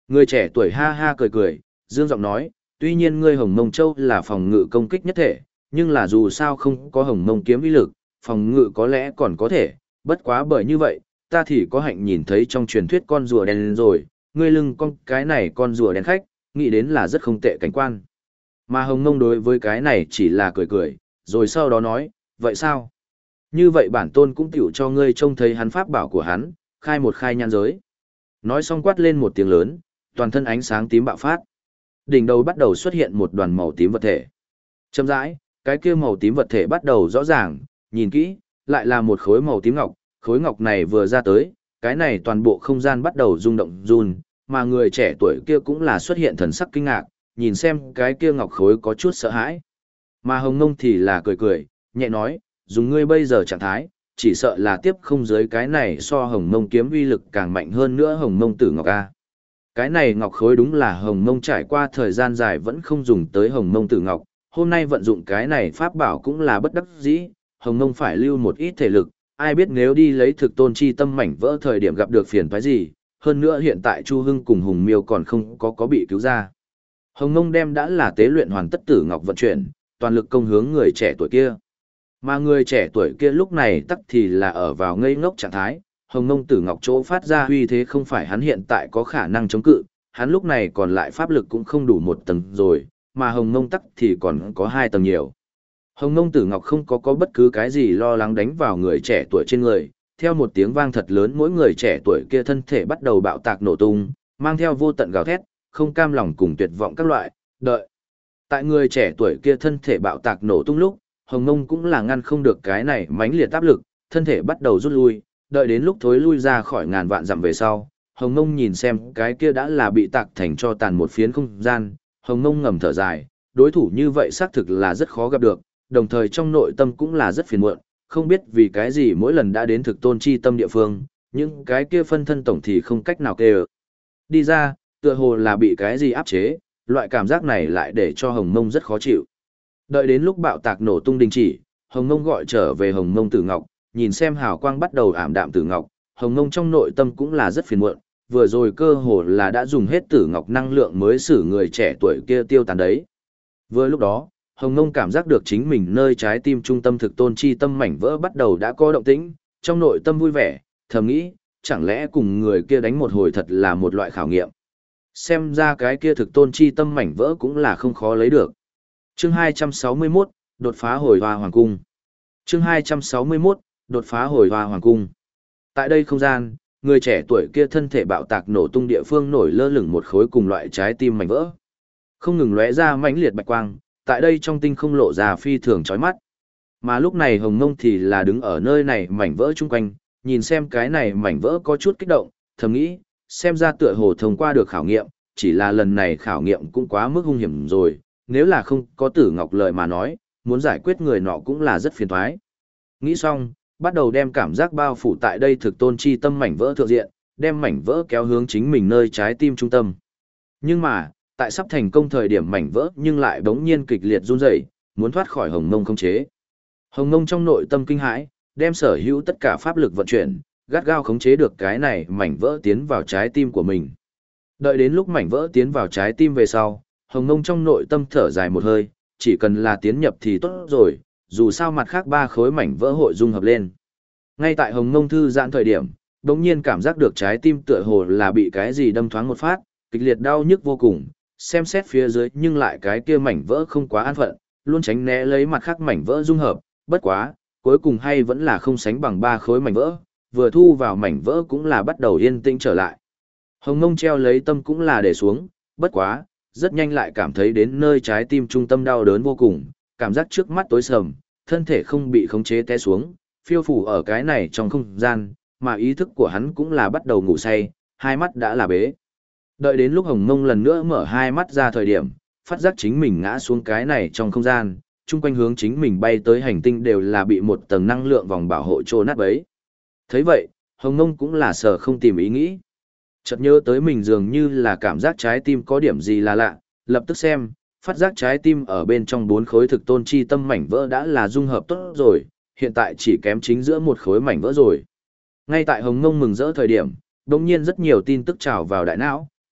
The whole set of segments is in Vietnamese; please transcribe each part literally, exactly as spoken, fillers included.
Người trẻ tuổi ha ha cười cười, dương giọng nói, tuy nhiên ngươi Hồng Mông Châu là phòng ngự công kích nhất thể, nhưng là dù sao không có Hồng Mông kiếm uy lực, phòng ngự có lẽ còn có thể, bất quá bởi như vậy, ta thì có hạnh nhìn thấy trong truyền thuyết con rùa đen rồi, ngươi lưng con cái này con rùa đen khách, nghĩ đến là rất không tệ cảnh quan. Mà Hồng Mông đối với cái này chỉ là cười cười, rồi sau đó nói, vậy sao? Như vậy bản tôn cũng tiểu cho ngươi trông thấy hắn pháp bảo của hắn, khai một khai nhan giới. Nói xong quát lên một tiếng lớn, toàn thân ánh sáng tím bạo phát. Đỉnh đầu bắt đầu xuất hiện một đoàn màu tím vật thể. Chậm rãi, cái kia màu tím vật thể bắt đầu rõ ràng, nhìn kỹ, lại là một khối màu tím ngọc, khối ngọc này vừa ra tới, cái này toàn bộ không gian bắt đầu rung động run, mà người trẻ tuổi kia cũng là xuất hiện thần sắc kinh ngạc, nhìn xem cái kia ngọc khối có chút sợ hãi. Mà Hồng Ngông thì là cười cười, nhẹ nói, dùng ngươi bây giờ trạng thái, chỉ sợ là tiếp không dưới cái này so Hồng Mông kiếm uy lực càng mạnh hơn nữa Hồng Mông Tử Ngọc A. Cái này ngọc khối đúng là Hồng Mông trải qua thời gian dài vẫn không dùng tới Hồng Mông Tử Ngọc, hôm nay vận dụng cái này pháp bảo cũng là bất đắc dĩ, Hồng Mông phải lưu một ít thể lực, ai biết nếu đi lấy thực tôn chi tâm mảnh vỡ thời điểm gặp được phiền toái gì, hơn nữa hiện tại Chu Hưng cùng Hùng Miêu còn không có có bị cứu ra. Hồng Mông đem đã là tế luyện hoàn tất Tử Ngọc vận chuyển, toàn lực công hướng người trẻ tuổi kia. Mà người trẻ tuổi kia lúc này tắc thì là ở vào ngây ngốc trạng thái, Hồng Mông Tử Ngọc chỗ phát ra uy thế không phải hắn hiện tại có khả năng chống cự, hắn lúc này còn lại pháp lực cũng không đủ một tầng rồi, mà Hồng Mông tắc thì còn có hai tầng nhiều. Hồng Mông Tử Ngọc không có có bất cứ cái gì lo lắng đánh vào người trẻ tuổi trên người, theo một tiếng vang thật lớn mỗi người trẻ tuổi kia thân thể bắt đầu bạo tạc nổ tung, mang theo vô tận gào thét, không cam lòng cùng tuyệt vọng các loại, đợi. Tại người trẻ tuổi kia thân thể bạo tạc nổ tung lúc, Hồng Mông cũng là ngăn không được cái này mãnh liệt áp lực, thân thể bắt đầu rút lui, đợi đến lúc thối lui ra khỏi ngàn vạn dặm về sau, Hồng Mông nhìn xem cái kia đã là bị tạc thành cho tàn một phiến không gian, Hồng Mông ngầm thở dài, đối thủ như vậy xác thực là rất khó gặp được, đồng thời trong nội tâm cũng là rất phiền muộn, không biết vì cái gì mỗi lần đã đến thực tôn chi tâm địa phương, những cái kia phân thân tổng thì không cách nào kêu đi ra, tựa hồ là bị cái gì áp chế, loại cảm giác này lại để cho Hồng Mông rất khó chịu. Đợi đến lúc bạo tạc nổ tung đình chỉ, Hồng Mông gọi trở về Hồng Mông Tử Ngọc, nhìn xem hào quang bắt đầu ảm đạm Tử Ngọc, Hồng Mông trong nội tâm cũng là rất phiền muộn, vừa rồi cơ hồ là đã dùng hết Tử Ngọc năng lượng mới xử người trẻ tuổi kia tiêu tán đấy. Vừa lúc đó, Hồng Mông cảm giác được chính mình nơi trái tim trung tâm thực tôn chi tâm mảnh vỡ bắt đầu đã có động tĩnh, trong nội tâm vui vẻ, thầm nghĩ, chẳng lẽ cùng người kia đánh một hồi thật là một loại khảo nghiệm. Xem ra cái kia thực tôn chi tâm mảnh vỡ cũng là không khó lấy được. Chương hai trăm sáu mươi mốt, đột phá hồi hoa hoàng cung. Chương hai trăm sáu mươi mốt, đột phá hồi hoa hoàng cung. Tại đây không gian, người trẻ tuổi kia thân thể bạo tạc nổ tung địa phương nổi lơ lửng một khối cùng loại trái tim mảnh vỡ. Không ngừng lóe ra mãnh liệt bạch quang, tại đây trong tinh không lộ ra phi thường chói mắt. Mà lúc này Hồng Mông thì là đứng ở nơi này mảnh vỡ chung quanh, nhìn xem cái này mảnh vỡ có chút kích động, thầm nghĩ, xem ra tựa hồ thông qua được khảo nghiệm, chỉ là lần này khảo nghiệm cũng quá mức hung hiểm rồi, nếu là không có Tử Ngọc lợi mà nói, muốn giải quyết người nọ cũng là rất phiền toái. Nghĩ xong, bắt đầu đem cảm giác bao phủ tại đây thực tôn chi tâm mảnh vỡ thượng diện, đem mảnh vỡ kéo hướng chính mình nơi trái tim trung tâm. Nhưng mà, tại sắp thành công thời điểm mảnh vỡ nhưng lại bỗng nhiên kịch liệt run rẩy, muốn thoát khỏi Hồng Mông khống chế. Hồng Mông trong nội tâm kinh hãi, đem sở hữu tất cả pháp lực vận chuyển, gắt gao khống chế được cái này mảnh vỡ tiến vào trái tim của mình. Đợi đến lúc mảnh vỡ tiến vào trái tim về sau, Hồng Mông trong nội tâm thở dài một hơi, chỉ cần là tiến nhập thì tốt rồi, dù sao mặt khác ba khối mảnh vỡ hội dung hợp lên. Ngay tại Hồng Mông thư giãn thời điểm, đột nhiên cảm giác được trái tim tựa hồ là bị cái gì đâm thoáng một phát, kịch liệt đau nhức vô cùng, xem xét phía dưới nhưng lại cái kia mảnh vỡ không quá an phận, luôn tránh né lấy mặt khác mảnh vỡ dung hợp, bất quá, cuối cùng hay vẫn là không sánh bằng ba khối mảnh vỡ, vừa thu vào mảnh vỡ cũng là bắt đầu yên tĩnh trở lại. Hồng Mông treo lấy tâm cũng là để xuống, bất quá, rất nhanh lại cảm thấy đến nơi trái tim trung tâm đau đớn vô cùng, cảm giác trước mắt tối sầm, thân thể không bị khống chế té xuống, phiêu phủ ở cái này trong không gian, mà ý thức của hắn cũng là bắt đầu ngủ say, hai mắt đã là bế. Đợi đến lúc Hồng Mông lần nữa mở hai mắt ra thời điểm, phát giác chính mình ngã xuống cái này trong không gian, chung quanh hướng chính mình bay tới hành tinh đều là bị một tầng năng lượng vòng bảo hộ trô nát bấy. Thấy vậy, Hồng Mông cũng là sợ không tìm ý nghĩ. Chợt nhớ tới mình dường như là cảm giác trái tim có điểm gì là lạ, lập tức xem, phát giác trái tim ở bên trong bốn khối thực tôn chi tâm mảnh vỡ đã là dung hợp tốt rồi, hiện tại chỉ kém chính giữa một khối mảnh vỡ rồi. Ngay tại Hồng Mông mừng rỡ thời điểm, đột nhiên rất nhiều tin tức trào vào đại não,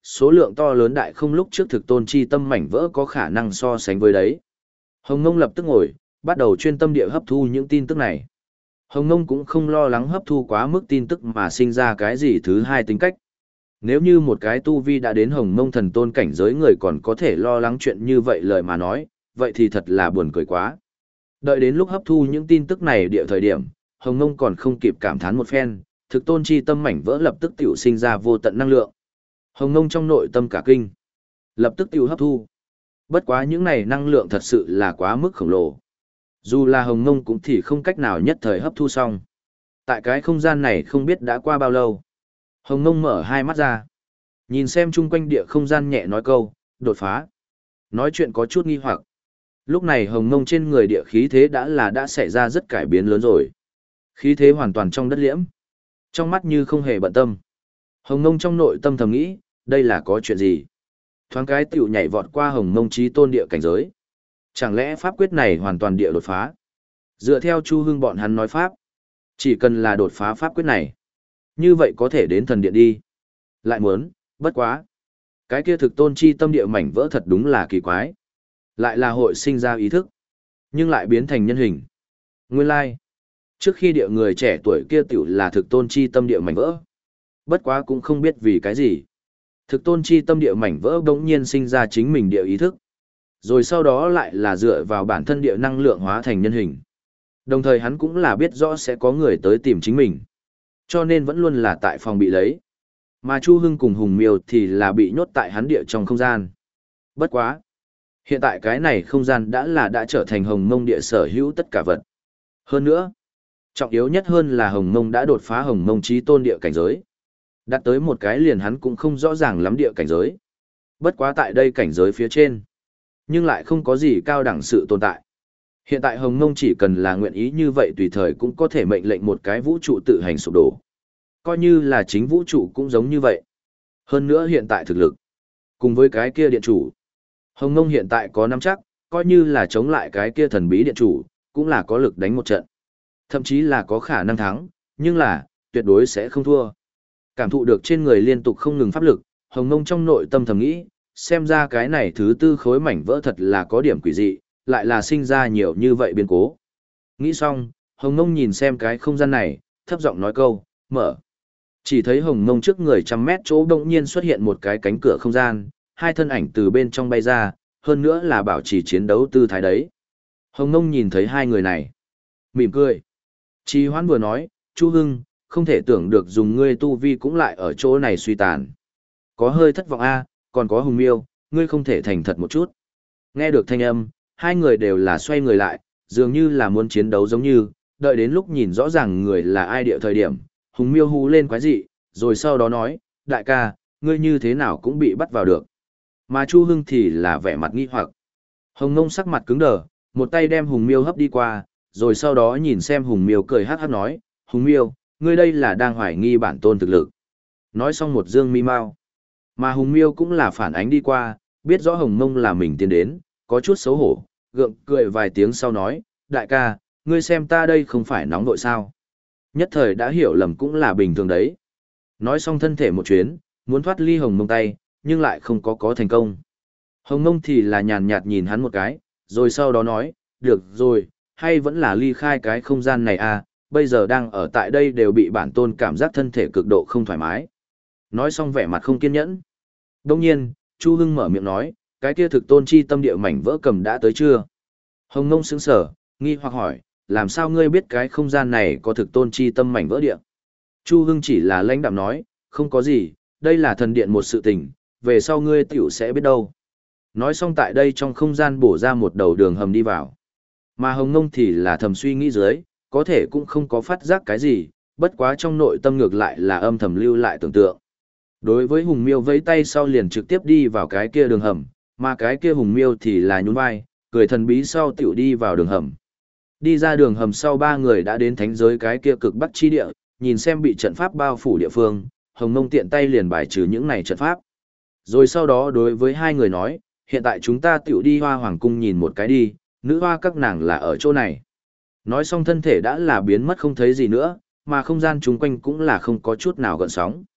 số lượng to lớn đại không lúc trước thực tôn chi tâm mảnh vỡ có khả năng so sánh với đấy. Hồng Ngông lập tức ngồi, bắt đầu chuyên tâm địa hấp thu những tin tức này. Hồng Ngông cũng không lo lắng hấp thu quá mức tin tức mà sinh ra cái gì thứ hai tính cách. Nếu như một cái tu vi đã đến Hồng Mông thần tôn cảnh giới người còn có thể lo lắng chuyện như vậy lời mà nói, vậy thì thật là buồn cười quá. Đợi đến lúc hấp thu những tin tức này địa thời điểm, Hồng Mông còn không kịp cảm thán một phen, thực tôn chi tâm mảnh vỡ lập tức tiểu sinh ra vô tận năng lượng. Hồng Mông trong nội tâm cả kinh, lập tức tiểu hấp thu. Bất quá những này năng lượng thật sự là quá mức khổng lồ. Dù là Hồng Mông cũng thì không cách nào nhất thời hấp thu xong. Tại cái không gian này không biết đã qua bao lâu. Hồng Mông mở hai mắt ra. Nhìn xem chung quanh địa không gian nhẹ nói câu, đột phá. Nói chuyện có chút nghi hoặc. Lúc này Hồng Mông trên người địa khí thế đã là đã xảy ra rất cải biến lớn rồi. Khí thế hoàn toàn trong đất liễm. Trong mắt như không hề bận tâm. Hồng Mông trong nội tâm thầm nghĩ, đây là có chuyện gì? Thoáng cái tiểu nhảy vọt qua Hồng Mông chí tôn địa cảnh giới. Chẳng lẽ pháp quyết này hoàn toàn địa đột phá? Dựa theo Chu Hưng bọn hắn nói pháp, chỉ cần là đột phá pháp quyết này, như vậy có thể đến thần điện đi. Lại muốn, bất quá. Cái kia thực tôn chi tâm địa mảnh vỡ thật đúng là kỳ quái. Lại là hội sinh ra ý thức, nhưng lại biến thành nhân hình. Nguyên lai, trước khi địa người trẻ tuổi kia tiểu là thực tôn chi tâm địa mảnh vỡ. Bất quá cũng không biết vì cái gì. Thực tôn chi tâm địa mảnh vỡ bỗng nhiên sinh ra chính mình địa ý thức. Rồi sau đó lại là dựa vào bản thân địa năng lượng hóa thành nhân hình. Đồng thời hắn cũng là biết rõ sẽ có người tới tìm chính mình. Cho nên vẫn luôn là tại phòng bị lấy. Mà Chu Hưng cùng Hùng Miêu thì là bị nhốt tại hắn địa trong không gian. Bất quá. Hiện tại cái này không gian đã là đã trở thành Hồng Mông địa sở hữu tất cả vật. Hơn nữa, trọng yếu nhất hơn là Hồng Mông đã đột phá Hồng Mông chí tôn địa cảnh giới. Đạt tới một cái liền hắn cũng không rõ ràng lắm địa cảnh giới. Bất quá tại đây cảnh giới phía trên, nhưng lại không có gì cao đẳng sự tồn tại. Hiện tại Hồng Mông chỉ cần là nguyện ý như vậy tùy thời cũng có thể mệnh lệnh một cái vũ trụ tự hành sụp đổ. Coi như là chính vũ trụ cũng giống như vậy. Hơn nữa hiện tại thực lực, cùng với cái kia điện chủ, Hồng Mông hiện tại có nắm chắc, coi như là chống lại cái kia thần bí điện chủ, cũng là có lực đánh một trận. Thậm chí là có khả năng thắng, nhưng là, tuyệt đối sẽ không thua. Cảm thụ được trên người liên tục không ngừng pháp lực, Hồng Mông trong nội tâm thầm nghĩ, xem ra cái này thứ tư khối mảnh vỡ thật là có điểm quỷ dị, lại là sinh ra nhiều như vậy biến cố. Nghĩ xong, Hồng Mông nhìn xem cái không gian này, thấp giọng nói câu, mở. Chỉ thấy Hồng Mông trước người trăm mét chỗ đông nhiên xuất hiện một cái cánh cửa không gian, hai thân ảnh từ bên trong bay ra, hơn nữa là bảo trì chiến đấu tư thái đấy. Hồng Mông nhìn thấy hai người này, mỉm cười. Trì Hoãn vừa nói, Chu Hưng, không thể tưởng được dùng ngươi tu vi cũng lại ở chỗ này suy tàn. Có hơi thất vọng a, còn có Hùng Miêu, ngươi không thể thành thật một chút. Nghe được thanh âm, hai người đều là xoay người lại, dường như là muốn chiến đấu giống như, đợi đến lúc nhìn rõ ràng người là ai địa thời điểm, Hùng Miêu hú lên quái dị, rồi sau đó nói, đại ca, ngươi như thế nào cũng bị bắt vào được. Mà Chu Hưng thì là vẻ mặt nghi hoặc. Hồng Ngông sắc mặt cứng đờ, một tay đem Hùng Miêu hấp đi qua, rồi sau đó nhìn xem Hùng Miêu cười hát hát nói, Hùng Miêu, ngươi đây là đang hoài nghi bản tôn thực lực. Nói xong một dương mi mau. Mà Hùng Miêu cũng là phản ánh đi qua, biết rõ Hồng Mông là mình tiến đến, có chút xấu hổ, gượng cười vài tiếng sau nói, đại ca, ngươi xem ta đây không phải nóng nội sao. Nhất thời đã hiểu lầm cũng là bình thường đấy. Nói xong thân thể một chuyến, muốn thoát ly Hồng Mông tay, nhưng lại không có có thành công. Hồng Mông thì là nhàn nhạt nhìn hắn một cái, rồi sau đó nói, được rồi, hay vẫn là ly khai cái không gian này à, bây giờ đang ở tại đây đều bị bản tôn cảm giác thân thể cực độ không thoải mái. Nói xong vẻ mặt không kiên nhẫn. Đông nhiên, Chu Hưng mở miệng nói, cái kia thực tôn chi tâm địa mảnh vỡ cầm đã tới chưa? Hồng Ngông sững sờ, nghi hoặc hỏi, làm sao ngươi biết cái không gian này có thực tôn chi tâm mảnh vỡ địa? Chu Hưng chỉ là lãnh đạm nói, không có gì, đây là thần điện một sự tình, về sau ngươi tiểu sẽ biết đâu. Nói xong tại đây trong không gian bổ ra một đầu đường hầm đi vào. Mà Hồng Ngông thì là thầm suy nghĩ dưới, có thể cũng không có phát giác cái gì, bất quá trong nội tâm ngược lại là âm thầm lưu lại tưởng tượng. Đối với Hùng Miêu vẫy tay sau liền trực tiếp đi vào cái kia đường hầm, mà cái kia Hùng Miêu thì là nhún vai, cười thần bí sau tiểu đi vào đường hầm. Đi ra đường hầm sau ba người đã đến thánh giới cái kia cực bắc chi địa, nhìn xem bị trận pháp bao phủ địa phương, Hồng Mông tiện tay liền bài trừ những này trận pháp. Rồi sau đó đối với hai người nói, hiện tại chúng ta tiểu đi Hoa Hoàng cung nhìn một cái đi, nữ hoa các nàng là ở chỗ này. Nói xong thân thể đã là biến mất không thấy gì nữa, mà không gian chung quanh cũng là không có chút nào gợn sóng.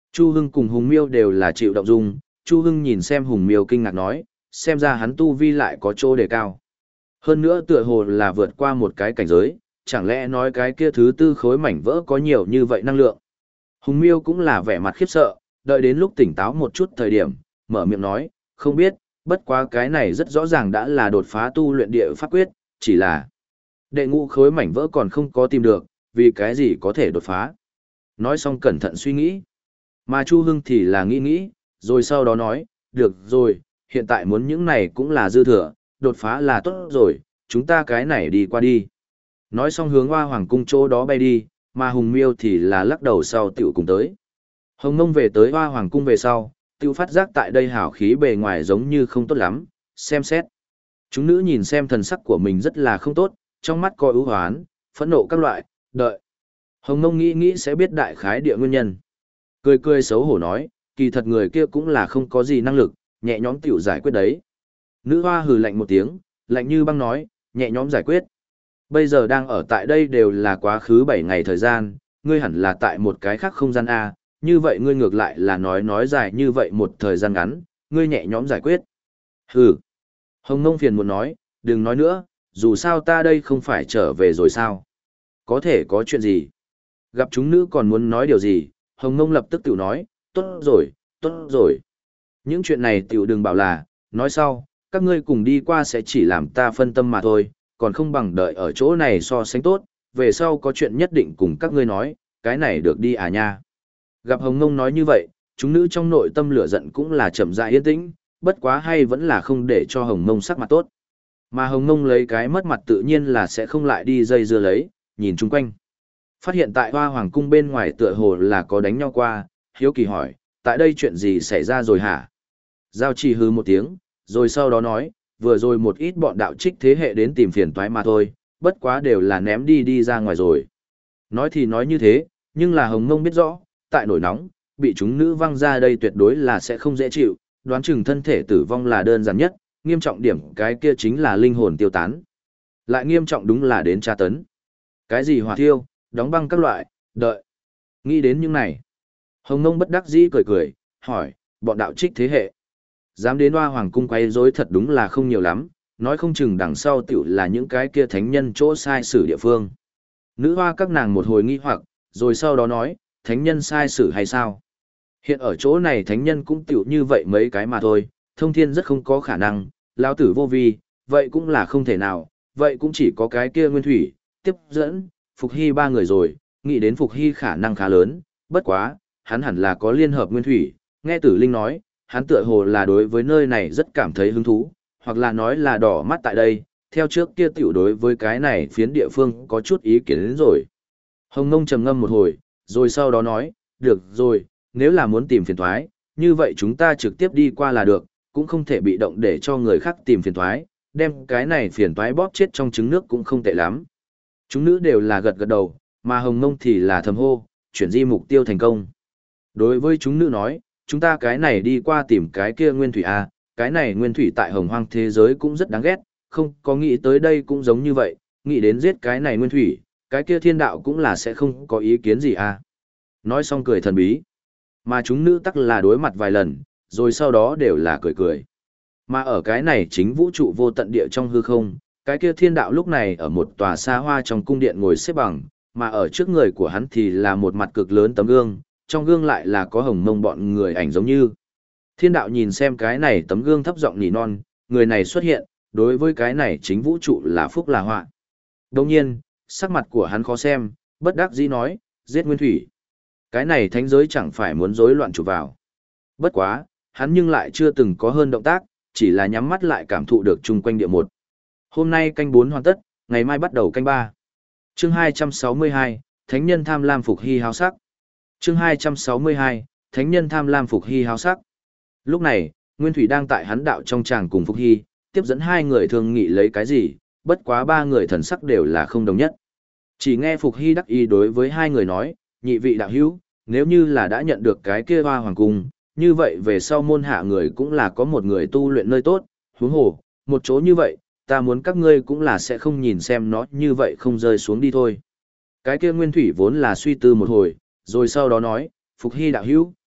Chu Hưng cùng Hùng Miêu đều là chịu động dung, Chu Hưng nhìn xem Hùng Miêu kinh ngạc nói, xem ra hắn tu vi lại có chỗ đề cao. Hơn nữa tựa hồ là vượt qua một cái cảnh giới, chẳng lẽ nói cái kia thứ tư khối mảnh vỡ có nhiều như vậy năng lượng. Hùng Miêu cũng là vẻ mặt khiếp sợ, đợi đến lúc tỉnh táo một chút thời điểm, mở miệng nói, không biết, bất quá cái này rất rõ ràng đã là đột phá tu luyện địa pháp quyết, chỉ là đệ ngũ khối mảnh vỡ còn không có tìm được, vì cái gì có thể đột phá. Nói xong cẩn thận suy nghĩ. Mà Chu Hưng thì là nghĩ nghĩ, rồi sau đó nói, được rồi, hiện tại muốn những này cũng là dư thừa, đột phá là tốt rồi, chúng ta cái này đi qua đi. Nói xong hướng Hoa Hoàng cung chỗ đó bay đi, mà Hùng Miêu thì là lắc đầu sau tiểu cùng tới. Hồng Nông về tới Hoa Hoàng cung về sau, tiểu phát giác tại đây hảo khí bề ngoài giống như không tốt lắm, xem xét. Chúng nữ nhìn xem thần sắc của mình rất là không tốt, trong mắt coi ưu hoán, phẫn nộ các loại, đợi. Hồng Nông nghĩ nghĩ sẽ biết đại khái địa nguyên nhân. Cười cười xấu hổ nói, kỳ thật người kia cũng là không có gì năng lực, nhẹ nhõm tiểu giải quyết đấy. Nữ hoa hừ lạnh một tiếng, lạnh như băng nói, nhẹ nhõm giải quyết. Bây giờ đang ở tại đây đều là quá khứ bảy ngày thời gian, ngươi hẳn là tại một cái khác không gian A, như vậy ngươi ngược lại là nói nói dài như vậy một thời gian ngắn, ngươi nhẹ nhõm giải quyết. Hừ. Hồng Nông phiền muốn nói, đừng nói nữa, dù sao ta đây không phải trở về rồi sao. Có thể có chuyện gì? Gặp chúng nữ còn muốn nói điều gì, Hồng Nông lập tức tiểu nói, tốt rồi, tốt rồi. Những chuyện này tiểu đừng bảo là, nói sau, các ngươi cùng đi qua sẽ chỉ làm ta phân tâm mà thôi, còn không bằng đợi ở chỗ này so sánh tốt, về sau có chuyện nhất định cùng các ngươi nói, cái này được đi à nha. Gặp Hồng Nông nói như vậy, chúng nữ trong nội tâm lửa giận cũng là chậm rãi yên tĩnh, bất quá hay vẫn là không để cho Hồng Nông sắc mặt tốt. Mà Hồng Nông lấy cái mất mặt tự nhiên là sẽ không lại đi dây dưa lấy, nhìn chung quanh. Phát hiện tại Hoa Hoàng cung bên ngoài tựa hồ là có đánh nhau qua, hiếu kỳ hỏi, tại đây chuyện gì xảy ra rồi hả? Giao Chỉ hừ một tiếng, rồi sau đó nói, vừa rồi một ít bọn đạo trích thế hệ đến tìm phiền toái mà thôi, bất quá đều là ném đi đi ra ngoài rồi. Nói thì nói như thế, nhưng là Hồng Nông biết rõ, tại nổi nóng, bị chúng nữ văng ra đây tuyệt đối là sẽ không dễ chịu, đoán chừng thân thể tử vong là đơn giản nhất, nghiêm trọng điểm cái kia chính là linh hồn tiêu tán. Lại nghiêm trọng đúng là đến tra tấn. Cái gì hỏa thiêu, đóng băng các loại, đợi. Nghĩ đến những này. Hồng Nông bất đắc dĩ cười cười, hỏi, bọn đạo trích thế hệ. Dám đến Hoa Hoàng cung quay rối thật đúng là không nhiều lắm, nói không chừng đằng sau tiểu là những cái kia thánh nhân chỗ sai sử địa phương. Nữ hoa các nàng một hồi nghi hoặc, rồi sau đó nói, thánh nhân sai sử hay sao? Hiện ở chỗ này thánh nhân cũng tiểu như vậy mấy cái mà thôi, thông thiên rất không có khả năng, lão tử vô vi, vậy cũng là không thể nào, vậy cũng chỉ có cái kia nguyên thủy, tiếp dẫn, Phục Hy ba người rồi, nghĩ đến Phục Hy khả năng khá lớn, bất quá, hắn hẳn là có liên hợp nguyên thủy, nghe Tử Linh nói, hắn tựa hồ là đối với nơi này rất cảm thấy hứng thú, hoặc là nói là đỏ mắt tại đây, theo trước kia tiểu đối với cái này phiến địa phương có chút ý kiến đến rồi. Hồng Nông trầm ngâm một hồi, rồi sau đó nói, được rồi, nếu là muốn tìm phiền thoái, như vậy chúng ta trực tiếp đi qua là được, cũng không thể bị động để cho người khác tìm phiền thoái, đem cái này phiền toái bóp chết trong trứng nước cũng không tệ lắm. Chúng nữ đều là gật gật đầu, mà Hồng Nông thì là thầm hô, chuyển di mục tiêu thành công. Đối với chúng nữ nói, chúng ta cái này đi qua tìm cái kia nguyên thủy A, cái này nguyên thủy tại hồng hoang thế giới cũng rất đáng ghét, không có nghĩ tới đây cũng giống như vậy, nghĩ đến giết cái này nguyên thủy, cái kia thiên đạo cũng là sẽ không có ý kiến gì A. Nói xong cười thần bí, mà chúng nữ tắc là đối mặt vài lần, rồi sau đó đều là cười cười. Mà ở cái này chính vũ trụ vô tận địa trong hư không, cái kia thiên đạo lúc này ở một tòa xa hoa trong cung điện ngồi xếp bằng, mà ở trước người của hắn thì là một mặt cực lớn tấm gương, trong gương lại là có Hồng Mông bọn người ảnh giống như. Thiên đạo nhìn xem cái này tấm gương thấp giọng nỉ non, người này xuất hiện, đối với cái này chính vũ trụ là phúc là họa. Đồng nhiên, sắc mặt của hắn khó xem, bất đắc dĩ nói, giết nguyên thủy. Cái này thánh giới chẳng phải muốn rối loạn chủ vào. Bất quá, hắn nhưng lại chưa từng có hơn động tác, chỉ là nhắm mắt lại cảm thụ được chung quanh địa một. Hôm nay canh bốn hoàn tất, ngày mai bắt đầu canh ba. Chương hai trăm sáu mươi hai, Thánh nhân tham lam phục hy háo sắc. Chương hai trăm sáu mươi hai, Thánh nhân tham lam phục hy háo sắc. Lúc này, Nguyên Thủy đang tại hắn đạo trong tràng cùng Phục Hy, tiếp dẫn hai người thương nghị lấy cái gì, bất quá ba người thần sắc đều là không đồng nhất. Chỉ nghe Phục Hy đắc ý đối với hai người nói, nhị vị đạo hữu, nếu như là đã nhận được cái kia hoa hoàng cung, như vậy về sau môn hạ người cũng là có một người tu luyện nơi tốt, huống hồ, một chỗ như vậy, ta muốn các ngươi cũng là sẽ không nhìn xem nó như vậy không rơi xuống đi thôi. Cái kia Nguyên Thủy vốn là suy tư một hồi, rồi sau đó nói, Phục Hy đạo hữu,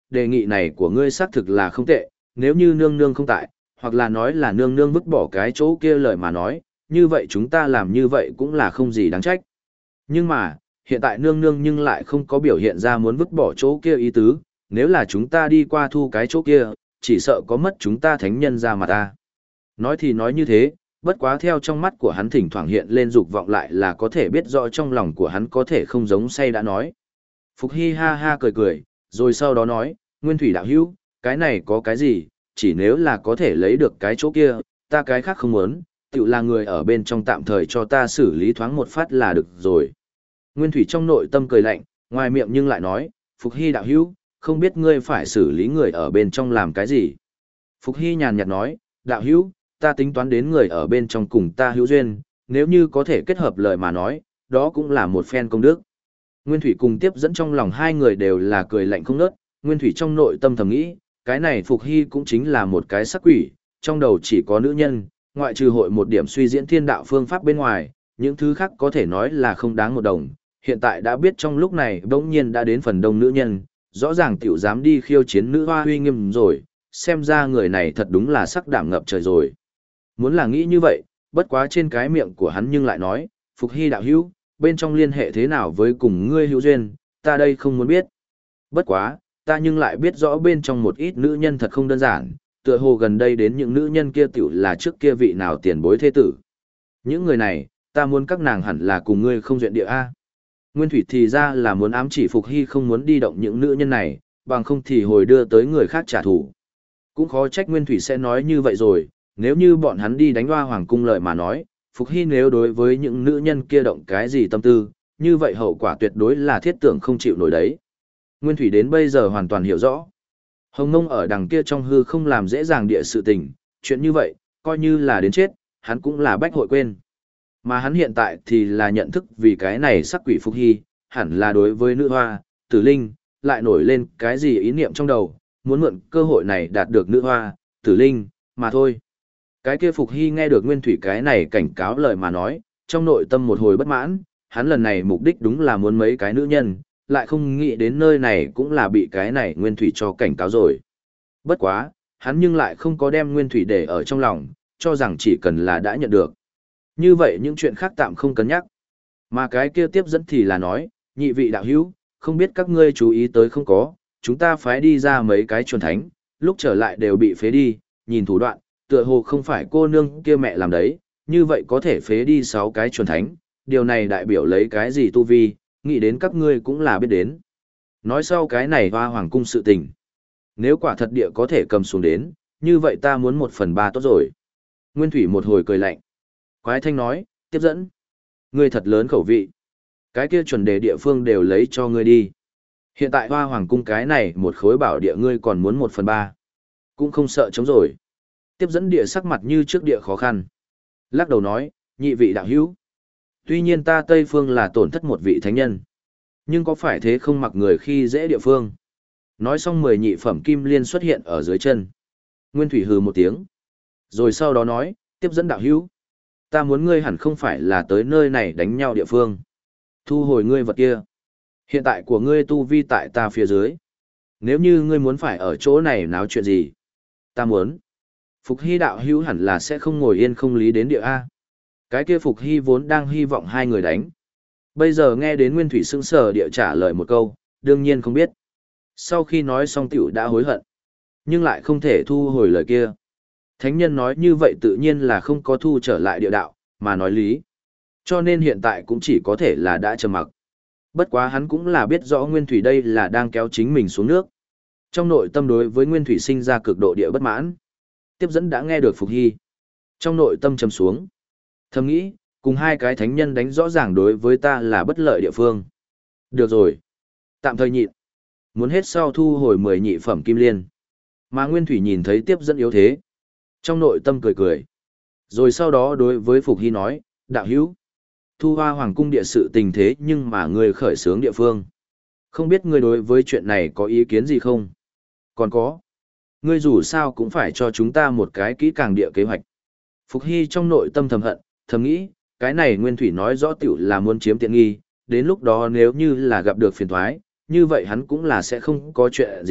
đề nghị này của ngươi xác thực là không tệ, nếu như nương nương không tại, hoặc là nói là nương nương vứt bỏ cái chỗ kia lời mà nói, như vậy chúng ta làm như vậy cũng là không gì đáng trách. Nhưng mà, hiện tại nương nương nhưng lại không có biểu hiện ra muốn vứt bỏ chỗ kia ý tứ, nếu là chúng ta đi qua thu cái chỗ kia, chỉ sợ có mất chúng ta thánh nhân ra mà ta. Nói thì nói như thế, bất quá theo trong mắt của hắn thỉnh thoảng hiện lên dục vọng lại là có thể biết rõ trong lòng của hắn có thể không giống say đã nói. Phục Hy ha ha cười cười, rồi sau đó nói, Nguyên Thủy đạo hữu, cái này có cái gì, chỉ nếu là có thể lấy được cái chỗ kia, ta cái khác không muốn, tự là người ở bên trong tạm thời cho ta xử lý thoáng một phát là được rồi. Nguyên Thủy trong nội tâm cười lạnh, ngoài miệng nhưng lại nói, Phục Hy đạo hữu, không biết ngươi phải xử lý người ở bên trong làm cái gì. Phục Hy nhàn nhạt nói, đạo hữu, ta tính toán đến người ở bên trong cùng ta hữu duyên, nếu như có thể kết hợp lời mà nói, đó cũng là một phen công đức. Nguyên Thủy cùng tiếp dẫn trong lòng hai người đều là cười lạnh không nớt, Nguyên Thủy trong nội tâm thầm nghĩ, cái này Phục Hy cũng chính là một cái sắc quỷ, trong đầu chỉ có nữ nhân, ngoại trừ hội một điểm suy diễn thiên đạo phương pháp bên ngoài, những thứ khác có thể nói là không đáng một đồng. Hiện tại đã biết trong lúc này bỗng nhiên đã đến phần đông nữ nhân, rõ ràng tiểu dám đi khiêu chiến nữ hoa huy nghiêm rồi, xem ra người này thật đúng là sắc đảm ngập trời rồi. Muốn là nghĩ như vậy, bất quá trên cái miệng của hắn nhưng lại nói, Phục Hy đạo hữu, bên trong liên hệ thế nào với cùng ngươi hữu duyên, ta đây không muốn biết. Bất quá, ta nhưng lại biết rõ bên trong một ít nữ nhân thật không đơn giản, tựa hồ gần đây đến những nữ nhân kia tiểu là trước kia vị nào tiền bối thế tử. Những người này, ta muốn các nàng hẳn là cùng ngươi không duyện địa A. Nguyên Thủy thì ra là muốn ám chỉ Phục Hy không muốn đi động những nữ nhân này, bằng không thì hồi đưa tới người khác trả thù. Cũng khó trách Nguyên Thủy sẽ nói như vậy rồi, nếu như bọn hắn đi đánh hoa hoàng cung lợi mà nói, Phục Hy nếu đối với những nữ nhân kia động cái gì tâm tư, như vậy hậu quả tuyệt đối là thiết tưởng không chịu nổi đấy. Nguyên Thủy đến bây giờ hoàn toàn hiểu rõ. Hồng Nông ở đằng kia trong hư không làm dễ dàng địa sự tình, chuyện như vậy, coi như là đến chết, hắn cũng là bách hội quên. Mà hắn hiện tại thì là nhận thức vì cái này sắc quỷ Phục Hy, hẳn là đối với nữ hoa, tử linh, lại nổi lên cái gì ý niệm trong đầu, muốn mượn cơ hội này đạt được nữ hoa, tử linh, mà thôi. Cái kia Phục Hy nghe được Nguyên Thủy cái này cảnh cáo lời mà nói, trong nội tâm một hồi bất mãn, hắn lần này mục đích đúng là muốn mấy cái nữ nhân, lại không nghĩ đến nơi này cũng là bị cái này Nguyên Thủy cho cảnh cáo rồi. Bất quá, hắn nhưng lại không có đem Nguyên Thủy để ở trong lòng, cho rằng chỉ cần là đã nhận được. Như vậy những chuyện khác tạm không cân nhắc. Mà cái kia tiếp dẫn thì là nói, nhị vị đạo hữu, không biết các ngươi chú ý tới không có, chúng ta phái đi ra mấy cái chuẩn thánh, lúc trở lại đều bị phế đi, nhìn thủ đoạn, tựa hồ không phải cô nương kia mẹ làm đấy, như vậy có thể phế đi sáu cái chuẩn thánh, điều này đại biểu lấy cái gì tu vi, nghĩ đến các ngươi cũng là biết đến. Nói sau cái này hoa hoàng cung sự tình. Nếu quả thật địa có thể cầm xuống đến, như vậy ta muốn một phần ba tốt rồi. Nguyên Thủy một hồi cười lạnh. Quái thanh nói, tiếp dẫn. Ngươi thật lớn khẩu vị. Cái kia chuẩn đề địa phương đều lấy cho ngươi đi. Hiện tại hoa hoàng cung cái này một khối bảo địa ngươi còn muốn một phần ba. Cũng không sợ chống rồi. Tiếp dẫn địa sắc mặt như trước địa khó khăn. Lắc đầu nói, nhị vị đạo hữu. Tuy nhiên ta Tây Phương là tổn thất một vị thánh nhân. Nhưng có phải thế không mặc người khi dễ địa phương. Nói xong mười nhị phẩm kim liên xuất hiện ở dưới chân. Nguyên Thủy hừ một tiếng. Rồi sau đó nói, tiếp dẫn đạo hữu. Ta muốn ngươi hẳn không phải là tới nơi này đánh nhau địa phương. Thu hồi ngươi vật kia. Hiện tại của ngươi tu vi tại ta phía dưới. Nếu như ngươi muốn phải ở chỗ này náo chuyện gì. Ta muốn. Phục Hy đạo hữu hẳn là sẽ không ngồi yên không lý đến địa A. Cái kia Phục Hy vốn đang hy vọng hai người đánh. Bây giờ nghe đến Nguyên Thủy sững sờ địa trả lời một câu, đương nhiên không biết. Sau khi nói xong tiểu đã hối hận. Nhưng lại không thể thu hồi lời kia. Thánh nhân nói như vậy tự nhiên là không có thu trở lại địa đạo, mà nói lý. Cho nên hiện tại cũng chỉ có thể là đã trầm mặc. Bất quá hắn cũng là biết rõ Nguyên Thủy đây là đang kéo chính mình xuống nước. Trong nội tâm đối với Nguyên Thủy sinh ra cực độ địa bất mãn. Tiếp dẫn đã nghe được Phục Hy. Trong nội tâm trầm xuống. Thầm nghĩ, cùng hai cái thánh nhân đánh rõ ràng đối với ta là bất lợi địa phương. Được rồi. Tạm thời nhịn. Muốn hết sau thu hồi mười nhị phẩm kim liên. Mà Nguyên Thủy nhìn thấy tiếp dẫn yếu thế. Trong nội tâm cười cười. Rồi sau đó đối với Phục Hy nói, đạo hữu. Thu hoa hoàng cung địa sự tình thế nhưng mà người khởi xướng địa phương. Không biết ngươi đối với chuyện này có ý kiến gì không? Còn có. Ngươi dù sao cũng phải cho chúng ta một cái kỹ càng địa kế hoạch. Phục Hy trong nội tâm thầm hận, thầm nghĩ, cái này Nguyên Thủy nói rõ tiểu là muốn chiếm tiện nghi, đến lúc đó nếu như là gặp được phiền thoái, như vậy hắn cũng là sẽ không có chuyện gì,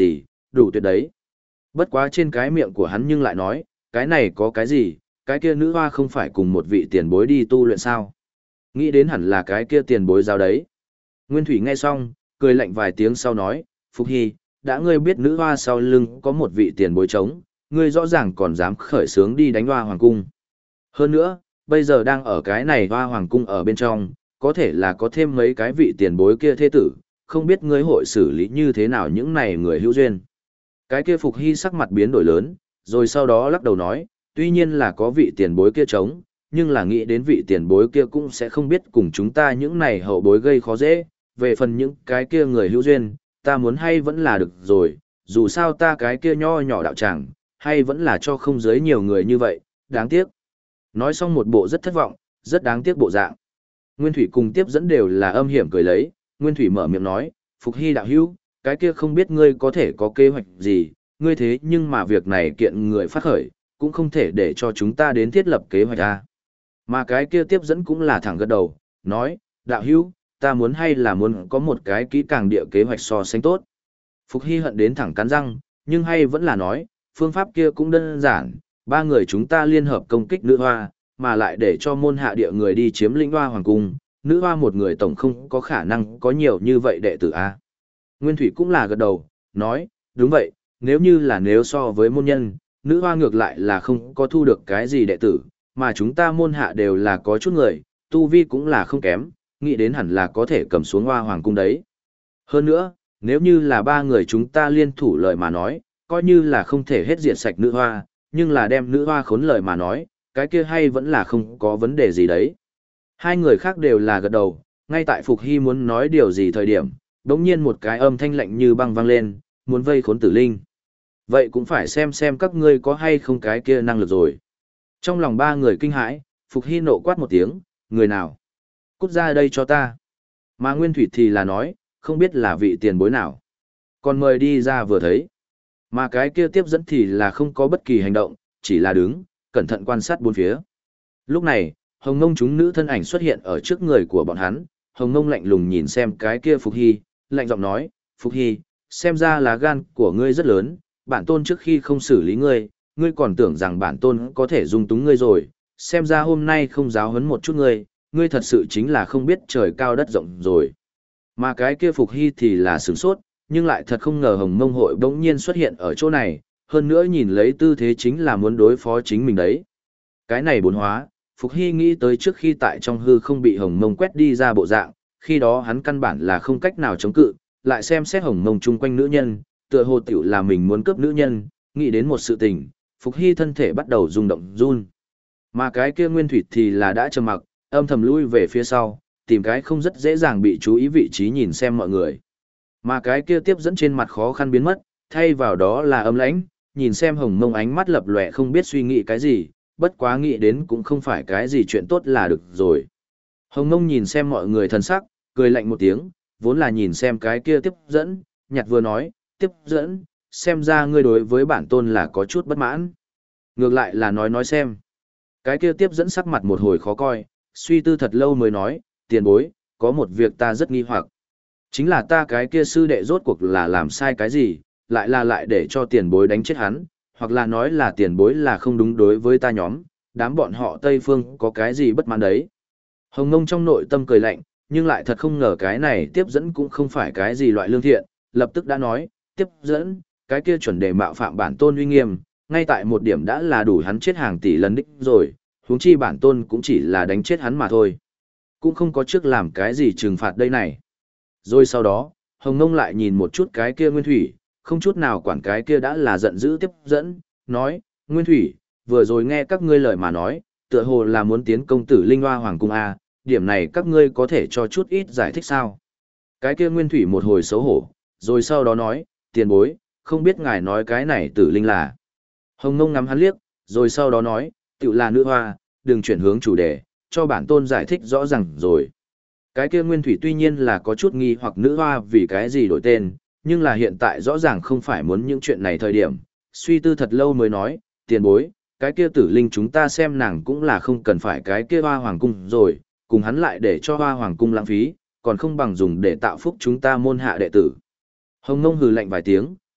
đủ tuyệt đấy. Bất quá trên cái miệng của hắn nhưng lại nói, cái này có cái gì, cái kia nữ hoa không phải cùng một vị tiền bối đi tu luyện sao? Nghĩ đến hẳn là cái kia tiền bối giáo đấy. Nguyên Thủy nghe xong, cười lạnh vài tiếng sau nói, Phục Hy, đã ngươi biết nữ hoa sau lưng có một vị tiền bối trống, ngươi rõ ràng còn dám khởi sướng đi đánh hoa hoàng cung. Hơn nữa, bây giờ đang ở cái này hoa hoàng cung ở bên trong, có thể là có thêm mấy cái vị tiền bối kia thế tử, không biết ngươi hội xử lý như thế nào những này người hữu duyên. Cái kia Phục Hy sắc mặt biến đổi lớn, rồi sau đó lắc đầu nói, tuy nhiên là có vị tiền bối kia trống, nhưng là nghĩ đến vị tiền bối kia cũng sẽ không biết cùng chúng ta những này hậu bối gây khó dễ, về phần những cái kia người hữu duyên, ta muốn hay vẫn là được rồi, dù sao ta cái kia nho nhỏ đạo tràng, hay vẫn là cho không giới nhiều người như vậy, đáng tiếc. Nói xong một bộ rất thất vọng, rất đáng tiếc bộ dạng. Nguyên Thủy cùng tiếp dẫn đều là âm hiểm cười lấy, Nguyên Thủy mở miệng nói, Phục Hy đạo hữu, cái kia không biết ngươi có thể có kế hoạch gì, ngươi thế nhưng mà việc này kiện người phát khởi, cũng không thể để cho chúng ta đến thiết lập kế hoạch a. Mà cái kia tiếp dẫn cũng là thẳng gật đầu, nói, đạo hữu, ta muốn hay là muốn có một cái kỹ càng địa kế hoạch so sánh tốt. Phục Hy hận đến thẳng cắn răng, nhưng hay vẫn là nói, phương pháp kia cũng đơn giản, ba người chúng ta liên hợp công kích nữ hoa, mà lại để cho môn hạ địa người đi chiếm lĩnh hoa hoàng cung, nữ hoa một người tổng không có khả năng có nhiều như vậy đệ tử a. Nguyên Thủy cũng là gật đầu, nói, đúng vậy, nếu như là nếu so với môn nhân, nữ hoa ngược lại là không có thu được cái gì đệ tử, mà chúng ta môn hạ đều là có chút người, tu vi cũng là không kém, nghĩ đến hẳn là có thể cầm xuống hoa hoàng cung đấy. Hơn nữa, nếu như là ba người chúng ta liên thủ lời mà nói, coi như là không thể hết diệt sạch nữ hoa, nhưng là đem nữ hoa khốn lời mà nói, cái kia hay vẫn là không có vấn đề gì đấy. Hai người khác đều là gật đầu, ngay tại Phục Hy muốn nói điều gì thời điểm, đống nhiên một cái âm thanh lạnh như băng vang lên, muốn vây khốn tử linh. Vậy cũng phải xem xem các ngươi có hay không cái kia năng lực rồi. Trong lòng ba người kinh hãi, Phục Hy nộ quát một tiếng, người nào? Cút ra đây cho ta. Mà Nguyên Thủy thì là nói, không biết là vị tiền bối nào. Còn mời đi ra vừa thấy. Mà cái kia tiếp dẫn thì là không có bất kỳ hành động, chỉ là đứng, cẩn thận quan sát bốn phía. Lúc này, Hồng Ngông chúng nữ thân ảnh xuất hiện ở trước người của bọn hắn, Hồng Ngông lạnh lùng nhìn xem cái kia Phục Hy, lạnh giọng nói, Phục Hy, xem ra là gan của ngươi rất lớn, bản tôn trước khi không xử lý ngươi, ngươi còn tưởng rằng bản tôn có thể dung túng ngươi rồi, xem ra hôm nay không giáo huấn một chút ngươi, ngươi thật sự chính là không biết trời cao đất rộng rồi. Mà cái kia Phục Hy thì là sửng sốt, nhưng lại thật không ngờ Hồng Mông hội bỗng nhiên xuất hiện ở chỗ này, hơn nữa nhìn lấy tư thế chính là muốn đối phó chính mình đấy. Cái này bốn hóa, Phục Hy nghĩ tới trước khi tại trong hư không bị Hồng Mông quét đi ra bộ dạng, khi đó hắn căn bản là không cách nào chống cự, lại xem xét Hồng Mông chung quanh nữ nhân, tựa hồ tiểu là mình muốn cướp nữ nhân, nghĩ đến một sự tình, Phục Hy thân thể bắt đầu rung động run. Mà cái kia Nguyên Thủy thì là đã trầm mặc, âm thầm lui về phía sau, tìm cái không rất dễ dàng bị chú ý vị trí nhìn xem mọi người. Mà cái kia tiếp dẫn trên mặt khó khăn biến mất, thay vào đó là âm lãnh, nhìn xem Hồng Mông ánh mắt lập lòe không biết suy nghĩ cái gì, bất quá nghĩ đến cũng không phải cái gì chuyện tốt là được rồi. Hồng Mông nhìn xem mọi người thần sắc, cười lạnh một tiếng, vốn là nhìn xem cái kia tiếp dẫn, nhặt vừa nói, tiếp dẫn, xem ra ngươi đối với bản tôn là có chút bất mãn. Ngược lại là nói nói xem. Cái kia tiếp dẫn sắc mặt một hồi khó coi, suy tư thật lâu mới nói, tiền bối, có một việc ta rất nghi hoặc. Chính là ta cái kia sư đệ rốt cuộc là làm sai cái gì, lại là lại để cho tiền bối đánh chết hắn, hoặc là nói là tiền bối là không đúng đối với ta nhóm, đám bọn họ Tây Phương có cái gì bất mãn đấy. Hồng Ngông trong nội tâm cười lạnh, nhưng lại thật không ngờ cái này tiếp dẫn cũng không phải cái gì loại lương thiện, lập tức đã nói, tiếp dẫn, cái kia chuẩn đề mạo phạm bản tôn uy nghiêm, ngay tại một điểm đã là đủ hắn chết hàng tỷ lần đích rồi, huống chi bản tôn cũng chỉ là đánh chết hắn mà thôi. Cũng không có trước làm cái gì trừng phạt đây này. Rồi sau đó, Hồng Ngông lại nhìn một chút cái kia Nguyên Thủy, không chút nào quản cái kia đã là giận dữ tiếp dẫn, nói, Nguyên Thủy, vừa rồi nghe các ngươi lời mà nói, tựa hồ là muốn tiến công tử Linh Hoa Hoàng Cung A, điểm này các ngươi có thể cho chút ít giải thích sao? Cái kia Nguyên Thủy một hồi xấu hổ, rồi sau đó nói, tiền bối, không biết ngài nói cái này tử Linh là. Hồng Ngông ngắm hắn liếc, rồi sau đó nói, tự là nữ hoa, đừng chuyển hướng chủ đề, cho bản tôn giải thích rõ ràng rồi. Cái kia Nguyên Thủy tuy nhiên là có chút nghi hoặc nữ hoa vì cái gì đổi tên, nhưng là hiện tại rõ ràng không phải muốn những chuyện này thời điểm, suy tư thật lâu mới nói, tiền bối, cái kia tử linh chúng ta xem nàng cũng là không cần phải cái kia hoa hoàng cung rồi, cùng hắn lại để cho hoa hoàng cung lãng phí, còn không bằng dùng để tạo phúc chúng ta môn hạ đệ tử. Hồng Ngông hừ lạnh vài tiếng,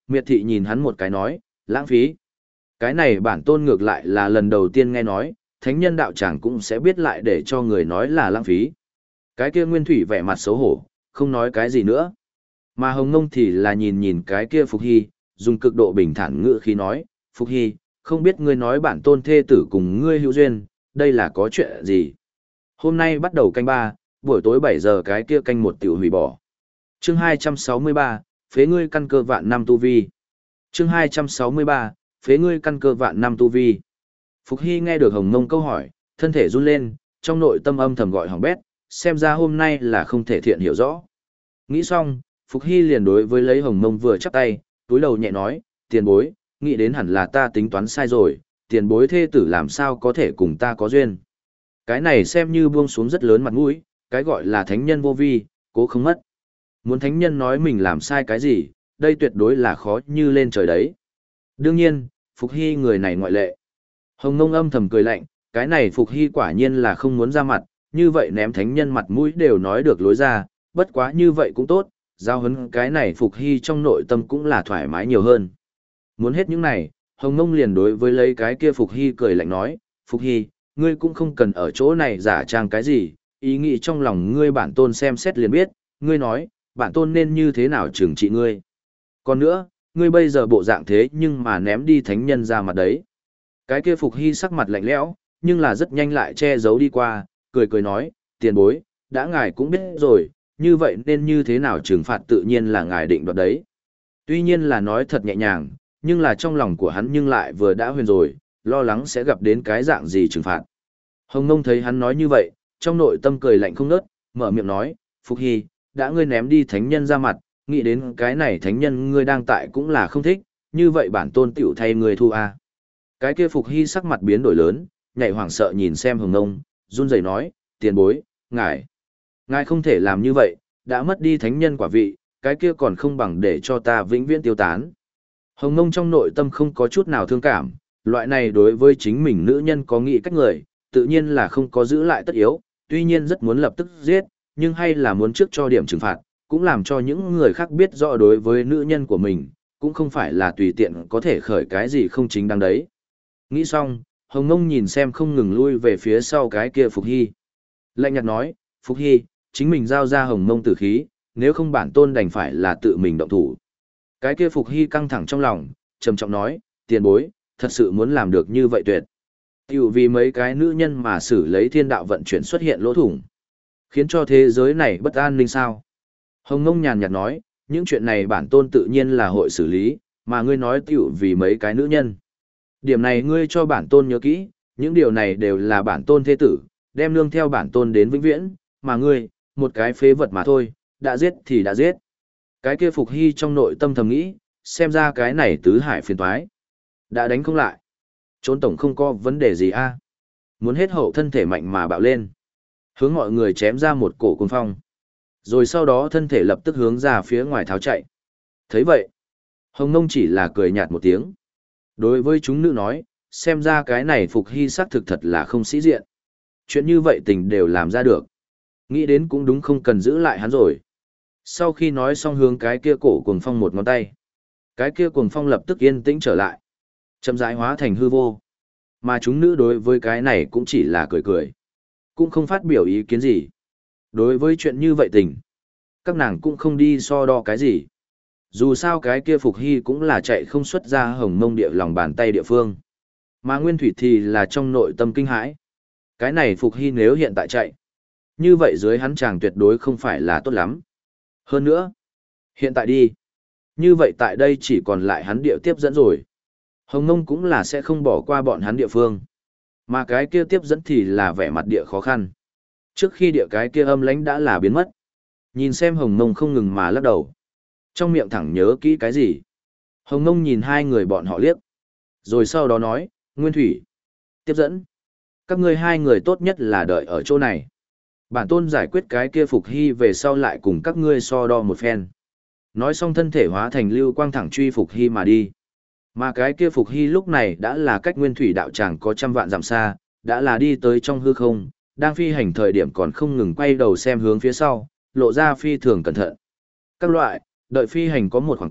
Miệt thị nhìn hắn một cái nói, lãng phí. Cái này bản tôn ngược lại là lần đầu tiên nghe nói, thánh nhân đạo tràng cũng sẽ biết lại để cho người nói là lãng phí. Cái kia Nguyên Thủy vẻ mặt xấu hổ, không nói cái gì nữa. Mà Hồng Ngông thì là nhìn nhìn cái kia Phục Hy, dùng cực độ bình thản ngữ khí nói, Phục Hy, không biết ngươi nói bản tôn thê tử cùng ngươi hữu duyên, đây là có chuyện gì? Hôm nay bắt đầu canh ba, buổi tối bảy giờ cái kia canh một tiểu hủy bỏ. Chương hai trăm sáu mươi ba, phế ngươi căn cơ vạn năm tu vi. Chương hai trăm sáu mươi ba, phế ngươi căn cơ vạn năm tu vi. Phục Hy nghe được Hồng Mông câu hỏi, thân thể run lên, trong nội tâm âm thầm gọi hỏng bét, xem ra hôm nay là không thể thiện hiểu rõ. Nghĩ xong, Phục Hy liền đối với lấy Hồng Mông vừa chắp tay, túi đầu nhẹ nói, tiền bối, nghĩ đến hẳn là ta tính toán sai rồi, tiền bối thê tử làm sao có thể cùng ta có duyên. Cái này xem như buông xuống rất lớn mặt mũi, cái gọi là thánh nhân vô vi, cố không mất. Muốn thánh nhân nói mình làm sai cái gì, đây tuyệt đối là khó như lên trời đấy. Đương nhiên, Phục Hy người này ngoại lệ. Hồng Nông âm thầm cười lạnh, cái này Phục Hy quả nhiên là không muốn ra mặt, như vậy ném thánh nhân mặt mũi đều nói được lối ra, bất quá như vậy cũng tốt, giao hấn cái này Phục Hy trong nội tâm cũng là thoải mái nhiều hơn. Muốn hết những này, Hồng Nông liền đối với lấy cái kia Phục Hy cười lạnh nói, Phục Hy, ngươi cũng không cần ở chỗ này giả trang cái gì, ý nghĩ trong lòng ngươi bản tôn xem xét liền biết, ngươi nói, bản tôn nên như thế nào trừng trị ngươi. Còn nữa, ngươi bây giờ bộ dạng thế nhưng mà ném đi thánh nhân ra mặt đấy. Cái kia Phục Hy sắc mặt lạnh lẽo, nhưng là rất nhanh lại che giấu đi qua, cười cười nói, tiền bối, đã ngài cũng biết rồi, như vậy nên như thế nào trừng phạt tự nhiên là ngài định đoạt đấy. Tuy nhiên là nói thật nhẹ nhàng, nhưng là trong lòng của hắn nhưng lại vừa đã huyền rồi, lo lắng sẽ gặp đến cái dạng gì trừng phạt. Hồng Nông thấy hắn nói như vậy, trong nội tâm cười lạnh không nớt, mở miệng nói, Phục Hy, đã ngươi ném đi thánh nhân ra mặt, nghĩ đến cái này thánh nhân ngươi đang tại cũng là không thích, như vậy bản tôn tiểu thay ngươi thu a. Cái kia Phục Hy sắc mặt biến đổi lớn, nhảy hoảng sợ nhìn xem Hồng Nông, run rẩy nói, tiền bối, ngài, ngài không thể làm như vậy, đã mất đi thánh nhân quả vị, cái kia còn không bằng để cho ta vĩnh viễn tiêu tán. Hồng Nông trong nội tâm không có chút nào thương cảm, loại này đối với chính mình nữ nhân có nghĩ cách người, tự nhiên là không có giữ lại tất yếu, tuy nhiên rất muốn lập tức giết, nhưng hay là muốn trước cho điểm trừng phạt, cũng làm cho những người khác biết rõ đối với nữ nhân của mình, cũng không phải là tùy tiện có thể khởi cái gì không chính đáng đấy. Nghĩ xong, Hồng Nông nhìn xem không ngừng lui về phía sau cái kia Phục Hy. Lạnh nhạt nói, Phục Hy, chính mình giao ra Hồng Nông tử khí, nếu không bản tôn đành phải là tự mình động thủ. Cái kia Phục Hy căng thẳng trong lòng, trầm trọng nói, tiền bối, thật sự muốn làm được như vậy tuyệt. Tiểu vì mấy cái nữ nhân mà xử lấy thiên đạo vận chuyển xuất hiện lỗ thủng, khiến cho thế giới này bất an ninh sao. Hồng Nông nhàn nhạt nói, những chuyện này bản tôn tự nhiên là hội xử lý, mà ngươi nói tiểu vì mấy cái nữ nhân. Điểm này ngươi cho bản tôn nhớ kỹ, những điều này đều là bản tôn thế tử, đem nương theo bản tôn đến vĩnh viễn, mà ngươi, một cái phế vật mà thôi, đã giết thì đã giết. Cái kia Phục Hy trong nội tâm thầm nghĩ, xem ra cái này tứ hải phiền toái. Đã đánh không lại. Trốn tổng không có vấn đề gì a. Muốn hết hậu thân thể mạnh mà bạo lên. Hướng mọi người chém ra một cổ cuồng phong. Rồi sau đó thân thể lập tức hướng ra phía ngoài tháo chạy. Thấy vậy, Hồng Nông chỉ là cười nhạt một tiếng. Đối với chúng nữ nói, xem ra cái này Phục Hy xác thực thật là không sĩ diện. Chuyện như vậy tình đều làm ra được. Nghĩ đến cũng đúng không cần giữ lại hắn rồi. Sau khi nói xong hướng cái kia cổ cuồng phong một ngón tay. Cái kia cuồng phong lập tức yên tĩnh trở lại. Chậm rãi hóa thành hư vô. Mà chúng nữ đối với cái này cũng chỉ là cười cười. Cũng không phát biểu ý kiến gì. Đối với chuyện như vậy tình, các nàng cũng không đi so đo cái gì. Dù sao cái kia Phục Hy cũng là chạy không xuất ra Hồng Mông địa lòng bàn tay địa phương. Mà Nguyên Thủy thì là trong nội tâm kinh hãi. Cái này Phục Hy nếu hiện tại chạy, như vậy dưới hắn chàng tuyệt đối không phải là tốt lắm. Hơn nữa, hiện tại đi, như vậy tại đây chỉ còn lại hắn địa tiếp dẫn rồi. Hồng Mông cũng là sẽ không bỏ qua bọn hắn địa phương. Mà cái kia tiếp dẫn thì là vẻ mặt địa khó khăn. Trước khi địa cái kia âm lãnh đã là biến mất. Nhìn xem Hồng Mông không ngừng mà lắc đầu. Trong miệng thẳng nhớ kỹ cái gì. Hồng Mông nhìn hai người bọn họ liếc. Rồi sau đó nói, Nguyên Thủy, tiếp dẫn. Các ngươi hai người tốt nhất là đợi ở chỗ này. Bản tôn giải quyết cái kia Phục Hy về sau lại cùng các ngươi so đo một phen. Nói xong thân thể hóa thành lưu quang thẳng truy Phục Hy mà đi. Mà cái kia Phục Hy lúc này đã là cách Nguyên Thủy đạo tràng có trăm vạn dặm xa, đã là đi tới trong hư không, đang phi hành thời điểm còn không ngừng quay đầu xem hướng phía sau, lộ ra phi thường cẩn thận. Các loại, đợi phi hành có một khoảng cách,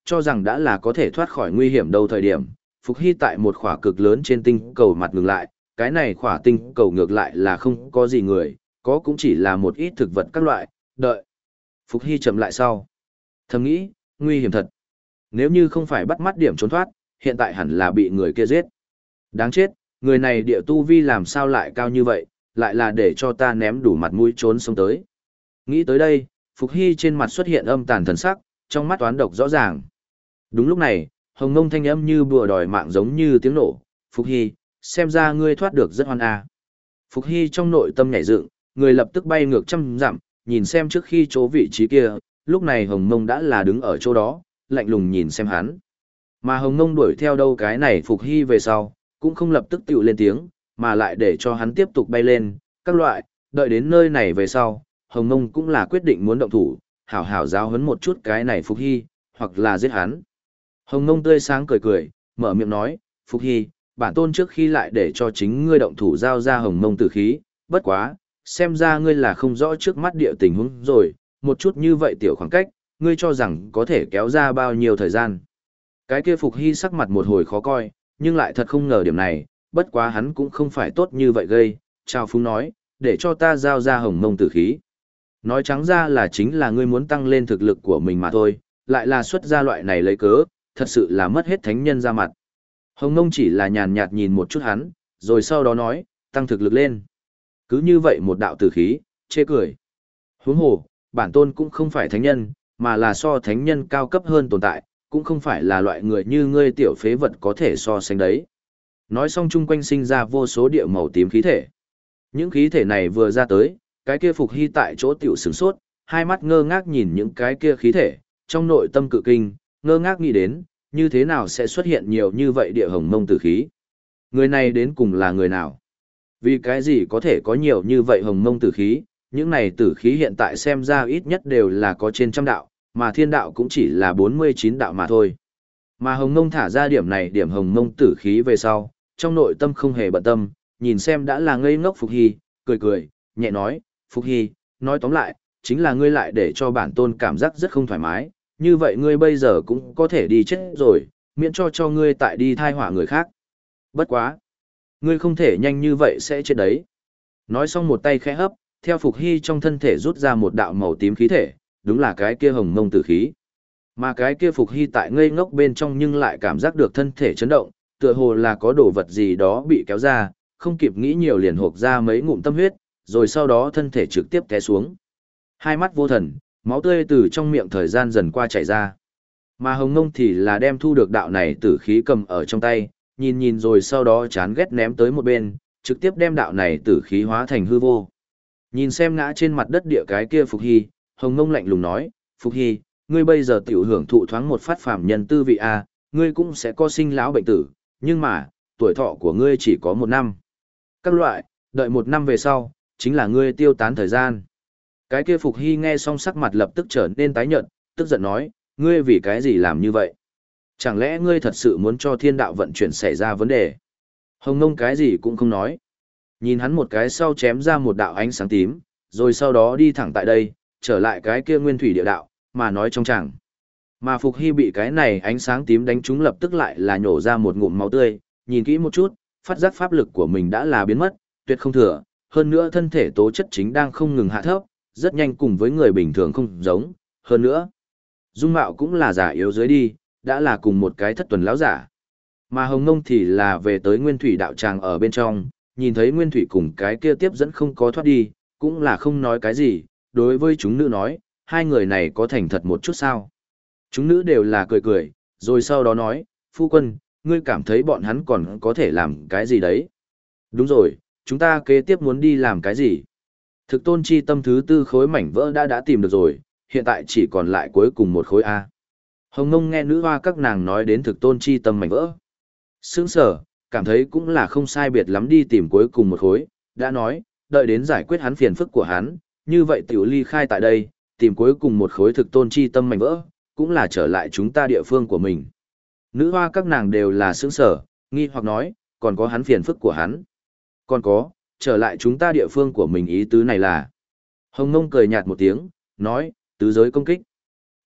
cho rằng đã là có thể thoát khỏi nguy hiểm đâu thời điểm, Phục Hy tại một khỏa cực lớn trên tinh cầu mặt ngừng lại, cái này khỏa tinh cầu ngược lại là không có gì người, có cũng chỉ là một ít thực vật các loại, đợi. Phục Hy chậm lại sau. Thầm nghĩ, nguy hiểm thật. Nếu như không phải bắt mắt điểm trốn thoát, hiện tại hẳn là bị người kia giết. Đáng chết, người này địa tu vi làm sao lại cao như vậy, lại là để cho ta ném đủ mặt mũi trốn sống tới. Nghĩ tới đây, Phục Hy trên mặt xuất hiện âm tàn thần sắc, trong mắt toán độc rõ ràng. Đúng lúc này, hồng ngông thanh âm như bùa đòi mạng giống như tiếng nổ. Phục Hy, xem ra ngươi thoát được rất hoan a. Phục Hy trong nội tâm nhảy dựng, người lập tức bay ngược trăm dặm, nhìn xem trước khi chỗ vị trí kia, lúc này hồng mông đã là đứng ở chỗ đó, lạnh lùng nhìn xem hắn. Mà hồng mông đuổi theo đâu cái này Phục Hy về sau, cũng không lập tức tựu lên tiếng, mà lại để cho hắn tiếp tục bay lên, các loại, đợi đến nơi này về sau, hồng mông cũng là quyết định muốn động thủ, hảo hảo giáo huấn một chút cái này Phục Hy, hoặc là giết hắn. Hồng mông tươi sáng cười cười, mở miệng nói, Phục Hy, bản tôn trước khi lại để cho chính ngươi động thủ giao ra hồng mông tử khí, bất quá, xem ra ngươi là không rõ trước mắt địa tình huống rồi, một chút như vậy tiểu khoảng cách, ngươi cho rằng có thể kéo ra bao nhiêu thời gian. Cái kia Phục Hy sắc mặt một hồi khó coi, nhưng lại thật không ngờ điểm này, bất quá hắn cũng không phải tốt như vậy gây, Trao Phúng nói, để cho ta giao ra hồng mông tử khí. Nói trắng ra là chính là ngươi muốn tăng lên thực lực của mình mà thôi, lại là xuất ra loại này lấy cớ, thật sự là mất hết thánh nhân ra mặt. Hồng mông chỉ là nhàn nhạt nhìn một chút hắn, rồi sau đó nói, tăng thực lực lên. Cứ như vậy một đạo tử khí, chê cười. Huống hồ, bản tôn cũng không phải thánh nhân, mà là so thánh nhân cao cấp hơn tồn tại, cũng không phải là loại người như ngươi tiểu phế vật có thể so sánh đấy. Nói xong chung quanh sinh ra vô số địa màu tím khí thể. Những khí thể này vừa ra tới, cái kia Phục Hy tại chỗ tiểu sửng sốt, hai mắt ngơ ngác nhìn những cái kia khí thể, trong nội tâm cự kinh, ngơ ngác nghĩ đến, như thế nào sẽ xuất hiện nhiều như vậy địa hồng mông tử khí. Người này đến cùng là người nào? Vì cái gì có thể có nhiều như vậy hồng mông tử khí, những này tử khí hiện tại xem ra ít nhất đều là có trên trăm đạo, mà thiên đạo cũng chỉ là bốn mươi chín đạo mà thôi. Mà hồng mông thả ra điểm này điểm hồng mông tử khí về sau, trong nội tâm không hề bận tâm, nhìn xem đã là ngây ngốc Phục Hy, cười cười, nhẹ nói, Phục Hy, nói tóm lại, chính là ngươi lại để cho bản tôn cảm giác rất không thoải mái, như vậy ngươi bây giờ cũng có thể đi chết rồi, miễn cho cho ngươi tại đi thai họa người khác. Bất quá. Ngươi không thể nhanh như vậy sẽ chết đấy. Nói xong một tay khẽ hấp, theo Phục Hy trong thân thể rút ra một đạo màu tím khí thể, đúng là cái kia hồng mông tử khí. Mà cái kia Phục Hy tại ngây ngốc bên trong nhưng lại cảm giác được thân thể chấn động, tựa hồ là có đồ vật gì đó bị kéo ra, không kịp nghĩ nhiều liền hộc ra mấy ngụm tâm huyết, rồi sau đó thân thể trực tiếp té xuống. Hai mắt vô thần, máu tươi từ trong miệng thời gian dần qua chảy ra. Mà hồng mông thì là đem thu được đạo này tử khí cầm ở trong tay, nhìn nhìn rồi sau đó chán ghét ném tới một bên, trực tiếp đem đạo này tử khí hóa thành hư vô. Nhìn xem ngã trên mặt đất địa cái kia Phục Hy, hồng mông lạnh lùng nói, Phục Hy, ngươi bây giờ tiểu hưởng thụ thoáng một phát phàm nhân tư vị a, ngươi cũng sẽ có sinh lão bệnh tử, nhưng mà, tuổi thọ của ngươi chỉ có một năm. Các loại, đợi một năm về sau, chính là ngươi tiêu tán thời gian. Cái kia Phục Hy nghe xong sắc mặt lập tức trở nên tái nhợt, tức giận nói, ngươi vì cái gì làm như vậy? Chẳng lẽ ngươi thật sự muốn cho thiên đạo vận chuyển xảy ra vấn đề? Hồng Ngông cái gì cũng không nói. Nhìn hắn một cái sau chém ra một đạo ánh sáng tím, rồi sau đó đi thẳng tại đây, trở lại cái kia nguyên thủy địa đạo, mà nói trong chẳng. Mà Phục Hy bị cái này ánh sáng tím đánh trúng lập tức lại là nhổ ra một ngụm máu tươi, nhìn kỹ một chút, phát giác pháp lực của mình đã là biến mất, tuyệt không thừa, hơn nữa thân thể tố chất chính đang không ngừng hạ thấp, rất nhanh cùng với người bình thường không giống, hơn nữa. Dung mạo cũng là giả yếu dưới đi, đã là cùng một cái thất tuần lão giả. Mà Hồng Ngông thì là về tới nguyên thủy đạo tràng ở bên trong, nhìn thấy nguyên thủy cùng cái kia tiếp dẫn không có thoát đi, cũng là không nói cái gì, đối với chúng nữ nói, hai người này có thành thật một chút sao. Chúng nữ đều là cười cười, rồi sau đó nói, phu quân, ngươi cảm thấy bọn hắn còn có thể làm cái gì đấy. Đúng rồi, chúng ta kế tiếp muốn đi làm cái gì? Thực tôn chi tâm thứ tư khối mảnh vỡ đã đã tìm được rồi, hiện tại chỉ còn lại cuối cùng một khối A. Hồng Ngông nghe nữ hoa các nàng nói đến thực tôn chi tâm mảnh vỡ. Sướng sở, cảm thấy cũng là không sai biệt lắm đi tìm cuối cùng một khối, đã nói, đợi đến giải quyết hắn phiền phức của hắn, như vậy tiểu ly khai tại đây, tìm cuối cùng một khối thực tôn chi tâm mảnh vỡ, cũng là trở lại chúng ta địa phương của mình. Nữ hoa các nàng đều là sướng sở, nghi hoặc nói, còn có hắn phiền phức của hắn. Còn có, trở lại chúng ta địa phương của mình ý tứ này là. Hồng Ngông cười nhạt một tiếng, nói, tứ giới công kích.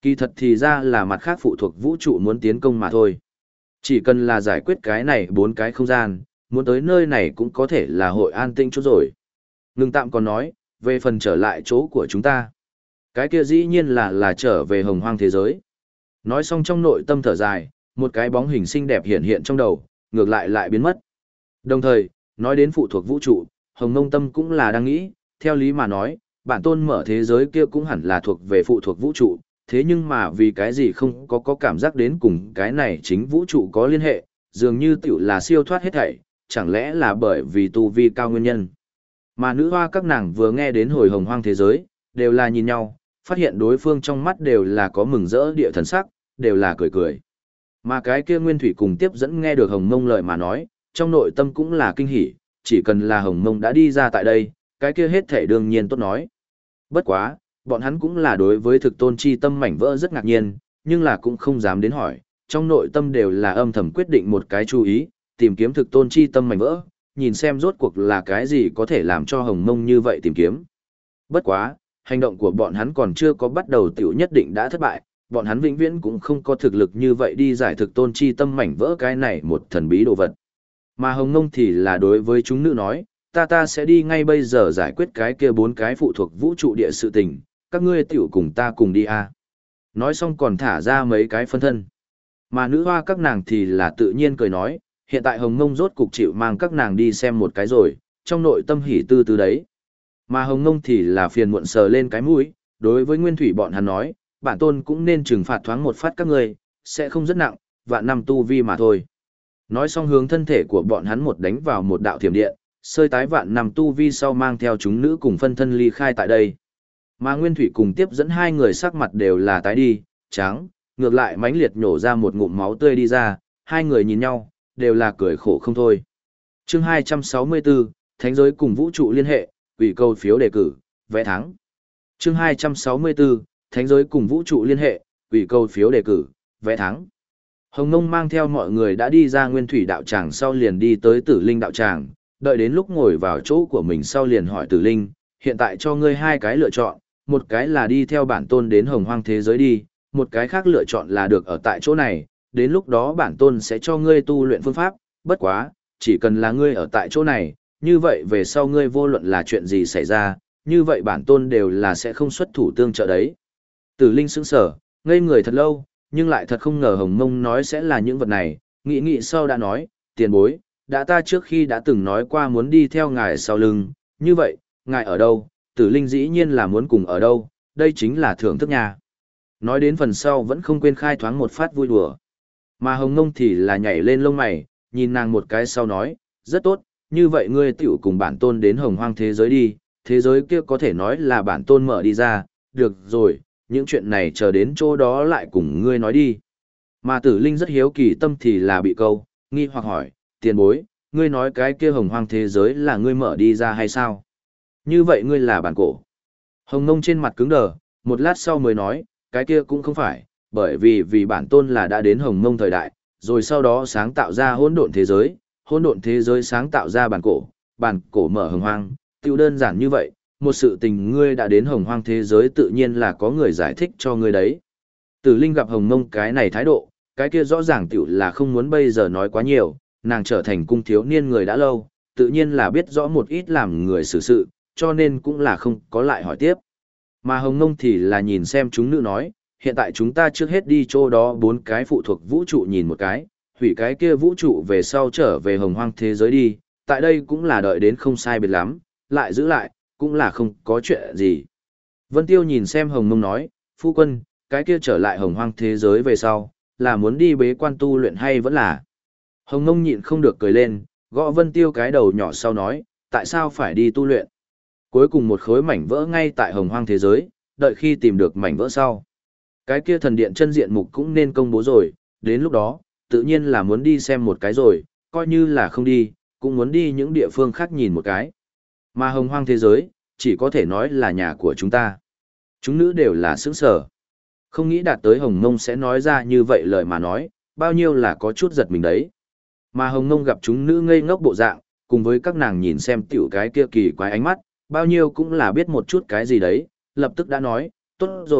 Kỳ thật thì ra là mặt khác phụ thuộc vũ trụ muốn tiến công mà thôi. Chỉ cần là giải quyết cái này bốn cái không gian, muốn tới nơi này cũng có thể là hội an tĩnh chút rồi. Ngưng tạm còn nói, về phần trở lại chỗ của chúng ta. Cái kia dĩ nhiên là là trở về hồng hoang thế giới. Nói xong trong nội tâm thở dài, một cái bóng hình xinh đẹp hiện hiện trong đầu, ngược lại lại biến mất. Đồng thời, nói đến phụ thuộc vũ trụ, Hồng Mông Tâm cũng là đang nghĩ, theo lý mà nói, bản tôn mở thế giới kia cũng hẳn là thuộc về phụ thuộc vũ trụ, thế nhưng mà vì cái gì không có có cảm giác đến cùng cái này chính vũ trụ có liên hệ, dường như tiểu là siêu thoát hết thảy, chẳng lẽ là bởi vì tu vi cao nguyên nhân. Mà nữ hoa các nàng vừa nghe đến hồi hồng hoang thế giới, đều là nhìn nhau, phát hiện đối phương trong mắt đều là có mừng rỡ địa thần sắc, đều là cười cười. Mà cái kia Nguyên Thủy cùng tiếp dẫn nghe được Hồng Mông lời mà nói, trong nội tâm cũng là kinh hỉ, chỉ cần là Hồng Mông đã đi ra tại đây, cái kia hết thể đương nhiên tốt nói. Bất quá, bọn hắn cũng là đối với thực tôn chi tâm mảnh vỡ rất ngạc nhiên, nhưng là cũng không dám đến hỏi, trong nội tâm đều là âm thầm quyết định một cái chú ý, tìm kiếm thực tôn chi tâm mảnh vỡ, nhìn xem rốt cuộc là cái gì có thể làm cho Hồng Mông như vậy tìm kiếm. Bất quá, hành động của bọn hắn còn chưa có bắt đầu tiểu nhất định đã thất bại, bọn hắn vĩnh viễn cũng không có thực lực như vậy đi giải thực tôn chi tâm mảnh vỡ cái này một thần bí đồ vật. Mà Hồng Mông thì là đối với chúng nữ nói, ta ta sẽ đi ngay bây giờ giải quyết cái kia bốn cái phụ thuộc vũ trụ địa sự tình, các ngươi tiểu cùng ta cùng đi a. Nói xong còn thả ra mấy cái phân thân. Mà nữ hoa các nàng thì là tự nhiên cười nói, hiện tại Hồng Mông rốt cục chịu mang các nàng đi xem một cái rồi, trong nội tâm hỉ tư tư đấy. Mà Hồng Mông thì là phiền muộn sờ lên cái mũi, đối với Nguyên Thủy bọn hắn nói, bản tôn cũng nên trừng phạt thoáng một phát các ngươi, sẽ không rất nặng, vạn năm tu vi mà thôi. Nói xong hướng thân thể của bọn hắn một đánh vào một đạo thiểm điện, sơi tái vạn năm tu vi sau mang theo chúng nữ cùng phân thân ly khai tại đây. Mà Nguyên Thủy cùng tiếp dẫn hai người sắc mặt đều là tái đi, trắng, ngược lại mãnh liệt nhổ ra một ngụm máu tươi đi ra, hai người nhìn nhau, đều là cười khổ không thôi. Chương hai trăm sáu mươi tư, Thánh giới cùng vũ trụ liên hệ, ủy câu phiếu đề cử, vẽ thắng. Chương hai trăm sáu mươi tư, Thánh giới cùng vũ trụ liên hệ, ủy câu phiếu đề cử, vẽ thắng. Hồng Nông mang theo mọi người đã đi ra Nguyên Thủy đạo tràng sau liền đi tới Tử Linh đạo tràng, đợi đến lúc ngồi vào chỗ của mình sau liền hỏi Tử Linh, hiện tại cho ngươi hai cái lựa chọn, một cái là đi theo bản tôn đến hồng hoang thế giới đi, một cái khác lựa chọn là được ở tại chỗ này, đến lúc đó bản tôn sẽ cho ngươi tu luyện phương pháp, bất quá, chỉ cần là ngươi ở tại chỗ này, như vậy về sau ngươi vô luận là chuyện gì xảy ra, như vậy bản tôn đều là sẽ không xuất thủ tương trợ đấy. Tử Linh sững sờ, ngây người thật lâu, nhưng lại thật không ngờ Hồng Mông nói sẽ là những vật này, nghĩ nghĩ sau đã nói, tiền bối, đã ta trước khi đã từng nói qua muốn đi theo ngài sau lưng, như vậy, ngài ở đâu, Tử Linh dĩ nhiên là muốn cùng ở đâu, đây chính là thưởng thức nhà. Nói đến phần sau vẫn không quên khai thoáng một phát vui đùa. Mà Hồng Mông thì là nhảy lên lông mày, nhìn nàng một cái sau nói, rất tốt, như vậy ngươi tiểu cùng bản tôn đến hồng hoang thế giới đi, thế giới kia có thể nói là bản tôn mở đi ra, được rồi, những chuyện này chờ đến chỗ đó lại cùng ngươi nói đi. Mà Tử Linh rất hiếu kỳ tâm thì là bị câu, nghi hoặc hỏi, tiền bối, ngươi nói cái kia hồng hoang thế giới là ngươi mở đi ra hay sao? Như vậy ngươi là bản cổ. Hồng Nông trên mặt cứng đờ, một lát sau mới nói, cái kia cũng không phải, bởi vì vì bản tôn là đã đến Hồng Mông thời đại, rồi sau đó sáng tạo ra hỗn độn thế giới, hỗn độn thế giới sáng tạo ra bản cổ, bản cổ mở hồng hoang, tiêu đơn giản như vậy, một sự tình ngươi đã đến hồng hoang thế giới tự nhiên là có người giải thích cho ngươi đấy. Tử Linh gặp Hồng Mông cái này thái độ, cái kia rõ ràng tiểu là không muốn bây giờ nói quá nhiều, nàng trở thành cung thiếu niên người đã lâu, tự nhiên là biết rõ một ít làm người xử sự, cho nên cũng là không có lại hỏi tiếp. Mà Hồng Mông thì là nhìn xem chúng nữ nói, hiện tại chúng ta trước hết đi chỗ đó bốn cái phụ thuộc vũ trụ nhìn một cái, hủy cái kia vũ trụ về sau trở về hồng hoang thế giới đi, tại đây cũng là đợi đến không sai biệt lắm, lại giữ lại, cũng là không có chuyện gì. Vân Tiêu nhìn xem Hồng Mông nói, phu quân, cái kia trở lại hồng hoang thế giới về sau, là muốn đi bế quan tu luyện hay vẫn là. Hồng Mông nhịn không được cười lên, gõ Vân Tiêu cái đầu nhỏ sau nói, tại sao phải đi tu luyện? Cuối cùng một khối mảnh vỡ ngay tại hồng hoang thế giới, đợi khi tìm được mảnh vỡ sau. Cái kia thần điện chân diện mục cũng nên công bố rồi, đến lúc đó, tự nhiên là muốn đi xem một cái rồi, coi như là không đi, cũng muốn đi những địa phương khác nhìn một cái. Mà hồng hoang thế giới, chỉ có thể nói là nhà của chúng ta. Chúng nữ đều là sướng sở. Không nghĩ đạt tới Hồng Mông sẽ nói ra như vậy lời mà nói, bao nhiêu là có chút giật mình đấy. Mà Hồng Mông gặp chúng nữ ngây ngốc bộ dạng, cùng với các nàng nhìn xem tiểu cái kia kỳ quái ánh mắt, bao nhiêu cũng là biết một chút cái gì đấy, lập tức đã nói, tốt rồi,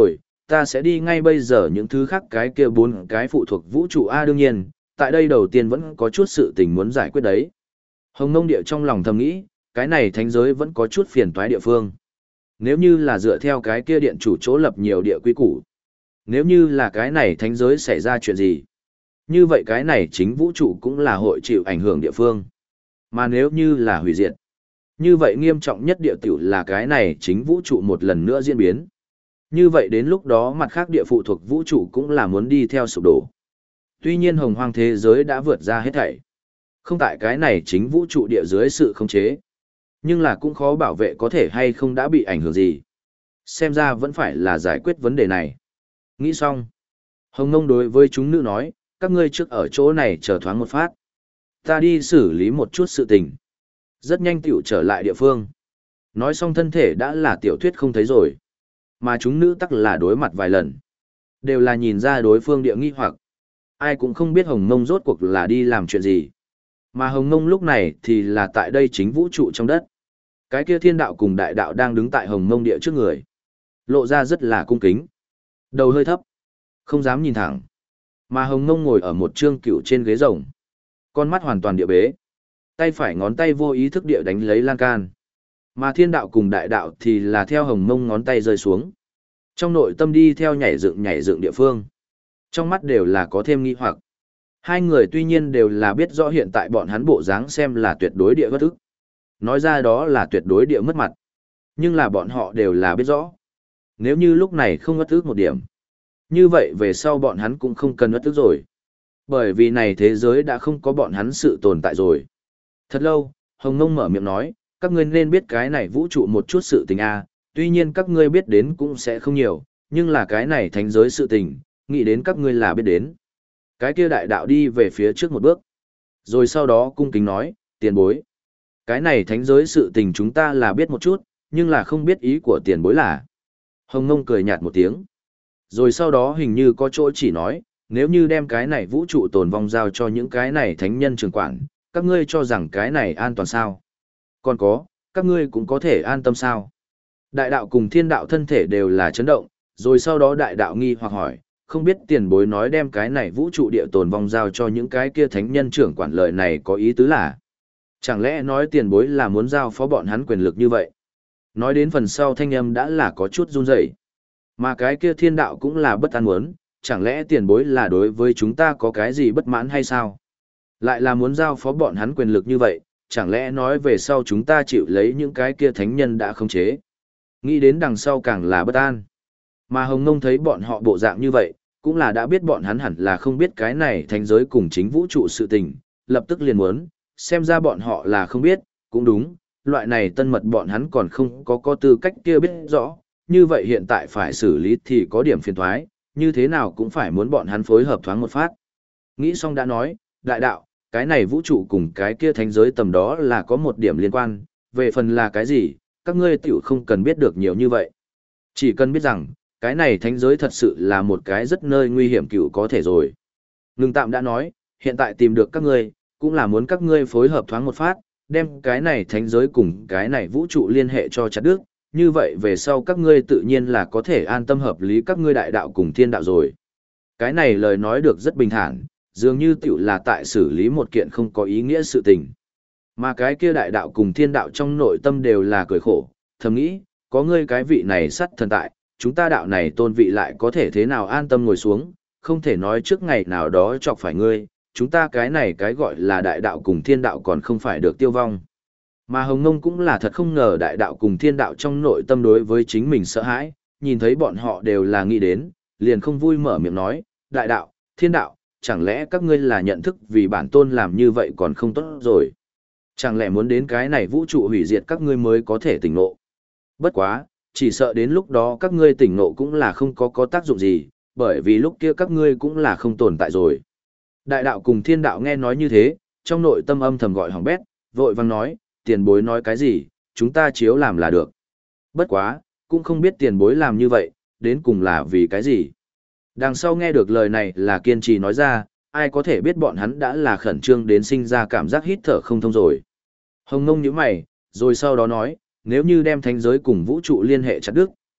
ta sẽ đi ngay bây giờ những thứ khác cái kia bốn cái phụ thuộc vũ trụ A đương nhiên, tại đây đầu tiên vẫn có chút sự tình muốn giải quyết đấy. Hồng Mông Địa trong lòng thầm nghĩ, cái này thánh giới vẫn có chút phiền toái địa phương. Nếu như là dựa theo cái kia điện chủ chỗ lập nhiều địa quy củ, nếu như là cái này thánh giới xảy ra chuyện gì, như vậy cái này chính vũ trụ cũng là hội chịu ảnh hưởng địa phương. Mà nếu như là hủy diệt, như vậy nghiêm trọng nhất địa tiểu là cái này chính vũ trụ một lần nữa diễn biến. Như vậy đến lúc đó mặt khác địa phụ thuộc vũ trụ cũng là muốn đi theo sụp đổ. Tuy nhiên hồng hoang thế giới đã vượt ra hết thảy. Không tại cái này chính vũ trụ địa dưới sự khống chế. Nhưng là cũng khó bảo vệ có thể hay không đã bị ảnh hưởng gì. Xem ra vẫn phải là giải quyết vấn đề này. Nghĩ xong. Hồng Ngông đối với chúng nữ nói, các ngươi trước ở chỗ này chờ thoáng một phát. Ta đi xử lý một chút sự tình. Rất nhanh tiểu trở lại địa phương. Nói xong thân thể đã là tiểu thuyết không thấy rồi. Mà chúng nữ tắc là đối mặt vài lần. Đều là nhìn ra đối phương địa nghi hoặc. Ai cũng không biết Hồng Ngông rốt cuộc là đi làm chuyện gì. Mà Hồng Ngông lúc này thì là tại đây chính vũ trụ trong đất. Cái kia thiên đạo cùng đại đạo đang đứng tại Hồng Ngông địa trước người. Lộ ra rất là cung kính. Đầu hơi thấp. Không dám nhìn thẳng. Mà Hồng Ngông ngồi ở một trương cựu trên ghế rồng. Con mắt hoàn toàn địa bế. Tay phải ngón tay vô ý thức địa đánh lấy lan can. Mà thiên đạo cùng đại đạo thì là theo Hồng Ngông ngón tay rơi xuống. Trong nội tâm đi theo nhảy dựng nhảy dựng địa phương. Trong mắt đều là có thêm nghi hoặc. Hai người tuy nhiên đều là biết rõ hiện tại bọn hắn bộ dáng xem là tuyệt đối địa bất ức. Nói ra đó là tuyệt đối địa mất mặt. Nhưng là bọn họ đều là biết rõ. Nếu như lúc này không bất ức một điểm. Như vậy về sau bọn hắn cũng không cần bất ức rồi. Bởi vì này thế giới đã không có bọn hắn sự tồn tại rồi. Thật lâu, Hồng Ngông mở miệng nói, các ngươi nên biết cái này vũ trụ một chút sự tình a, tuy nhiên các ngươi biết đến cũng sẽ không nhiều, nhưng là cái này thánh giới sự tình, nghĩ đến các ngươi là biết đến. Cái kia đại đạo đi về phía trước một bước. Rồi sau đó cung kính nói, tiền bối. Cái này thánh giới sự tình chúng ta là biết một chút, nhưng là không biết ý của tiền bối là. Hồng Ngông cười nhạt một tiếng. Rồi sau đó hình như có chỗ chỉ nói, nếu như đem cái này vũ trụ tồn vong giao cho những cái này thánh nhân trường quản, các ngươi cho rằng cái này an toàn sao? Còn có, các ngươi cũng có thể an tâm sao? Đại đạo cùng thiên đạo thân thể đều là chấn động, rồi sau đó đại đạo nghi hoặc hỏi, không biết tiền bối nói đem cái này vũ trụ địa tồn vong giao cho những cái kia thánh nhân trưởng quản lời này có ý tứ là? Chẳng lẽ nói tiền bối là muốn giao phó bọn hắn quyền lực như vậy? Nói đến phần sau thanh âm đã là có chút run rẩy. Mà cái kia thiên đạo cũng là bất an muốn, chẳng lẽ tiền bối là đối với chúng ta có cái gì bất mãn hay sao? Lại là muốn giao phó bọn hắn quyền lực như vậy, chẳng lẽ nói về sau chúng ta chịu lấy những cái kia thánh nhân đã khống chế? Nghĩ đến đằng sau càng là bất an. Mà Hồng Ngông thấy bọn họ bộ dạng như vậy, cũng là đã biết bọn hắn hẳn là không biết cái này thánh giới cùng chính vũ trụ sự tình, lập tức liền muốn, xem ra bọn họ là không biết, cũng đúng, loại này tân mật bọn hắn còn không có có tư cách kia biết rõ, như vậy hiện tại phải xử lý thì có điểm phiền thoái, như thế nào cũng phải muốn bọn hắn phối hợp thoáng một phát. Nghĩ xong đã nói, đại đạo, cái này vũ trụ cùng cái kia thánh giới tầm đó là có một điểm liên quan, về phần là cái gì, các ngươi tiểu không cần biết được nhiều như vậy. Chỉ cần biết rằng, cái này thánh giới thật sự là một cái rất nơi nguy hiểm cựu có thể rồi. Ngưng tạm đã nói, hiện tại tìm được các ngươi, cũng là muốn các ngươi phối hợp thoáng một phát, đem cái này thánh giới cùng cái này vũ trụ liên hệ cho chặt đứt, như vậy về sau các ngươi tự nhiên là có thể an tâm hợp lý các ngươi đại đạo cùng thiên đạo rồi. Cái này lời nói được rất bình thản, dường như tiểu là tại xử lý một kiện không có ý nghĩa sự tình. Mà cái kia đại đạo cùng thiên đạo trong nội tâm đều là cười khổ, thầm nghĩ, có ngươi cái vị này sắt thần tại, chúng ta đạo này tôn vị lại có thể thế nào an tâm ngồi xuống, không thể nói trước ngày nào đó chọc phải ngươi, chúng ta cái này cái gọi là đại đạo cùng thiên đạo còn không phải được tiêu vong. Mà Hồng Ngông cũng là thật không ngờ đại đạo cùng thiên đạo trong nội tâm đối với chính mình sợ hãi, nhìn thấy bọn họ đều là nghĩ đến, liền không vui mở miệng nói, đại đạo, thiên đạo, chẳng lẽ các ngươi là nhận thức vì bản tôn làm như vậy còn không tốt rồi. Chẳng lẽ muốn đến cái này vũ trụ hủy diệt các ngươi mới có thể tỉnh ngộ. Bất quá, chỉ sợ đến lúc đó các ngươi tỉnh ngộ cũng là không có có tác dụng gì, bởi vì lúc kia các ngươi cũng là không tồn tại rồi. Đại đạo cùng thiên đạo nghe nói như thế, trong nội tâm âm thầm gọi hỏng bét, vội vang nói, tiền bối nói cái gì, chúng ta chiếu làm là được. Bất quá, cũng không biết tiền bối làm như vậy, đến cùng là vì cái gì. Đằng sau nghe được lời này là kiên trì nói ra, ai có thể biết bọn hắn đã là khẩn trương đến sinh ra cảm giác hít thở không thông rồi. Hồng Ngông nhíu mày, rồi sau đó nói, nếu như đem thánh giới cùng vũ trụ liên hệ chặt đứt,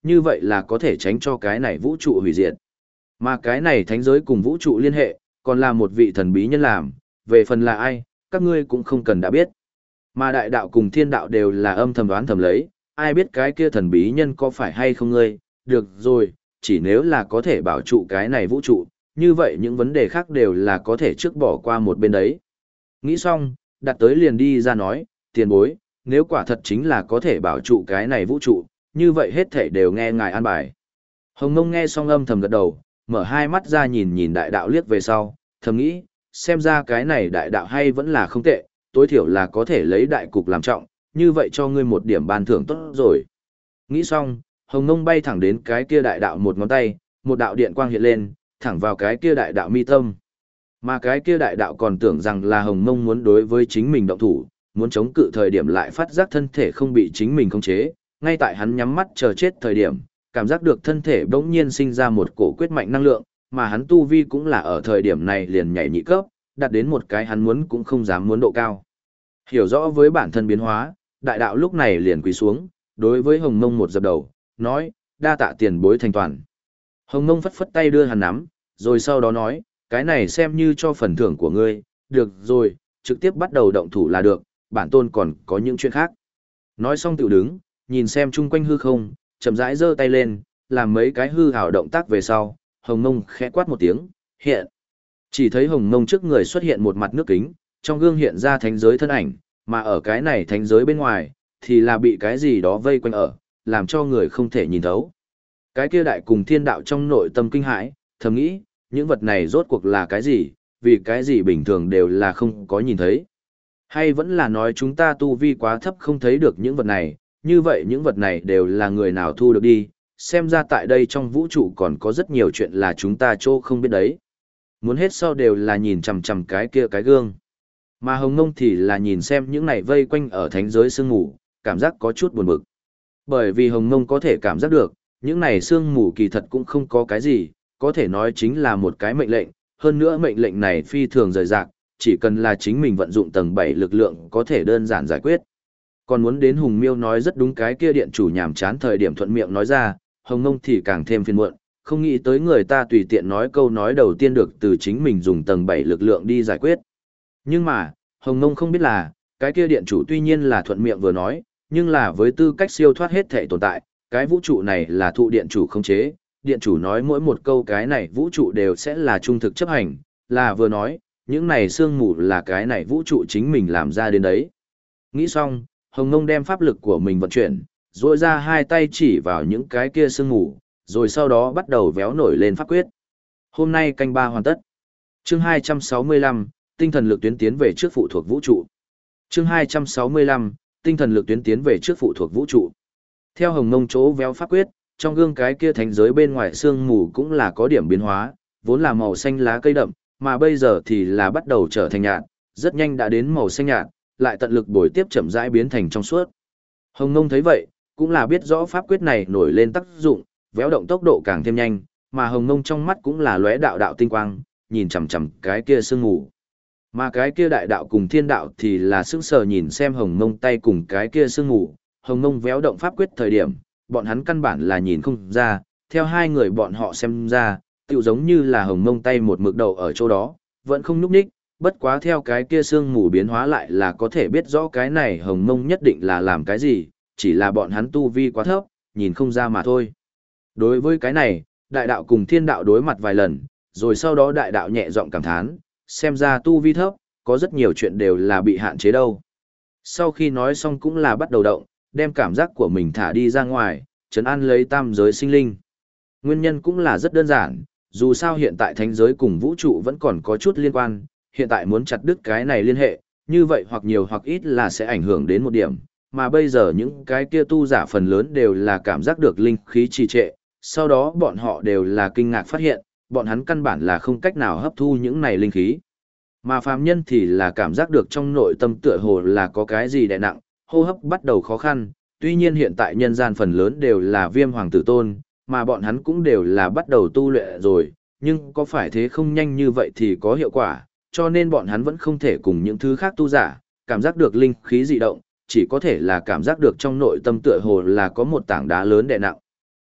như vậy là có thể tránh cho cái này vũ trụ hủy diệt. Mà cái này thánh giới cùng vũ trụ liên hệ, còn là một vị thần bí nhân làm, về phần là ai, các ngươi cũng không cần đã biết. Mà đại đạo cùng thiên đạo đều là âm thầm đoán thầm lấy, ai biết cái kia thần bí nhân có phải hay không ngươi, được rồi, chỉ nếu là có thể bảo trụ cái này vũ trụ, như vậy những vấn đề khác đều là có thể trước bỏ qua một bên đấy. Nghĩ xong, đặt tới liền đi ra nói, tiền bối, nếu quả thật chính là có thể bảo trụ cái này vũ trụ, như vậy hết thể đều nghe ngài an bài. Hồng Mông nghe xong âm thầm gật đầu, mở hai mắt ra nhìn nhìn đại đạo liếc về sau, thầm nghĩ, xem ra cái này đại đạo hay vẫn là không tệ, tối thiểu là có thể lấy đại cục làm trọng, như vậy cho ngươi một điểm ban thưởng tốt rồi. Nghĩ xong, Hồng Mông bay thẳng đến cái kia đại đạo một ngón tay, một đạo điện quang hiện lên, thẳng vào cái kia đại đạo mi tâm. Mà cái kia đại đạo còn tưởng rằng là Hồng Mông muốn đối với chính mình động thủ, muốn chống cự thời điểm lại phát giác thân thể không bị chính mình khống chế, ngay tại hắn nhắm mắt chờ chết thời điểm, cảm giác được thân thể bỗng nhiên sinh ra một cổ quyết mạnh năng lượng, mà hắn tu vi cũng là ở thời điểm này liền nhảy nhị cấp, đạt đến một cái hắn muốn cũng không dám muốn độ cao. Hiểu rõ với bản thân biến hóa, đại đạo lúc này liền quỳ xuống, đối với Hồng Mông một dập đầu, nói, đa tạ tiền bối thành toàn. Hồng Mông phất phất tay đưa hắn nắm, rồi sau đó nói, cái này xem như cho phần thưởng của ngươi, được rồi, trực tiếp bắt đầu động thủ là được, bản tôn còn có những chuyện khác. Nói xong tự đứng, nhìn xem chung quanh hư không, chậm rãi giơ tay lên, làm mấy cái hư ảo động tác về sau, Hồng Mông khẽ quát một tiếng, hiện. Chỉ thấy Hồng Mông trước người xuất hiện một mặt nước kính, trong gương hiện ra thánh giới thân ảnh, mà ở cái này thánh giới bên ngoài, thì là bị cái gì đó vây quanh ở, làm cho người không thể nhìn thấu. Cái kia đại cùng thiên đạo trong nội tâm kinh hãi, thầm nghĩ, những vật này rốt cuộc là cái gì, vì cái gì bình thường đều là không có nhìn thấy. Hay vẫn là nói chúng ta tu vi quá thấp không thấy được những vật này, như vậy những vật này đều là người nào thu được đi, xem ra tại đây trong vũ trụ còn có rất nhiều chuyện là chúng ta chỗ không biết đấy. Muốn hết sau đều là nhìn chằm chằm cái kia cái gương. Mà Hồng Mông thì là nhìn xem những này vây quanh ở thánh giới sương mù, cảm giác có chút buồn bực. Bởi vì Hồng Mông có thể cảm giác được, những này sương mù kỳ thật cũng không có cái gì, có thể nói chính là một cái mệnh lệnh, hơn nữa mệnh lệnh này phi thường rời rạc, chỉ cần là chính mình vận dụng tầng bảy lực lượng có thể đơn giản giải quyết. Còn muốn đến Hùng Miêu nói rất đúng cái kia điện chủ nhàm chán thời điểm thuận miệng nói ra, Hồng Mông thì càng thêm phiền muộn, không nghĩ tới người ta tùy tiện nói câu nói đầu tiên được từ chính mình dùng tầng bảy lực lượng đi giải quyết. Nhưng mà, Hồng Mông không biết là, cái kia điện chủ tuy nhiên là thuận miệng vừa nói, nhưng là với tư cách siêu thoát hết thể tồn tại, cái vũ trụ này là thụ điện chủ khống chế, điện chủ nói mỗi một câu cái này vũ trụ đều sẽ là trung thực chấp hành, là vừa nói, những này sương mù là cái này vũ trụ chính mình làm ra đến đấy. Nghĩ xong, Hồng Mông đem pháp lực của mình vận chuyển, rồi ra hai tay chỉ vào những cái kia sương mù, rồi sau đó bắt đầu véo nổi lên pháp quyết. Hôm nay canh ba hoàn tất. Chương hai trăm sáu mươi lăm, tinh thần lực tuyến tiến về trước phụ thuộc vũ trụ. Chương hai trăm sáu mươi lăm, tinh thần lực tuyến tiến về trước phụ thuộc vũ trụ. Theo Hồng Mông chỗ véo pháp quyết, trong gương cái kia thánh giới bên ngoài sương mù cũng là có điểm biến hóa, vốn là màu xanh lá cây đậm, mà bây giờ thì là bắt đầu trở thành nhạt, rất nhanh đã đến màu xanh nhạt, lại tận lực bồi tiếp chậm rãi biến thành trong suốt. Hồng Mông thấy vậy, cũng là biết rõ pháp quyết này nổi lên tác dụng, véo động tốc độ càng thêm nhanh, mà Hồng Mông trong mắt cũng là lóe đạo đạo tinh quang, nhìn chằm chằm cái kia sương mù. Mà cái kia đại đạo cùng thiên đạo thì là sững sờ nhìn xem Hồng Mông tay cùng cái kia sương mù, Hồng Mông véo động pháp quyết thời điểm, bọn hắn căn bản là nhìn không ra, theo hai người bọn họ xem ra, tựu giống như là Hồng Mông tay một mực đầu ở chỗ đó, vẫn không nhúc nhích, bất quá theo cái kia sương mù biến hóa lại là có thể biết rõ cái này Hồng Mông nhất định là làm cái gì, chỉ là bọn hắn tu vi quá thấp, nhìn không ra mà thôi. Đối với cái này, đại đạo cùng thiên đạo đối mặt vài lần, rồi sau đó đại đạo nhẹ giọng cảm thán, xem ra tu vi thấp, có rất nhiều chuyện đều là bị hạn chế đâu. Sau khi nói xong cũng là bắt đầu động, đem cảm giác của mình thả đi ra ngoài, trấn an lấy tam giới sinh linh. Nguyên nhân cũng là rất đơn giản, dù sao hiện tại thánh giới cùng vũ trụ vẫn còn có chút liên quan, hiện tại muốn chặt đứt cái này liên hệ, như vậy hoặc nhiều hoặc ít là sẽ ảnh hưởng đến một điểm, mà bây giờ những cái kia tu giả phần lớn đều là cảm giác được linh khí trì trệ, sau đó bọn họ đều là kinh ngạc phát hiện, bọn hắn căn bản là không cách nào hấp thu những này linh khí. Mà phàm nhân thì là cảm giác được trong nội tâm tựa hồ là có cái gì đè nặng, hô hấp bắt đầu khó khăn, tuy nhiên hiện tại nhân gian phần lớn đều là viêm hoàng tử tôn, mà bọn hắn cũng đều là bắt đầu tu luyện rồi, nhưng có phải thế không nhanh như vậy thì có hiệu quả, cho nên bọn hắn vẫn không thể cùng những thứ khác tu giả, cảm giác được linh khí dị động, chỉ có thể là cảm giác được trong nội tâm tựa hồ là có một tảng đá lớn đè nặng.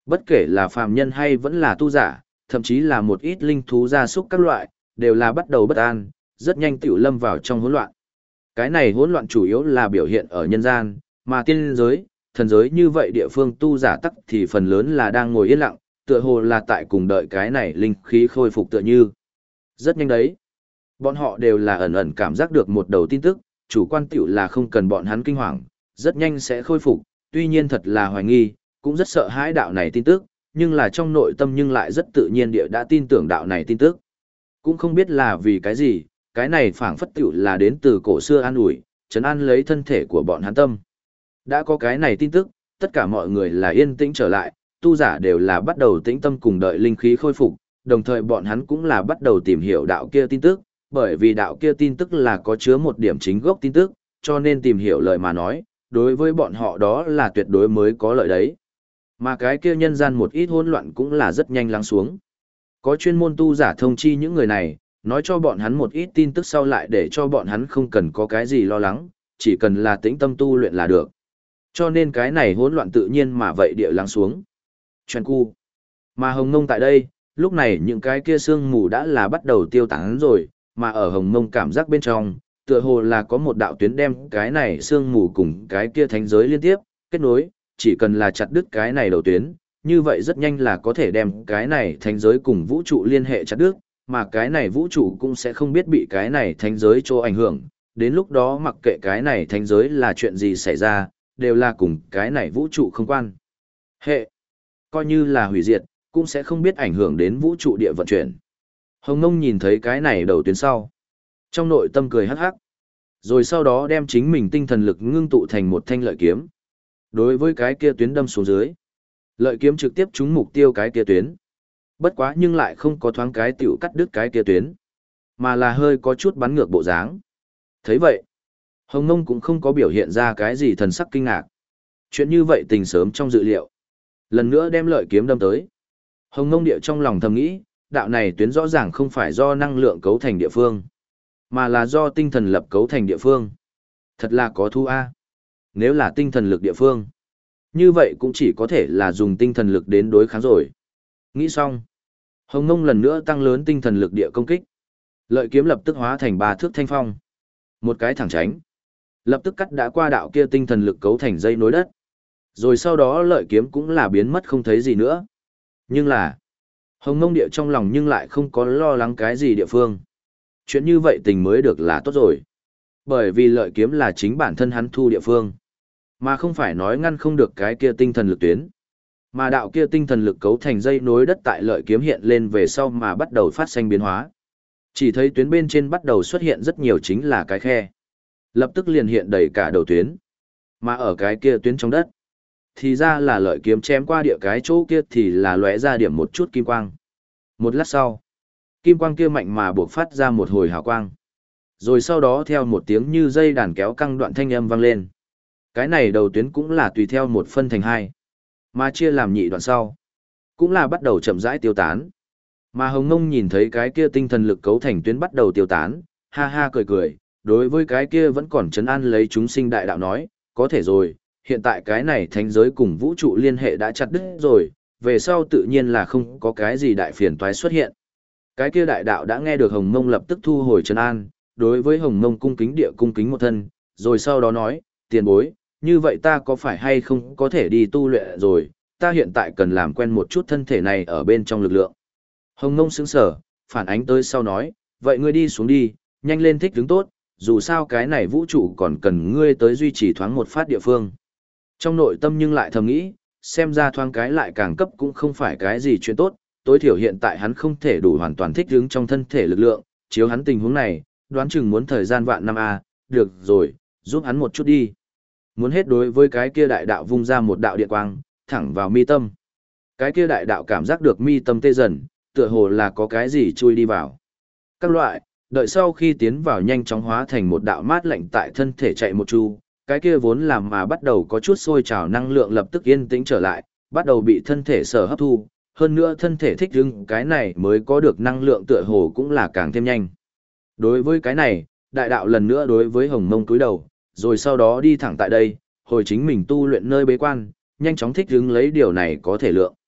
Bất kể là phàm nhân hay vẫn là tu giả, thậm chí là một ít linh thú gia súc các loại, đều là bắt đầu bất an, rất nhanh tiểu lâm vào trong hỗn loạn. Cái này hỗn loạn chủ yếu là biểu hiện ở nhân gian, mà tiên giới, thần giới như vậy địa phương tu giả tắc thì phần lớn là đang ngồi yên lặng, tựa hồ là tại cùng đợi cái này linh khí khôi phục tựa như. Rất nhanh đấy. Bọn họ đều là ẩn ẩn cảm giác được một đầu tin tức, chủ quan tiểu là không cần bọn hắn kinh hoàng, rất nhanh sẽ khôi phục, tuy nhiên thật là hoài nghi, cũng rất sợ hãi đạo này tin tức, nhưng là trong nội tâm nhưng lại rất tự nhiên địa đã tin tưởng đạo này tin tức. Cũng không biết là vì cái gì, cái này phảng phất tiểu là đến từ cổ xưa an ủi, trấn an lấy thân thể của bọn hắn tâm. Đã có cái này tin tức, tất cả mọi người là yên tĩnh trở lại, tu giả đều là bắt đầu tĩnh tâm cùng đợi linh khí khôi phục, đồng thời bọn hắn cũng là bắt đầu tìm hiểu đạo kia tin tức, bởi vì đạo kia tin tức là có chứa một điểm chính gốc tin tức, cho nên tìm hiểu lời mà nói, đối với bọn họ đó là tuyệt đối mới có lợi đấy. Mà cái kia nhân gian một ít hỗn loạn cũng là rất nhanh lắng xuống. Có chuyên môn tu giả thông chi những người này, nói cho bọn hắn một ít tin tức sau lại để cho bọn hắn không cần có cái gì lo lắng, chỉ cần là tĩnh tâm tu luyện là được. Cho nên cái này hỗn loạn tự nhiên mà vậy địa lắng xuống. Chuyện cu. Mà Hồng Mông tại đây, lúc này những cái kia sương mù đã là bắt đầu tiêu tán rồi, mà ở Hồng Mông cảm giác bên trong, tựa hồ là có một đạo tuyến đem cái này sương mù cùng cái kia thánh giới liên tiếp, kết nối, chỉ cần là chặt đứt cái này đầu tuyến, như vậy rất nhanh là có thể đem cái này thánh giới cùng vũ trụ liên hệ chặt đứt, mà cái này vũ trụ cũng sẽ không biết bị cái này thánh giới cho ảnh hưởng, đến lúc đó mặc kệ cái này thánh giới là chuyện gì xảy ra, đều là cùng cái này vũ trụ không quan hệ. Coi như là hủy diệt, cũng sẽ không biết ảnh hưởng đến vũ trụ địa vận chuyển. Hồng Ngông nhìn thấy cái này đầu tuyến sau. Trong nội tâm cười hắc hắc. Rồi sau đó đem chính mình tinh thần lực ngưng tụ thành một thanh lợi kiếm. Đối với cái kia tuyến đâm xuống dưới. Lợi kiếm trực tiếp trúng mục tiêu cái kia tuyến. Bất quá nhưng lại không có thoáng cái tiểu cắt đứt cái kia tuyến. Mà là hơi có chút bắn ngược bộ dáng. Thấy vậy. Hồng Ngông cũng không có biểu hiện ra cái gì thần sắc kinh ngạc. Chuyện như vậy tình sớm trong dự liệu. Lần nữa đem lợi kiếm đâm tới. Hồng Ngông địa trong lòng thầm nghĩ, đạo này tuyến rõ ràng không phải do năng lượng cấu thành địa phương, mà là do tinh thần lập cấu thành địa phương. Thật là có thu a. Nếu là tinh thần lực địa phương, như vậy cũng chỉ có thể là dùng tinh thần lực đến đối kháng rồi. Nghĩ xong, Hồng Ngông lần nữa tăng lớn tinh thần lực địa công kích. Lợi kiếm lập tức hóa thành ba thước thanh phong. Một cái thẳng tránh, lập tức cắt đã qua đạo kia tinh thần lực cấu thành dây nối đất. Rồi sau đó lợi kiếm cũng là biến mất không thấy gì nữa. Nhưng là, Hồng Ngông địa trong lòng nhưng lại không có lo lắng cái gì địa phương. Chuyện như vậy tình mới được là tốt rồi. Bởi vì lợi kiếm là chính bản thân hắn thu địa phương. Mà không phải nói ngăn không được cái kia tinh thần lực tuyến. Mà đạo kia tinh thần lực cấu thành dây nối đất tại lợi kiếm hiện lên về sau mà bắt đầu phát sinh biến hóa. Chỉ thấy tuyến bên trên bắt đầu xuất hiện rất nhiều chính là cái khe. Lập tức liền hiện đầy cả đầu tuyến. Mà ở cái kia tuyến trong đất, thì ra là lợi kiếm chém qua địa cái chỗ kia thì là lóe ra điểm một chút kim quang. Một lát sau, kim quang kia mạnh mà buộc phát ra một hồi hào quang. Rồi sau đó theo một tiếng như dây đàn kéo căng đoạn thanh âm vang lên. Cái này đầu tuyến cũng là tùy theo một phân thành hai, mà chia làm nhị đoạn sau, cũng là bắt đầu chậm rãi tiêu tán. Mà Hồng Ngông nhìn thấy cái kia tinh thần lực cấu thành tuyến bắt đầu tiêu tán, ha ha cười cười, đối với cái kia vẫn còn trấn an lấy chúng sinh đại đạo nói, có thể rồi, hiện tại cái này thánh giới cùng vũ trụ liên hệ đã chặt đứt rồi, về sau tự nhiên là không có cái gì đại phiền toái xuất hiện. Cái kia đại đạo đã nghe được Hồng Mông lập tức thu hồi trấn an, đối với Hồng Mông cung kính địa cung kính một thân, rồi sau đó nói, tiền bối, như vậy ta có phải hay không có thể đi tu luyện rồi, ta hiện tại cần làm quen một chút thân thể này ở bên trong lực lượng. Hồng Mông sững sờ, phản ánh tới sau nói, vậy ngươi đi xuống đi, nhanh lên thích đứng tốt, dù sao cái này vũ trụ còn cần ngươi tới duy trì thoáng một phát địa phương. Trong nội tâm nhưng lại thầm nghĩ, xem ra thoáng cái lại càng cấp cũng không phải cái gì chuyện tốt, tối thiểu hiện tại hắn không thể đủ hoàn toàn thích ứng trong thân thể lực lượng, chiếu hắn tình huống này, đoán chừng muốn thời gian vạn năm a, được rồi, giúp hắn một chút đi. Muốn hết đối với cái kia đại đạo vung ra một đạo điện quang, thẳng vào mi tâm. Cái kia đại đạo cảm giác được mi tâm tê dần, tựa hồ là có cái gì chui đi vào. Các loại, đợi sau khi tiến vào nhanh chóng hóa thành một đạo mát lạnh tại thân thể chạy một chu, cái kia vốn làm mà bắt đầu có chút sôi trào năng lượng lập tức yên tĩnh trở lại, bắt đầu bị thân thể sở hấp thu, hơn nữa thân thể thích ứng cái này mới có được năng lượng tựa hồ cũng là càng thêm nhanh. Đối với cái này, đại đạo lần nữa đối với Hồng Mông cúi đầu, rồi sau đó đi thẳng tại đây, hồi chính mình tu luyện nơi bế quan, nhanh chóng thích ứng lấy điều này có thể lượng.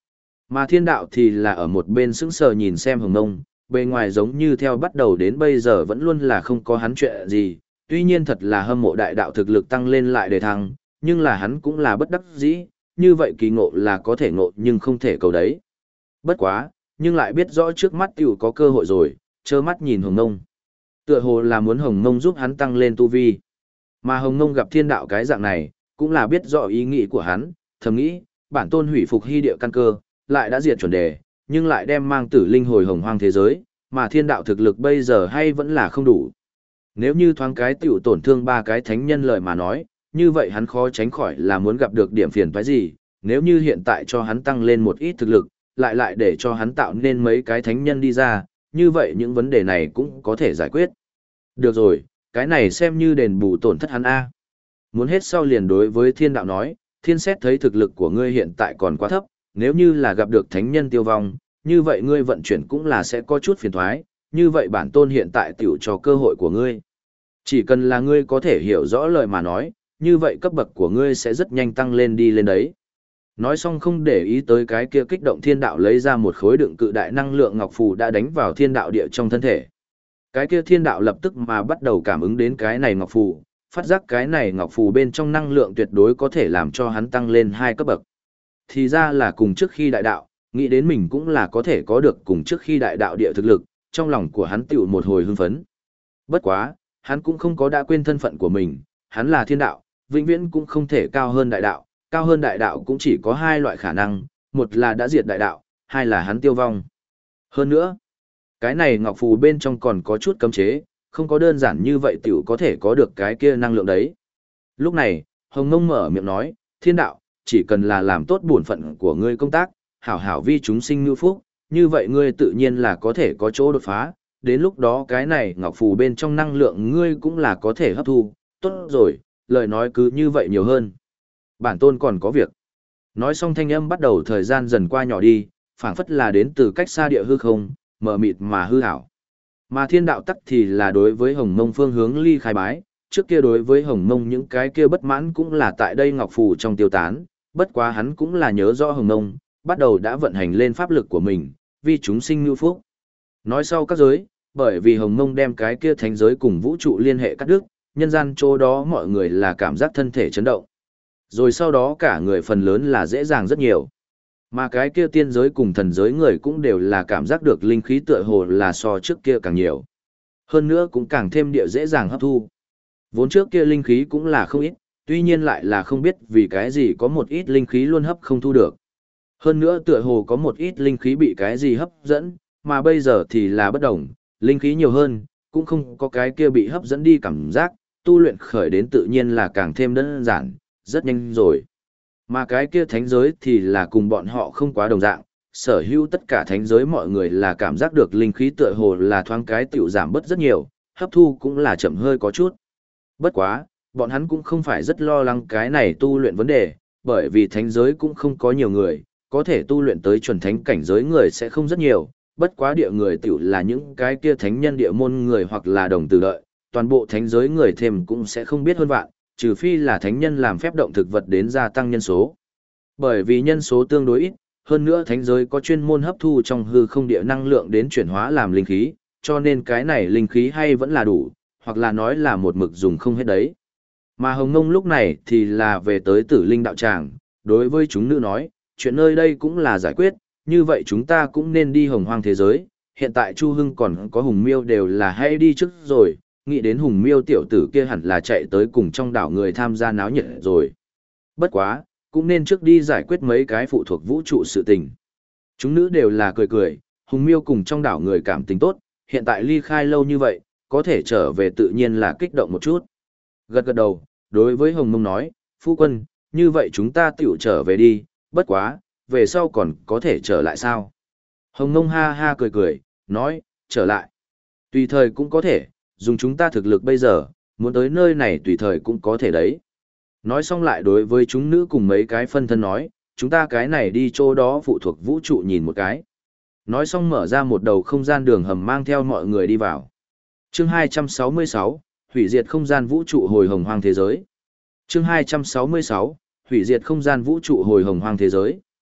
Mà thiên đạo thì là ở một bên sững sờ nhìn xem Hồng Nông, bề ngoài giống như theo bắt đầu đến bây giờ vẫn luôn là không có hắn chuyện gì, tuy nhiên thật là hâm mộ đại đạo thực lực tăng lên lại để thăng, nhưng là hắn cũng là bất đắc dĩ, như vậy kỳ ngộ là có thể ngộ nhưng không thể cầu đấy. Bất quá, nhưng lại biết rõ trước mắt tiểu có cơ hội rồi, trơ mắt nhìn Hồng Nông. Tựa hồ là muốn Hồng Nông giúp hắn tăng lên tu vi. Mà Hồng Nông gặp thiên đạo cái dạng này, cũng là biết rõ ý nghĩ của hắn, thầm nghĩ, bản tôn hủy phục hy địa căn cơ, lại đã diệt chuẩn đề, nhưng lại đem mang tử linh hồi hồng hoang thế giới, mà thiên đạo thực lực bây giờ hay vẫn là không đủ. Nếu như thoáng cái tiểu tổn thương ba cái thánh nhân lời mà nói, như vậy hắn khó tránh khỏi là muốn gặp được điểm phiền toái gì, nếu như hiện tại cho hắn tăng lên một ít thực lực, lại lại để cho hắn tạo nên mấy cái thánh nhân đi ra, như vậy những vấn đề này cũng có thể giải quyết. Được rồi, cái này xem như đền bù tổn thất hắn A. Muốn hết sau liền đối với thiên đạo nói, thiên xét thấy thực lực của ngươi hiện tại còn quá thấp, nếu như là gặp được thánh nhân tiêu vong, như vậy ngươi vận chuyển cũng là sẽ có chút phiền thoái, như vậy bản tôn hiện tại tiểu cho cơ hội của ngươi. Chỉ cần là ngươi có thể hiểu rõ lời mà nói, như vậy cấp bậc của ngươi sẽ rất nhanh tăng lên đi lên đấy. Nói xong không để ý tới cái kia kích động thiên đạo lấy ra một khối đựng cự đại năng lượng ngọc phù đã đánh vào thiên đạo địa trong thân thể. Cái kia thiên đạo lập tức mà bắt đầu cảm ứng đến cái này ngọc phù, phát giác cái này ngọc phù bên trong năng lượng tuyệt đối có thể làm cho hắn tăng lên hai cấp bậc. Thì ra là cùng trước khi đại đạo, nghĩ đến mình cũng là có thể có được cùng trước khi đại đạo địa thực lực, trong lòng của hắn tiểu một hồi hưng phấn. Bất quá, hắn cũng không có đã quên thân phận của mình, hắn là thiên đạo, vĩnh viễn cũng không thể cao hơn đại đạo, cao hơn đại đạo cũng chỉ có hai loại khả năng, một là đã diệt đại đạo, hai là hắn tiêu vong. Hơn nữa, cái này ngọc phù bên trong còn có chút cấm chế, không có đơn giản như vậy tiểu có thể có được cái kia năng lượng đấy. Lúc này, Hồng Nông mở miệng nói, thiên đạo, chỉ cần là làm tốt bổn phận của ngươi công tác, hảo hảo vi chúng sinh như phúc, như vậy ngươi tự nhiên là có thể có chỗ đột phá, đến lúc đó cái này ngọc phù bên trong năng lượng ngươi cũng là có thể hấp thu, tốt rồi, lời nói cứ như vậy nhiều hơn. Bản tôn còn có việc. Nói xong thanh âm bắt đầu thời gian dần qua nhỏ đi, phảng phất là đến từ cách xa địa hư không, mờ mịt mà hư ảo. Mà thiên đạo tắc thì là đối với Hồng Mông phương hướng ly khai bái, trước kia đối với Hồng Mông những cái kia bất mãn cũng là tại đây ngọc phù trong tiêu tán, bất quá hắn cũng là nhớ rõ Hồng Mông, bắt đầu đã vận hành lên pháp lực của mình, vì chúng sinh như phúc. Nói sau các giới, bởi vì Hồng Mông đem cái kia thánh giới cùng vũ trụ liên hệ cắt đứt, nhân gian chỗ đó mọi người là cảm giác thân thể chấn động. Rồi sau đó cả người phần lớn là dễ dàng rất nhiều. Mà cái kia tiên giới cùng thần giới người cũng đều là cảm giác được linh khí tựa hồ là so trước kia càng nhiều. Hơn nữa cũng càng thêm địa dễ dàng hấp thu. Vốn trước kia linh khí cũng là không ít, tuy nhiên lại là không biết vì cái gì có một ít linh khí luôn hấp không thu được. Hơn nữa tựa hồ có một ít linh khí bị cái gì hấp dẫn, mà bây giờ thì là bất đồng, linh khí nhiều hơn, cũng không có cái kia bị hấp dẫn đi cảm giác, tu luyện khởi đến tự nhiên là càng thêm đơn giản, rất nhanh rồi. Mà cái kia thánh giới thì là cùng bọn họ không quá đồng dạng, sở hữu tất cả thánh giới mọi người là cảm giác được linh khí tựa hồ là thoáng cái tiểu giảm bớt rất nhiều, hấp thu cũng là chậm hơi có chút. Bất quá, bọn hắn cũng không phải rất lo lắng cái này tu luyện vấn đề, bởi vì thánh giới cũng không có nhiều người, có thể tu luyện tới chuẩn thánh cảnh giới người sẽ không rất nhiều, bất quá địa người tiểu là những cái kia thánh nhân địa môn người hoặc là đồng tử đợi, toàn bộ thánh giới người thêm cũng sẽ không biết hơn vạn, trừ phi là thánh nhân làm phép động thực vật đến gia tăng nhân số. Bởi vì nhân số tương đối ít, hơn nữa thánh giới có chuyên môn hấp thu trong hư không địa năng lượng đến chuyển hóa làm linh khí, cho nên cái này linh khí hay vẫn là đủ, hoặc là nói là một mực dùng không hết đấy. Mà Hồng Ngông lúc này thì là về tới Tử Linh đạo tràng, đối với chúng nữ nói, chuyện nơi đây cũng là giải quyết, như vậy chúng ta cũng nên đi hồng hoang thế giới, hiện tại Chu Hưng còn có Hùng Miêu đều là hay đi trước rồi, nghĩ đến Hùng Miêu tiểu tử kia hẳn là chạy tới cùng trong đảo người tham gia náo nhiệt rồi. Bất quá, cũng nên trước đi giải quyết mấy cái phụ thuộc vũ trụ sự tình. Chúng nữ đều là cười cười, Hùng Miêu cùng trong đảo người cảm tình tốt, hiện tại ly khai lâu như vậy, có thể trở về tự nhiên là kích động một chút. Gật gật đầu, đối với Hồng Mông nói, phu quân, như vậy chúng ta tiểu trở về đi, bất quá, về sau còn có thể trở lại sao? Hồng Mông ha ha cười cười, nói, trở lại. Tùy thời cũng có thể, dùng chúng ta thực lực bây giờ, muốn tới nơi này tùy thời cũng có thể đấy. Nói xong lại đối với chúng nữ cùng mấy cái phân thân nói, chúng ta cái này đi chỗ đó phụ thuộc vũ trụ nhìn một cái. Nói xong mở ra một đầu không gian đường hầm mang theo mọi người đi vào. Chương hai trăm sáu mươi sáu, hủy diệt không gian vũ trụ hồi hồng hoang thế giới. Chương hai trăm sáu mươi sáu, hủy diệt không gian vũ trụ hồi hồng hoang thế giới.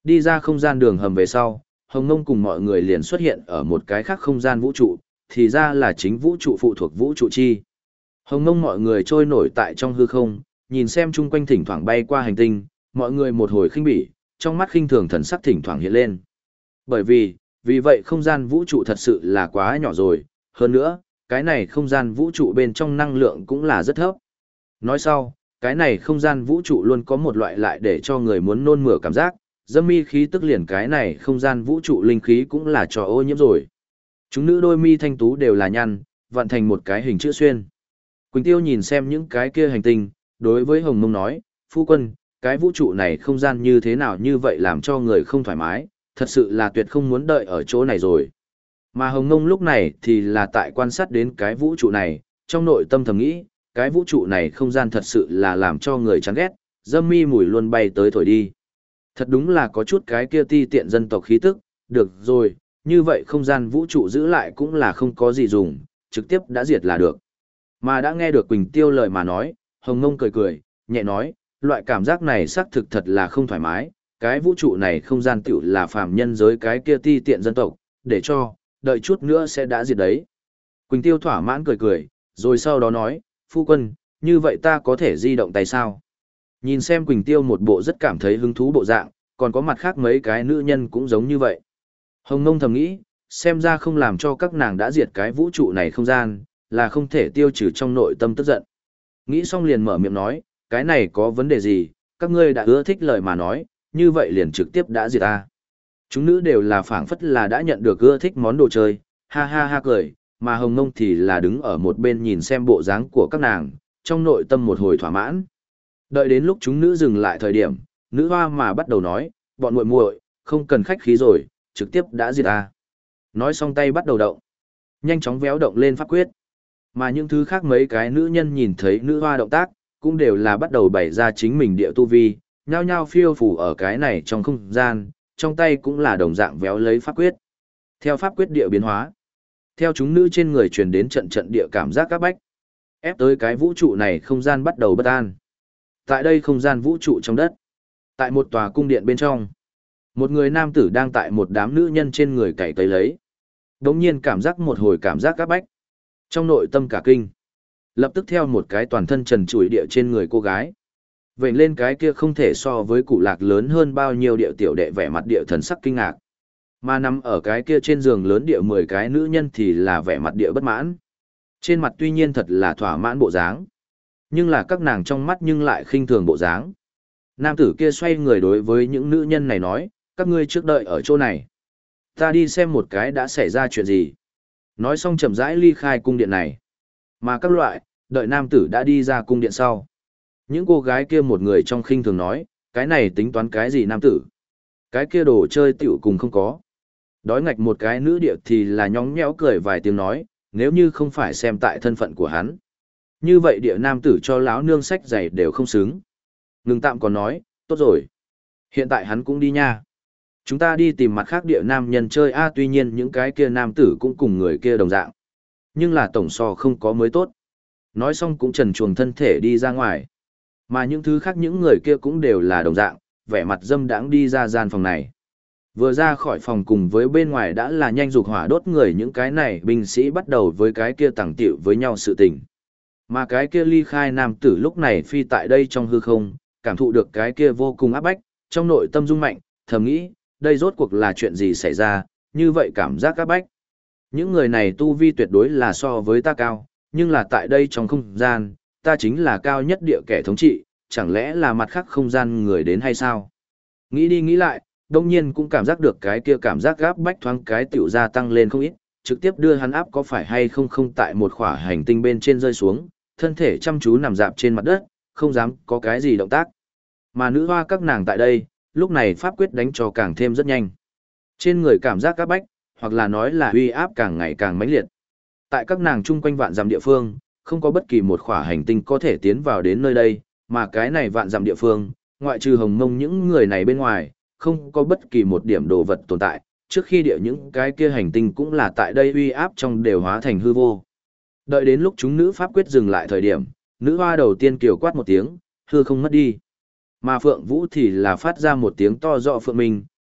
Đi ra không gian đường hầm về sau, Hồng Ngông cùng mọi người liền xuất hiện ở một cái khác không gian vũ trụ, thì ra là chính vũ trụ phụ thuộc vũ trụ chi. Hồng Ngông mọi người trôi nổi tại trong hư không, nhìn xem chung quanh thỉnh thoảng bay qua hành tinh, mọi người một hồi khinh bỉ, trong mắt khinh thường thần sắc thỉnh thoảng hiện lên. Bởi vì, vì vậy không gian vũ trụ thật sự là quá nhỏ rồi, hơn nữa, cái này không gian vũ trụ bên trong năng lượng cũng là rất thấp. Nói sau, cái này không gian vũ trụ luôn có một loại lại để cho người muốn nôn mửa cảm giác, dâm mi khí tức liền cái này không gian vũ trụ linh khí cũng là trò ô nhiễm rồi. Chúng nữ đôi mi thanh tú đều là nhăn, vặn thành một cái hình chữ xuyên. Quỳnh Tiêu nhìn xem những cái kia hành tinh, đối với Hồng Mông nói, phu quân, cái vũ trụ này không gian như thế nào như vậy làm cho người không thoải mái, thật sự là tuyệt không muốn đợi ở chỗ này rồi. Mà Hồng Mông lúc này thì là tại quan sát đến cái vũ trụ này, trong nội tâm thầm nghĩ, cái vũ trụ này không gian thật sự là làm cho người chán ghét, dâm mi mùi luôn bay tới thổi đi. Thật đúng là có chút cái kia ti tiện dân tộc khí tức, được rồi, như vậy không gian vũ trụ giữ lại cũng là không có gì dùng, trực tiếp đã diệt là được. Mà đã nghe được Quỳnh Tiêu lời mà nói, Hồng Ngông cười cười, nhẹ nói, loại cảm giác này xác thực thật là không thoải mái, cái vũ trụ này không gian tiểu là phàm nhân giới cái kia ti tiện dân tộc, để cho, đợi chút nữa sẽ đã diệt đấy. Quỳnh Tiêu thỏa mãn cười cười, rồi sau đó nói, phu quân, như vậy ta có thể di động tay sao? Nhìn xem Quỳnh Tiêu một bộ rất cảm thấy hứng thú bộ dạng, còn có mặt khác mấy cái nữ nhân cũng giống như vậy. Hồng Ngông thầm nghĩ, xem ra không làm cho các nàng đã diệt cái vũ trụ này không gian, là không thể tiêu trừ trong nội tâm tức giận. Nghĩ xong liền mở miệng nói, cái này có vấn đề gì, các ngươi đã ưa thích lời mà nói, như vậy liền trực tiếp đã diệt ta. Chúng nữ đều là phảng phất là đã nhận được ưa thích món đồ chơi, ha ha ha cười, mà Hồng Ngông thì là đứng ở một bên nhìn xem bộ dáng của các nàng, trong nội tâm một hồi thỏa mãn. Đợi đến lúc chúng nữ dừng lại thời điểm, nữ hoa mà bắt đầu nói, bọn muội muội, không cần khách khí rồi, trực tiếp đã diệt ta. Nói xong tay bắt đầu động, nhanh chóng véo động lên pháp quyết. Mà những thứ khác mấy cái nữ nhân nhìn thấy nữ hoa động tác, cũng đều là bắt đầu bày ra chính mình địa tu vi, nhao nhao phiêu phủ ở cái này trong không gian, trong tay cũng là đồng dạng véo lấy pháp quyết. Theo pháp quyết địa biến hóa, theo chúng nữ trên người truyền đến trận trận địa cảm giác các bách, ép tới cái vũ trụ này không gian bắt đầu bất an. Tại đây không gian vũ trụ trong đất, tại một tòa cung điện bên trong, một người nam tử đang tại một đám nữ nhân trên người cày cấy lấy. Đống nhiên cảm giác một hồi cảm giác các bách. Trong nội tâm cả kinh, lập tức theo một cái toàn thân trần trụi địa trên người cô gái. Vậy lên cái kia không thể so với cụ lạc lớn hơn bao nhiêu địa tiểu đệ vẻ mặt địa thần sắc kinh ngạc. Mà nằm ở cái kia trên giường lớn địa mười cái nữ nhân thì là vẻ mặt địa bất mãn. Trên mặt tuy nhiên thật là thỏa mãn bộ dáng, nhưng là các nàng trong mắt nhưng lại khinh thường bộ dáng. Nam tử kia xoay người đối với những nữ nhân này nói, các ngươi trước đợi ở chỗ này. Ta đi xem một cái đã xảy ra chuyện gì. Nói xong chậm rãi ly khai cung điện này. Mà các loại, đợi nam tử đã đi ra cung điện sau. Những cô gái kia một người trong khinh thường nói, cái này tính toán cái gì nam tử. Cái kia đồ chơi tiểu cùng không có. Đói ngạch một cái nữ địa thì là nhóng nhẽo cười vài tiếng nói, nếu như không phải xem tại thân phận của hắn. Như vậy địa nam tử cho láo nương sách giày đều không xứng. Ngừng tạm còn nói, tốt rồi. Hiện tại hắn cũng đi nha. Chúng ta đi tìm mặt khác địa nam nhân chơi a tuy nhiên những cái kia nam tử cũng cùng người kia đồng dạng. Nhưng là tổng so không có mới tốt. Nói xong cũng trần chuồng thân thể đi ra ngoài. Mà những thứ khác những người kia cũng đều là đồng dạng, vẻ mặt dâm đãng đi ra gian phòng này. Vừa ra khỏi phòng cùng với bên ngoài đã là nhanh dục hỏa đốt người những cái này binh sĩ bắt đầu với cái kia tàng tiệu với nhau sự tình. Mà cái kia ly khai nam tử lúc này phi tại đây trong hư không, cảm thụ được cái kia vô cùng áp bách, trong nội tâm rung mạnh, thầm nghĩ, đây rốt cuộc là chuyện gì xảy ra, như vậy cảm giác áp bách. Những người này tu vi tuyệt đối là so với ta cao, nhưng là tại đây trong không gian, ta chính là cao nhất địa kẻ thống trị, chẳng lẽ là mặt khác không gian người đến hay sao? Nghĩ đi nghĩ lại, đông nhiên cũng cảm giác được cái kia cảm giác gáp bách thoáng cái tiểu gia tăng lên không ít, trực tiếp đưa hắn áp có phải hay không không tại một khỏa hành tinh bên trên rơi xuống, thân thể chăm chú nằm dạp trên mặt đất, không dám có cái gì động tác. Mà nữ hoa các nàng tại đây, lúc này pháp quyết đánh cho càng thêm rất nhanh. Trên người cảm giác áp bách, hoặc là nói là uy áp càng ngày càng mãnh liệt. Tại các nàng chung quanh vạn dặm địa phương, không có bất kỳ một khỏa hành tinh có thể tiến vào đến nơi đây, mà cái này vạn dặm địa phương, ngoại trừ Hồng Mông những người này bên ngoài, không có bất kỳ một điểm đồ vật tồn tại, trước khi địa những cái kia hành tinh cũng là tại đây uy áp trong đều hóa thành hư vô. Đợi đến lúc chúng nữ pháp quyết dừng lại thời điểm, nữ hoa đầu tiên kiều quát một tiếng, hư không mất đi. Mà Phượng Vũ thì là phát ra một tiếng to rõ phượng minh,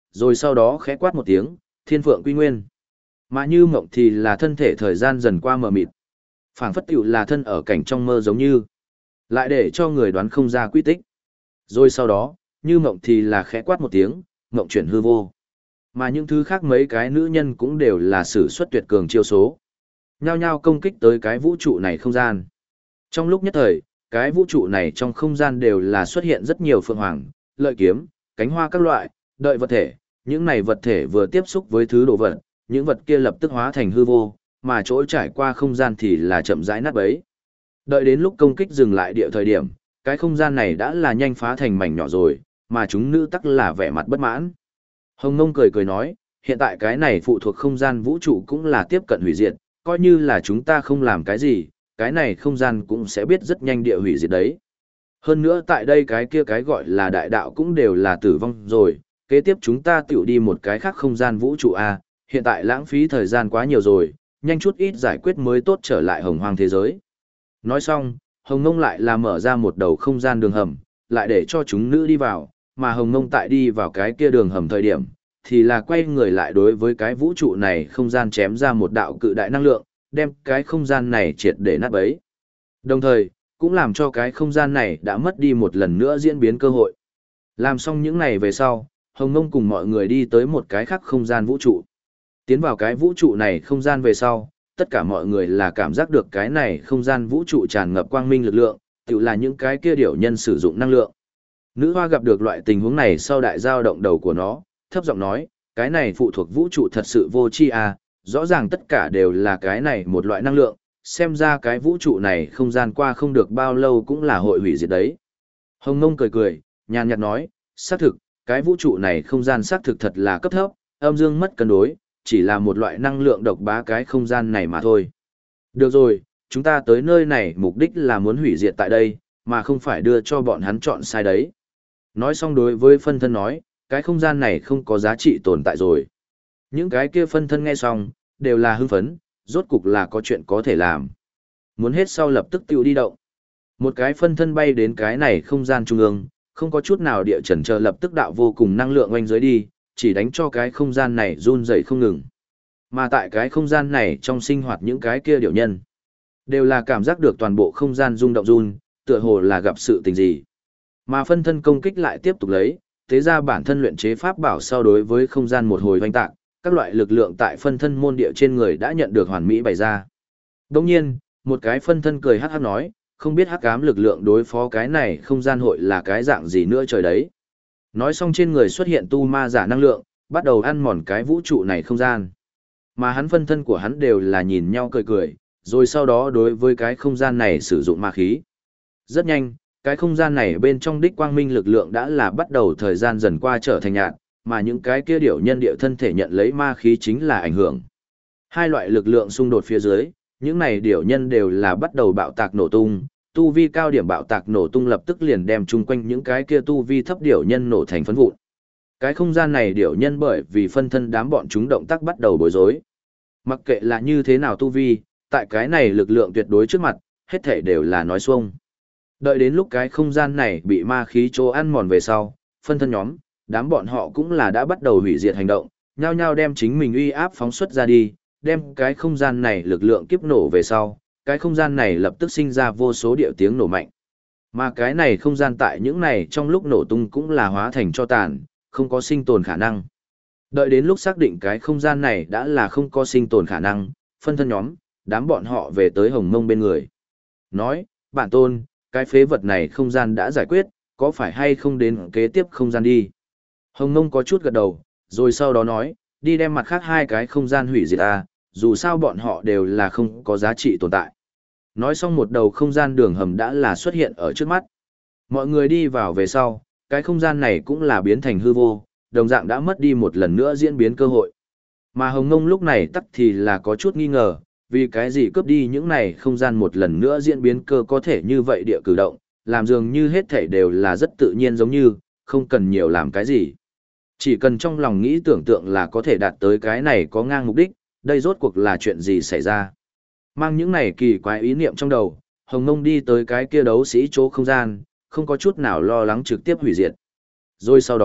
rồi sau đó khẽ quát một tiếng, thiên phượng quy nguyên. Mà như mộng thì là thân thể thời gian dần qua mờ mịt. Phảng phất tiểu là thân ở cảnh trong mơ giống như. Lại để cho người đoán không ra quy tích. Rồi sau đó, như mộng thì là khẽ quát một tiếng, mộng chuyển hư vô. Mà những thứ khác mấy cái nữ nhân cũng đều là sử xuất tuyệt cường chiêu số. Nhao nhao công kích tới cái vũ trụ này không gian. Trong lúc nhất thời, cái vũ trụ này trong không gian đều là xuất hiện rất nhiều phượng hoàng, lợi kiếm, cánh hoa các loại, đợi vật thể. Những này vật thể vừa tiếp xúc với thứ đồ vật, những vật kia lập tức hóa thành hư vô, mà chỗ trải qua không gian thì là chậm rãi nát bấy. Đợi đến lúc công kích dừng lại địa thời điểm, cái không gian này đã là nhanh phá thành mảnh nhỏ rồi, mà chúng nữ tắc là vẻ mặt bất mãn. Hồng Ngông cười cười nói, hiện tại cái này phụ thuộc không gian vũ trụ cũng là tiếp cận hủy diệt, coi như là chúng ta không làm cái gì, cái này không gian cũng sẽ biết rất nhanh địa hủy diệt đấy. Hơn nữa tại đây cái kia cái gọi là đại đạo cũng đều là tử vong rồi, kế tiếp chúng ta tiểu đi một cái khác không gian vũ trụ A, hiện tại lãng phí thời gian quá nhiều rồi, nhanh chút ít giải quyết mới tốt trở lại hồng hoang thế giới. Nói xong, Hồng Ngông lại là mở ra một đầu không gian đường hầm, lại để cho chúng nữ đi vào, mà Hồng Ngông tại đi vào cái kia đường hầm thời điểm, thì là quay người lại đối với cái vũ trụ này không gian chém ra một đạo cự đại năng lượng, đem cái không gian này triệt để nát bấy. Đồng thời, cũng làm cho cái không gian này đã mất đi một lần nữa diễn biến cơ hội. Làm xong những này về sau, Hồng Ngông cùng mọi người đi tới một cái khác không gian vũ trụ. Tiến vào cái vũ trụ này không gian về sau, tất cả mọi người là cảm giác được cái này không gian vũ trụ tràn ngập quang minh lực lượng, tự là những cái kia điểu nhân sử dụng năng lượng. Nữ hoa gặp được loại tình huống này sau đại giao động đầu của nó, thấp giọng nói, cái này phụ thuộc vũ trụ thật sự vô tri à, rõ ràng tất cả đều là cái này một loại năng lượng, xem ra cái vũ trụ này không gian qua không được bao lâu cũng là hội hủy diệt đấy. Hồng Ngông cười cười, nhàn nhạt nói, xác thực, cái vũ trụ này không gian xác thực thật là cấp thấp, âm dương mất cân đối, chỉ là một loại năng lượng độc bá cái không gian này mà thôi. Được rồi, chúng ta tới nơi này mục đích là muốn hủy diệt tại đây, mà không phải đưa cho bọn hắn chọn sai đấy. Nói xong đối với phân thân nói, cái không gian này không có giá trị tồn tại rồi. Những cái kia phân thân nghe xong, đều là hưng phấn, rốt cục là có chuyện có thể làm. Muốn hết sau lập tức tiêu đi động. Một cái phân thân bay đến cái này không gian trung ương, không có chút nào địa chần chờ lập tức đạo vô cùng năng lượng oanh dưới đi, chỉ đánh cho cái không gian này run rẩy không ngừng. Mà tại cái không gian này trong sinh hoạt những cái kia điểu nhân, đều là cảm giác được toàn bộ không gian rung động run, tựa hồ là gặp sự tình gì. Mà phân thân công kích lại tiếp tục lấy, thế ra bản thân luyện chế pháp bảo sau đối với không gian một hồi hoành tạc, các loại lực lượng tại phân thân môn địa trên người đã nhận được hoàn mỹ bày ra. Đồng nhiên, một cái phân thân cười hắc hắc nói, không biết hắc ám lực lượng đối phó cái này không gian hội là cái dạng gì nữa trời đấy. Nói xong trên người xuất hiện tu ma giả năng lượng, bắt đầu ăn mòn cái vũ trụ này không gian. Mà hắn phân thân của hắn đều là nhìn nhau cười cười, rồi sau đó đối với cái không gian này sử dụng ma khí. Rất nhanh, cái không gian này bên trong đích quang minh lực lượng đã là bắt đầu thời gian dần qua trở thành nhạt, mà những cái kia điểu nhân địa thân thể nhận lấy ma khí chính là ảnh hưởng. Hai loại lực lượng xung đột phía dưới, những này điểu nhân đều là bắt đầu bạo tạc nổ tung, tu vi cao điểm bạo tạc nổ tung lập tức liền đem chung quanh những cái kia tu vi thấp điểu nhân nổ thành phấn vụn. Cái không gian này điểu nhân bởi vì phân thân đám bọn chúng động tác bắt đầu bối rối. Mặc kệ là như thế nào tu vi, tại cái này lực lượng tuyệt đối trước mặt, hết thể đều là nói xuông. Đợi đến lúc cái không gian này bị ma khí chỗ ăn mòn về sau, phân thân nhóm, đám bọn họ cũng là đã bắt đầu hủy diệt hành động, nhao nhao đem chính mình uy áp phóng xuất ra đi, đem cái không gian này lực lượng kiếp nổ về sau, cái không gian này lập tức sinh ra vô số điệu tiếng nổ mạnh. Mà cái này không gian tại những này trong lúc nổ tung cũng là hóa thành cho tàn, không có sinh tồn khả năng. Đợi đến lúc xác định cái không gian này đã là không có sinh tồn khả năng, phân thân nhóm, đám bọn họ về tới Hồng Mông bên người. Nói, bản tôn, cái phế vật này không gian đã giải quyết, có phải hay không đến kế tiếp không gian đi. Hồng Mông có chút gật đầu, rồi sau đó nói, đi đem mặt khác hai cái không gian hủy diệt à, dù sao bọn họ đều là không có giá trị tồn tại. Nói xong một đầu không gian đường hầm đã là xuất hiện ở trước mắt. Mọi người đi vào về sau, cái không gian này cũng là biến thành hư vô, đồng dạng đã mất đi một lần nữa diễn biến cơ hội. Mà Hồng Ngông lúc này tắc thì là có chút nghi ngờ, vì cái gì cướp đi những này không gian một lần nữa diễn biến cơ có thể như vậy địa cử động, làm dường như hết thể đều là rất tự nhiên giống như, không cần nhiều làm cái gì. Chỉ cần trong lòng nghĩ tưởng tượng là có thể đạt tới cái này có ngang mục đích, đây rốt cuộc là chuyện gì xảy ra. Mang những này kỳ quái ý niệm trong đầu, Hồng Ngông đi tới cái kia đấu sĩ chỗ không gian, không có chút nào lo lắng trực tiếp hủy diệt. Rồi sau đó,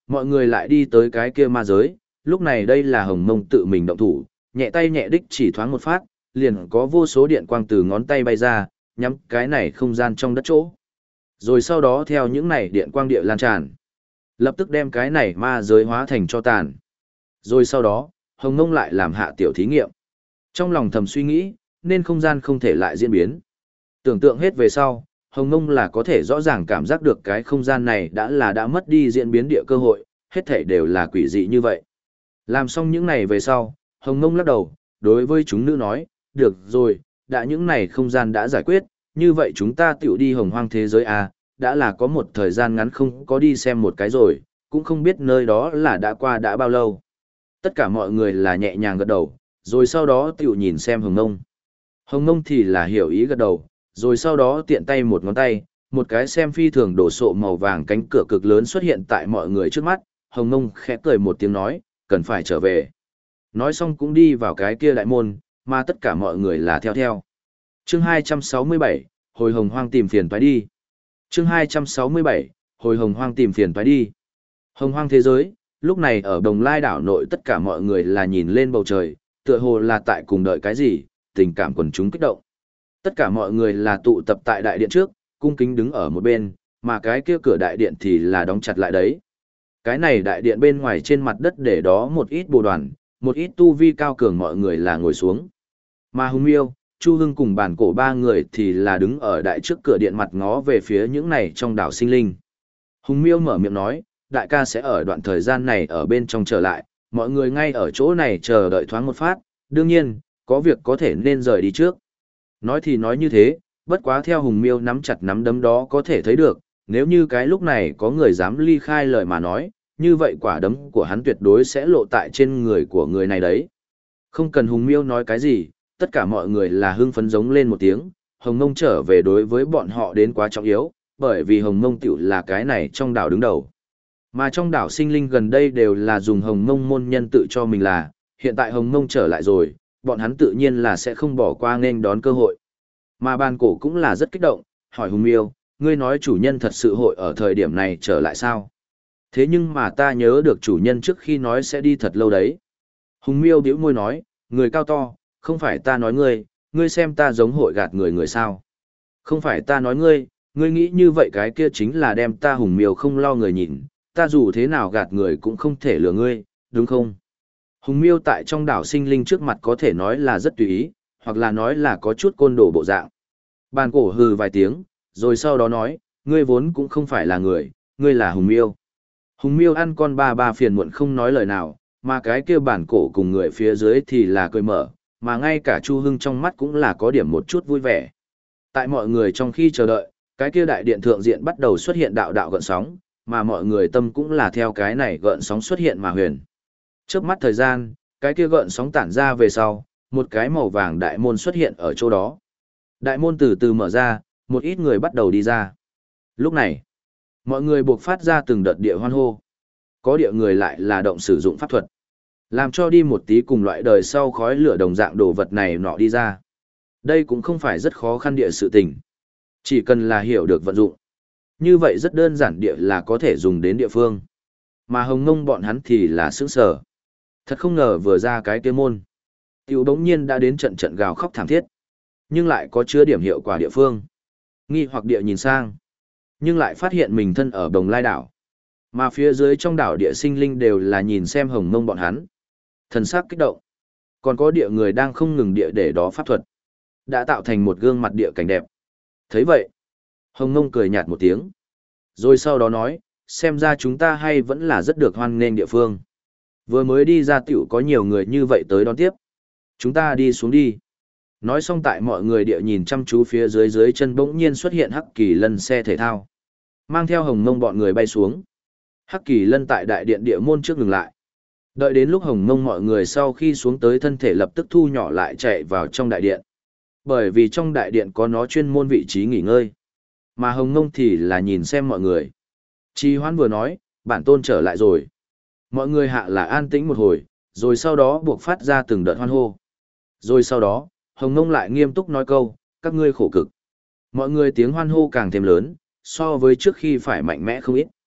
Mọi người lại đi tới cái kia ma giới, lúc này đây là Hồng Mông tự mình động thủ, nhẹ tay nhẹ đích chỉ thoáng một phát, liền có vô số điện quang từ ngón tay bay ra, nhắm cái này không gian trong đất chỗ. Rồi sau đó theo những này điện quang địa lan tràn, lập tức đem cái này ma giới hóa thành cho tàn. Rồi sau đó, Hồng Mông lại làm hạ tiểu thí nghiệm. Trong lòng thầm suy nghĩ, nên không gian không thể lại diễn biến. Tưởng tượng hết về sau, Hồng Mông là có thể rõ ràng cảm giác được cái không gian này đã là đã mất đi diễn biến địa cơ hội, hết thảy đều là quỷ dị như vậy. Làm xong những này về sau, Hồng Mông lắc đầu, đối với chúng nữ nói, được rồi, đã những này không gian đã giải quyết, như vậy chúng ta tiểu đi hồng hoang thế giới à, đã là có một thời gian ngắn không có đi xem một cái rồi, cũng không biết nơi đó là đã qua đã bao lâu. Tất cả mọi người là nhẹ nhàng gật đầu, rồi sau đó tiểu nhìn xem Hồng Mông. Hồng Mông thì là hiểu ý gật đầu, rồi sau đó tiện tay một ngón tay, một cái xem phi thường đổ sộ màu vàng cánh cửa cực lớn xuất hiện tại mọi người trước mắt, Hồng Mông khẽ cười một tiếng nói, cần phải trở về. Nói xong cũng đi vào cái kia đại môn, mà tất cả mọi người là theo theo. Chương hai trăm sáu mươi bảy, hồi hồng hoang tìm phiền toái đi. Chương hai trăm sáu mươi bảy, hồi hồng hoang tìm phiền toái đi. Hồng hoang thế giới, lúc này ở Đồng Lai đảo nội tất cả mọi người là nhìn lên bầu trời, tựa hồ là tại cùng đợi cái gì, tình cảm quần chúng kích động. Tất cả mọi người là tụ tập tại đại điện trước, cung kính đứng ở một bên, mà cái kia cửa đại điện thì là đóng chặt lại đấy. Cái này đại điện bên ngoài trên mặt đất để đó một ít bồ đoàn, một ít tu vi cao cường mọi người là ngồi xuống. Mà Hùng Miêu, Chu Hưng cùng bản cổ ba người thì là đứng ở đại trước cửa điện mặt ngó về phía những này trong đảo sinh linh. Hùng Miêu mở miệng nói, đại ca sẽ ở đoạn thời gian này ở bên trong trở lại, mọi người ngay ở chỗ này chờ đợi thoáng một phát, đương nhiên, có việc có thể nên rời đi trước. Nói thì nói như thế, bất quá theo Hùng Miêu nắm chặt nắm đấm đó có thể thấy được, nếu như cái lúc này có người dám ly khai lời mà nói, như vậy quả đấm của hắn tuyệt đối sẽ lộ tại trên người của người này đấy. Không cần Hùng Miêu nói cái gì, tất cả mọi người là hưng phấn giống lên một tiếng, Hồng Mông trở về đối với bọn họ đến quá trọng yếu, bởi vì Hồng Mông tiểu là cái này trong đảo đứng đầu. Mà trong đảo sinh linh gần đây đều là dùng Hồng Mông môn nhân tự cho mình là, hiện tại Hồng Mông trở lại rồi, bọn hắn tự nhiên là sẽ không bỏ qua nên đón cơ hội. Mà bàn cổ cũng là rất kích động, hỏi Hùng Miêu, ngươi nói chủ nhân thật sự hội ở thời điểm này trở lại sao? Thế nhưng mà ta nhớ được chủ nhân trước khi nói sẽ đi thật lâu đấy. Hùng Miêu bĩu môi nói, người cao to, không phải ta nói ngươi, ngươi xem ta giống hội gạt người người sao. Không phải ta nói ngươi, ngươi nghĩ như vậy cái kia chính là đem ta Hùng Miêu không lo người nhìn, ta dù thế nào gạt người cũng không thể lừa ngươi, đúng không? Hùng Miêu tại trong đảo sinh linh trước mặt có thể nói là rất tùy ý, hoặc là nói là có chút côn đồ bộ dạng. Bàn cổ hừ vài tiếng, rồi sau đó nói, ngươi vốn cũng không phải là người, ngươi là Hùng Miêu. Hùng Miêu ăn con ba ba phiền muộn không nói lời nào, mà cái kia bản cổ cùng người phía dưới thì là cười mở, mà ngay cả Chu Hưng trong mắt cũng là có điểm một chút vui vẻ. Tại mọi người trong khi chờ đợi, cái kia đại điện thượng diện bắt đầu xuất hiện đạo đạo gợn sóng, mà mọi người tâm cũng là theo cái này gợn sóng xuất hiện mà huyền. Chớp mắt thời gian, cái kia gợn sóng tản ra về sau, một cái màu vàng đại môn xuất hiện ở chỗ đó. Đại môn từ từ mở ra, một ít người bắt đầu đi ra. Lúc này, mọi người buộc phát ra từng đợt địa hoan hô. Có địa người lại là động sử dụng pháp thuật, làm cho đi một tí cùng loại đời sau khói lửa đồng dạng đồ vật này nọ đi ra. Đây cũng không phải rất khó khăn địa sự tình. Chỉ cần là hiểu được vận dụng. Như vậy rất đơn giản địa là có thể dùng đến địa phương. Mà Hồng Mông bọn hắn thì là sững sờ. Thật không ngờ vừa ra cái kia môn. Tiểu đống nhiên đã đến trận trận gào khóc thảm thiết. Nhưng lại có chứa điểm hiệu quả địa phương. Nghi hoặc địa nhìn sang. Nhưng lại phát hiện mình thân ở Đồng Lai đảo. Mà phía dưới trong đảo địa sinh linh đều là nhìn xem Hồng Mông bọn hắn. Thần sắc kích động. Còn có địa người đang không ngừng địa để đó pháp thuật. Đã tạo thành một gương mặt địa cảnh đẹp. Thấy vậy, Hồng Mông cười nhạt một tiếng. Rồi sau đó nói, xem ra chúng ta hay vẫn là rất được hoan nghênh địa phương. Vừa mới đi ra tiểu có nhiều người như vậy tới đón tiếp. Chúng ta đi xuống đi. Nói xong tại mọi người địa nhìn chăm chú phía dưới dưới chân bỗng nhiên xuất hiện Hắc Kỳ Lân xe thể thao. Mang theo Hồng Mông bọn người bay xuống. Hắc Kỳ Lân tại đại điện địa môn trước ngừng lại. Đợi đến lúc Hồng Mông mọi người sau khi xuống tới thân thể lập tức thu nhỏ lại chạy vào trong đại điện. Bởi vì trong đại điện có nó chuyên môn vị trí nghỉ ngơi. Mà Hồng Mông thì là nhìn xem mọi người. Trì Hoãn vừa nói, bản tôn trở lại rồi. Mọi người hạ là an tĩnh một hồi, rồi sau đó buộc phát ra từng đợt hoan hô. Rồi sau đó, Hồng Mông lại nghiêm túc nói câu, các ngươi khổ cực. Mọi người tiếng hoan hô càng thêm lớn, so với trước khi phải mạnh mẽ không ít.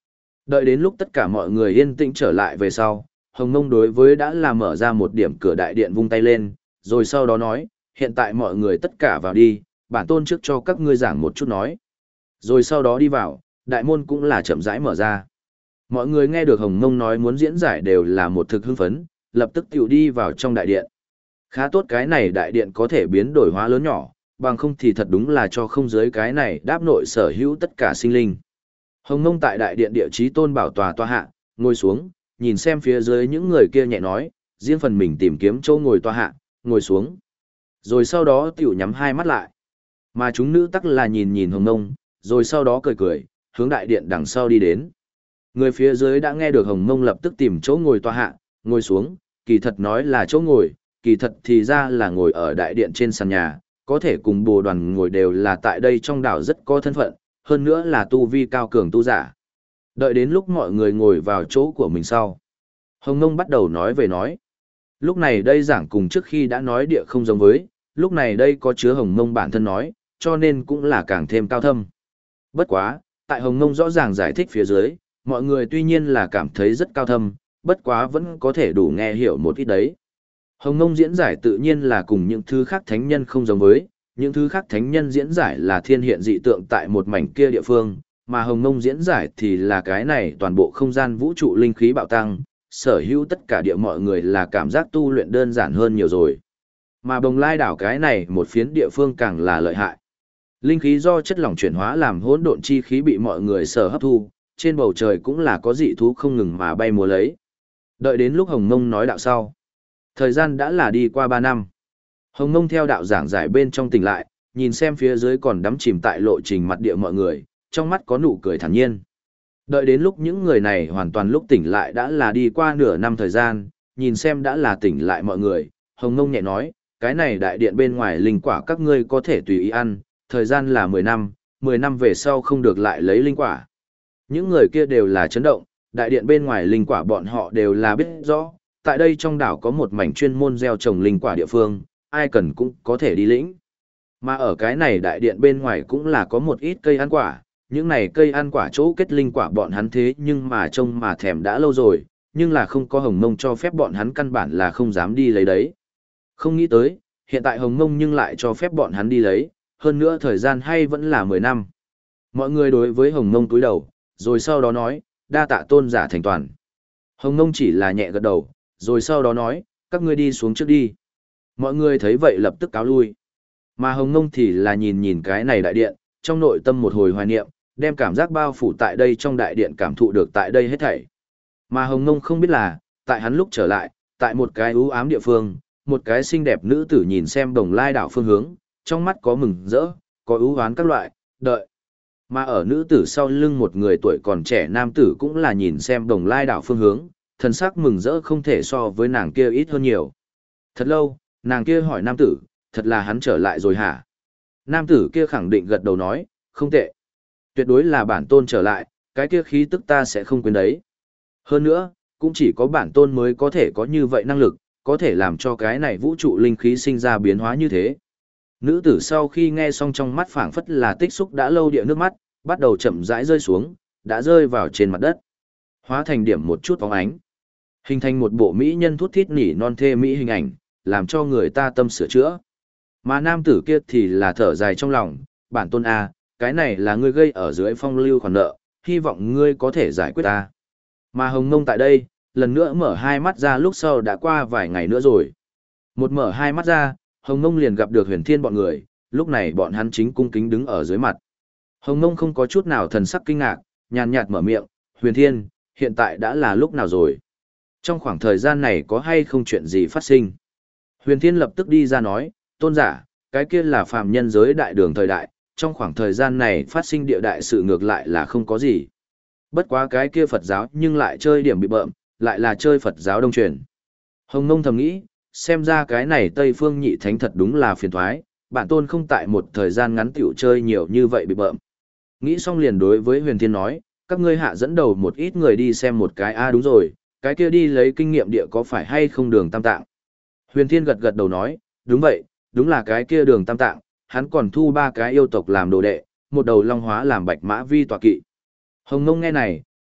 Đợi đến lúc tất cả mọi người yên tĩnh trở lại về sau, Hồng Mông đối với đã là mở ra một điểm cửa đại điện vung tay lên, rồi sau đó nói, hiện tại mọi người tất cả vào đi, bản tôn trước cho các ngươi giảng một chút nói. Rồi sau đó đi vào, đại môn cũng là chậm rãi mở ra. Mọi người nghe được Hồng Mông nói muốn diễn giải đều là một thực hưng phấn, lập tức tiểu đi vào trong đại điện. Khá tốt cái này đại điện có thể biến đổi hóa lớn nhỏ, bằng không thì thật đúng là cho không giới cái này đáp nội sở hữu tất cả sinh linh. Hồng Mông tại đại điện địa chí tôn bảo tòa tòa hạ, ngồi xuống, nhìn xem phía dưới những người kia nhẹ nói, riêng phần mình tìm kiếm chỗ ngồi tòa hạ, ngồi xuống. Rồi sau đó tiểu nhắm hai mắt lại. Mà chúng nữ tắc là nhìn nhìn Hồng Mông, rồi sau đó cười cười, hướng đại điện đằng sau đi đến. Người phía dưới đã nghe được Hồng Mông lập tức tìm chỗ ngồi tòa hạ, ngồi xuống, kỳ thật nói là chỗ ngồi, kỳ thật thì ra là ngồi ở đại điện trên sàn nhà, có thể cùng bồ đoàn ngồi đều là tại đây trong đảo rất có thân phận, hơn nữa là tu vi cao cường tu giả. Đợi đến lúc mọi người ngồi vào chỗ của mình sau. Hồng Mông bắt đầu nói về nói. Lúc này đây giảng cùng trước khi đã nói địa không giống với, lúc này đây có chứa Hồng Mông bản thân nói, cho nên cũng là càng thêm cao thâm. Bất quá, tại Hồng Mông rõ ràng giải thích phía dưới, mọi người tuy nhiên là cảm thấy rất cao thâm, bất quá vẫn có thể đủ nghe hiểu một ít đấy. Hồng Mông diễn giải tự nhiên là cùng những thứ khác thánh nhân không giống với, những thứ khác thánh nhân diễn giải là thiên hiện dị tượng tại một mảnh kia địa phương, mà Hồng Mông diễn giải thì là cái này toàn bộ không gian vũ trụ linh khí bạo tăng, sở hữu tất cả địa mọi người là cảm giác tu luyện đơn giản hơn nhiều rồi. Mà Bồng Lai đảo cái này một phiến địa phương càng là lợi hại. Linh khí do chất lỏng chuyển hóa làm hỗn độn chi khí bị mọi người sở hấp thu, trên bầu trời cũng là có dị thú không ngừng mà bay múa lấy. Đợi đến lúc Hồng Mông nói đạo sau. Thời gian đã là đi qua ba năm. Hồng Mông theo đạo giảng giải bên trong tỉnh lại, nhìn xem phía dưới còn đắm chìm tại lộ trình mặt địa mọi người, trong mắt có nụ cười thản nhiên. Đợi đến lúc những người này hoàn toàn lúc tỉnh lại đã là đi qua nửa năm thời gian, nhìn xem đã là tỉnh lại mọi người, Hồng Mông nhẹ nói, cái này đại điện bên ngoài linh quả các ngươi có thể tùy ý ăn, thời gian là mười năm, mười năm về sau không được lại lấy linh quả. Những người kia đều là chấn động, đại điện bên ngoài linh quả bọn họ đều là biết rõ, tại đây trong đảo có một mảnh chuyên môn gieo trồng linh quả địa phương, ai cần cũng có thể đi lĩnh. Mà ở cái này đại điện bên ngoài cũng là có một ít cây ăn quả, những này cây ăn quả chỗ kết linh quả bọn hắn thế nhưng mà trông mà thèm đã lâu rồi, nhưng là không có Hồng Mông cho phép bọn hắn căn bản là không dám đi lấy đấy. Không nghĩ tới, hiện tại Hồng Mông nhưng lại cho phép bọn hắn đi lấy, hơn nữa thời gian hay vẫn là mười năm. Mọi người đối với Hồng Mông cúi đầu, rồi sau đó nói, đa tạ tôn giả thành toàn. Hồng Mông chỉ là nhẹ gật đầu, rồi sau đó nói, các ngươi đi xuống trước đi. Mọi người thấy vậy lập tức cáo lui. Mà Hồng Mông thì là nhìn nhìn cái này đại điện, trong nội tâm một hồi hoài niệm, đem cảm giác bao phủ tại đây trong đại điện cảm thụ được tại đây hết thảy. Mà Hồng Mông không biết là, tại hắn lúc trở lại, tại một cái u ám địa phương, một cái xinh đẹp nữ tử nhìn xem Bồng Lai đảo phương hướng, trong mắt có mừng rỡ, có ưu oán các loại, đợi. Mà ở nữ tử sau lưng một người tuổi còn trẻ nam tử cũng là nhìn xem Bồng Lai đảo phương hướng, thần sắc mừng rỡ không thể so với nàng kia ít hơn nhiều. Thật lâu, nàng kia hỏi nam tử, thật là hắn trở lại rồi hả? Nam tử kia khẳng định gật đầu nói, không tệ. Tuyệt đối là bản tôn trở lại, cái kia khí tức ta sẽ không quên đấy. Hơn nữa, cũng chỉ có bản tôn mới có thể có như vậy năng lực, có thể làm cho cái này vũ trụ linh khí sinh ra biến hóa như thế. Nữ tử sau khi nghe xong trong mắt phảng phất là tích xúc đã lâu địa nước mắt, bắt đầu chậm rãi rơi xuống, đã rơi vào trên mặt đất. Hóa thành điểm một chút phóng ánh. Hình thành một bộ mỹ nhân thút thít nỉ non thê mỹ hình ảnh, làm cho người ta tâm sửa chữa. Mà nam tử kia thì là thở dài trong lòng, bản tôn A, cái này là ngươi gây ở dưới phong lưu khoản nợ, hy vọng ngươi có thể giải quyết ta. Mà Hồng Mông tại đây, lần nữa mở hai mắt ra lúc sau đã qua vài ngày nữa rồi. Một mở hai mắt ra, Hồng Mông liền gặp được Huyền Thiên bọn người, lúc này bọn hắn chính cung kính đứng ở dưới mặt. Hồng Mông không có chút nào thần sắc kinh ngạc, nhàn nhạt mở miệng, Huyền Thiên, hiện tại đã là lúc nào rồi? Trong khoảng thời gian này có hay không chuyện gì phát sinh? Huyền Thiên lập tức đi ra nói, tôn giả, cái kia là phàm nhân giới đại đường thời đại, trong khoảng thời gian này phát sinh địa đại sự ngược lại là không có gì. Bất quá cái kia Phật giáo nhưng lại chơi điểm bị bợm, lại là chơi Phật giáo đông truyền. Hồng Mông thầm nghĩ, xem ra cái này Tây Phương Nhị Thánh thật đúng là phiền thoái, bản tôn không tại một thời gian ngắn tiểu chơi nhiều như vậy bị bợm. Nghĩ xong liền đối với Huyền Thiên nói, các ngươi hạ dẫn đầu một ít người đi xem một cái a à đúng rồi, cái kia đi lấy kinh nghiệm địa có phải hay không Đường Tam Tạng. Huyền Thiên gật gật đầu nói, đúng vậy, đúng là cái kia Đường Tam Tạng, hắn còn thu ba cái yêu tộc làm đồ đệ, một đầu long hóa làm bạch mã vi tọa kỵ. Hồng Mông nghe này,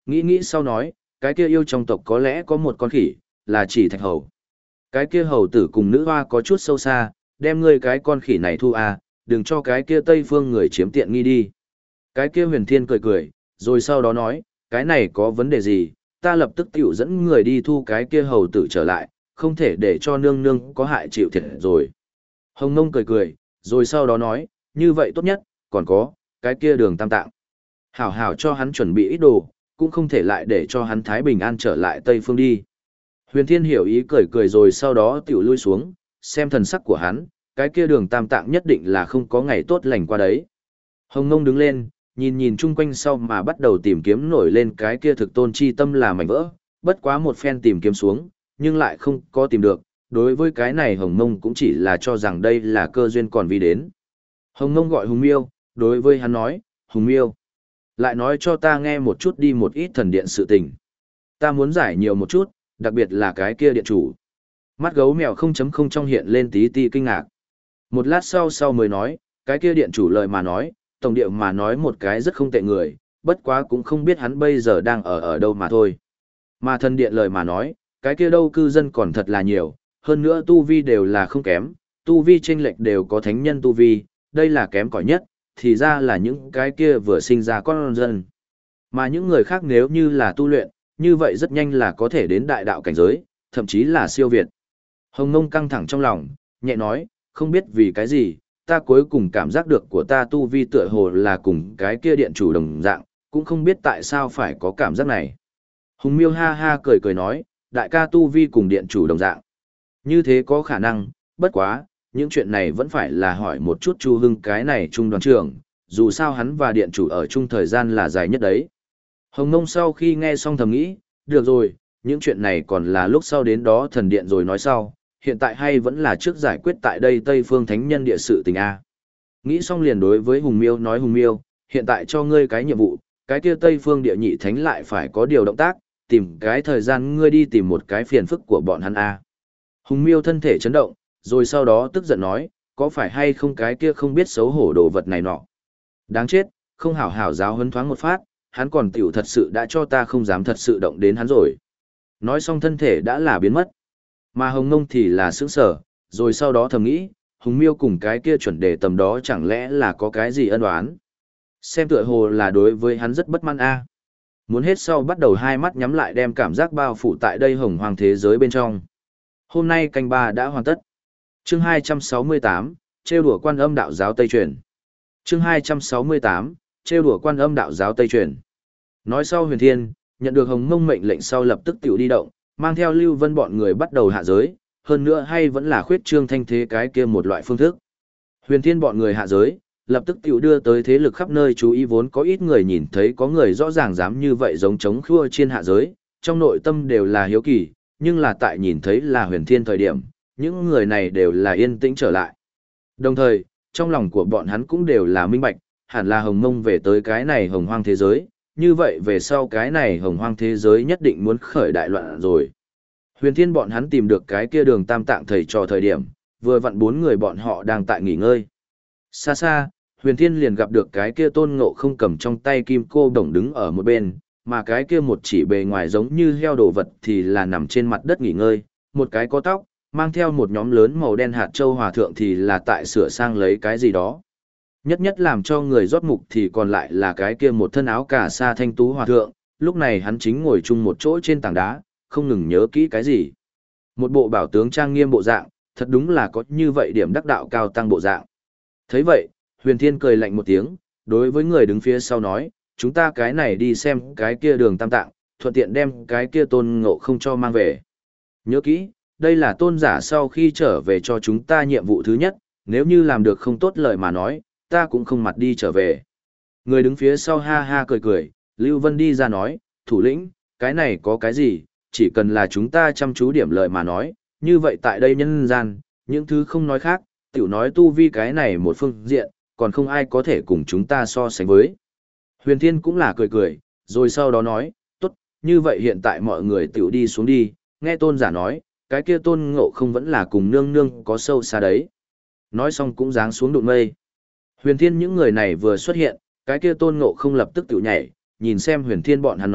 Nghĩ nghĩ sau nói, cái kia yêu trong tộc có lẽ có một con khỉ, là chỉ thạch hầu. Cái kia hầu tử cùng nữ hoa có chút sâu xa, đem ngươi cái con khỉ này thu à, đừng cho cái kia Tây Phương người chiếm tiện nghi đi. Cái kia huyền thiên cười cười, rồi sau đó nói, cái này có vấn đề gì, ta lập tức tiểu dẫn người đi thu cái kia hầu tử trở lại, không thể để cho nương nương có hại chịu thiệt rồi. Hồng Nông cười cười, rồi sau đó nói, như vậy tốt nhất, còn có, cái kia đường tam tạng. Hảo hảo cho hắn chuẩn bị ít đồ, cũng không thể lại để cho hắn Thái Bình An trở lại Tây Phương đi. Huyền Thiên hiểu ý cười cười rồi sau đó tiểu lui xuống, xem thần sắc của hắn, cái kia đường tam tạng nhất định là không có ngày tốt lành qua đấy. Hồng Nông đứng lên, nhìn nhìn chung quanh sau mà bắt đầu tìm kiếm nổi lên cái kia thực tôn chi tâm là mảnh vỡ, bất quá một phen tìm kiếm xuống, nhưng lại không có tìm được, đối với cái này Hồng Nông cũng chỉ là cho rằng đây là cơ duyên còn vì đến. Hồng Nông gọi Hùng Miêu, đối với hắn nói, Hùng Miêu, lại nói cho ta nghe một chút đi một ít thần điện sự tình. Ta muốn giải nhiều một chút, đặc biệt là cái kia điện chủ. Mắt gấu mèo không chấm không trong hiện lên tí ti kinh ngạc. Một lát sau sau mới nói, cái kia điện chủ lời mà nói, tổng điệu mà nói một cái rất không tệ người, bất quá cũng không biết hắn bây giờ đang ở ở đâu mà thôi. Mà thần điện lời mà nói, cái kia đâu cư dân còn thật là nhiều, hơn nữa tu vi đều là không kém, tu vi chênh lệch đều có thánh nhân tu vi, đây là kém cỏi nhất, thì ra là những cái kia vừa sinh ra con dân. Mà những người khác nếu như là tu luyện, như vậy rất nhanh là có thể đến đại đạo cảnh giới, thậm chí là siêu việt. Hồng Nông căng thẳng trong lòng, nhẹ nói, không biết vì cái gì, ta cuối cùng cảm giác được của ta tu vi tựa hồ là cùng cái kia điện chủ đồng dạng, cũng không biết tại sao phải có cảm giác này. Hùng Miêu ha ha cười cười nói, đại ca tu vi cùng điện chủ đồng dạng. Như thế có khả năng, bất quá, những chuyện này vẫn phải là hỏi một chút Chu Hưng cái này trung đoàn trưởng, dù sao hắn và điện chủ ở chung thời gian là dài nhất đấy. Hồng Nông sau khi nghe xong thầm nghĩ, được rồi, những chuyện này còn là lúc sau đến đó thần điện rồi nói sau, hiện tại hay vẫn là trước giải quyết tại đây Tây Phương Thánh Nhân địa sự tình A. Nghĩ xong liền đối với Hùng Miêu nói Hùng Miêu, hiện tại cho ngươi cái nhiệm vụ, cái kia Tây Phương địa nhị thánh lại phải có điều động tác, tìm cái thời gian ngươi đi tìm một cái phiền phức của bọn hắn A. Hùng Miêu thân thể chấn động, rồi sau đó tức giận nói, có phải hay không cái kia không biết xấu hổ đồ vật này nọ. Đáng chết, không hảo hảo giáo huấn thoáng một phát, hắn còn tiểu thật sự đã cho ta không dám thật sự động đến hắn rồi. Nói xong thân thể đã là biến mất. Mà Hồng Nông thì là sững sở, rồi sau đó thầm nghĩ, Hùng Miêu cùng cái kia chuẩn đề tầm đó chẳng lẽ là có cái gì ân oán. Xem tựa hồ là đối với hắn rất bất mãn a. Muốn hết sau bắt đầu hai mắt nhắm lại đem cảm giác bao phủ tại đây hồng hoàng thế giới bên trong. Hôm nay canh ba đã hoàn tất. Chương hai trăm sáu mươi tám, trêu đùa Quan Âm đạo giáo Tây truyền. Chương hai trăm sáu mươi tám, trêu đùa Quan Âm đạo giáo Tây truyền. Nói sau Huyền Thiên, nhận được Hồng Mông mệnh lệnh sau lập tức tiểu đi động, mang theo Lưu Vân bọn người bắt đầu hạ giới, hơn nữa hay vẫn là khuyết trương thanh thế cái kia một loại phương thức. Huyền Thiên bọn người hạ giới, lập tức tiểu đưa tới thế lực khắp nơi chú ý vốn có ít người nhìn thấy có người rõ ràng dám như vậy giống chống khua trên hạ giới, trong nội tâm đều là hiếu kỳ, nhưng là tại nhìn thấy là Huyền Thiên thời điểm, những người này đều là yên tĩnh trở lại. Đồng thời, trong lòng của bọn hắn cũng đều là minh bạch, hẳn là Hồng Mông về tới cái này hồng hoang thế giới, như vậy về sau cái này hồng hoang thế giới nhất định muốn khởi đại loạn rồi. Huyền Thiên bọn hắn tìm được cái kia đường tam tạng thầy trò thời điểm, vừa vặn bốn người bọn họ đang tại nghỉ ngơi. Xa xa, Huyền Thiên liền gặp được cái kia Tôn Ngộ Không cầm trong tay kim cô đồng đứng ở một bên, mà cái kia một chỉ bề ngoài giống như heo đồ vật thì là nằm trên mặt đất nghỉ ngơi, một cái có tóc, mang theo một nhóm lớn màu đen hạt châu hòa thượng thì là tại sửa sang lấy cái gì đó. Nhất nhất làm cho người rót mục thì còn lại là cái kia một thân áo cà sa thanh tú hòa thượng, lúc này hắn chính ngồi chung một chỗ trên tảng đá, không ngừng nhớ kỹ cái gì. Một bộ bảo tướng trang nghiêm bộ dạng, thật đúng là có như vậy điểm đắc đạo cao tăng bộ dạng. Thấy vậy, Huyền Thiên cười lạnh một tiếng, đối với người đứng phía sau nói, chúng ta cái này đi xem cái kia đường tam tạng, thuận tiện đem cái kia Tôn Ngộ Không cho mang về. Nhớ kỹ, đây là tôn giả sau khi trở về cho chúng ta nhiệm vụ thứ nhất, nếu như làm được không tốt lời mà nói, ta cũng không mặt đi trở về. Người đứng phía sau ha ha cười cười, Lưu Vân đi ra nói, thủ lĩnh, cái này có cái gì, chỉ cần là chúng ta chăm chú điểm lời mà nói, như vậy tại đây nhân gian, những thứ không nói khác, tiểu nói tu vi cái này một phương diện, còn không ai có thể cùng chúng ta so sánh với. Huyền Thiên cũng là cười cười, rồi sau đó nói, tốt, như vậy hiện tại mọi người tiểu đi xuống đi, nghe tôn giả nói, cái kia Tôn Ngộ Không vẫn là cùng nương nương có sâu xa đấy. Nói xong cũng giáng xuống đụng mây. Huyền Thiên những người này vừa xuất hiện, cái kia Tôn Ngộ Không lập tức tiểu nhảy, nhìn xem Huyền Thiên bọn hắn nói,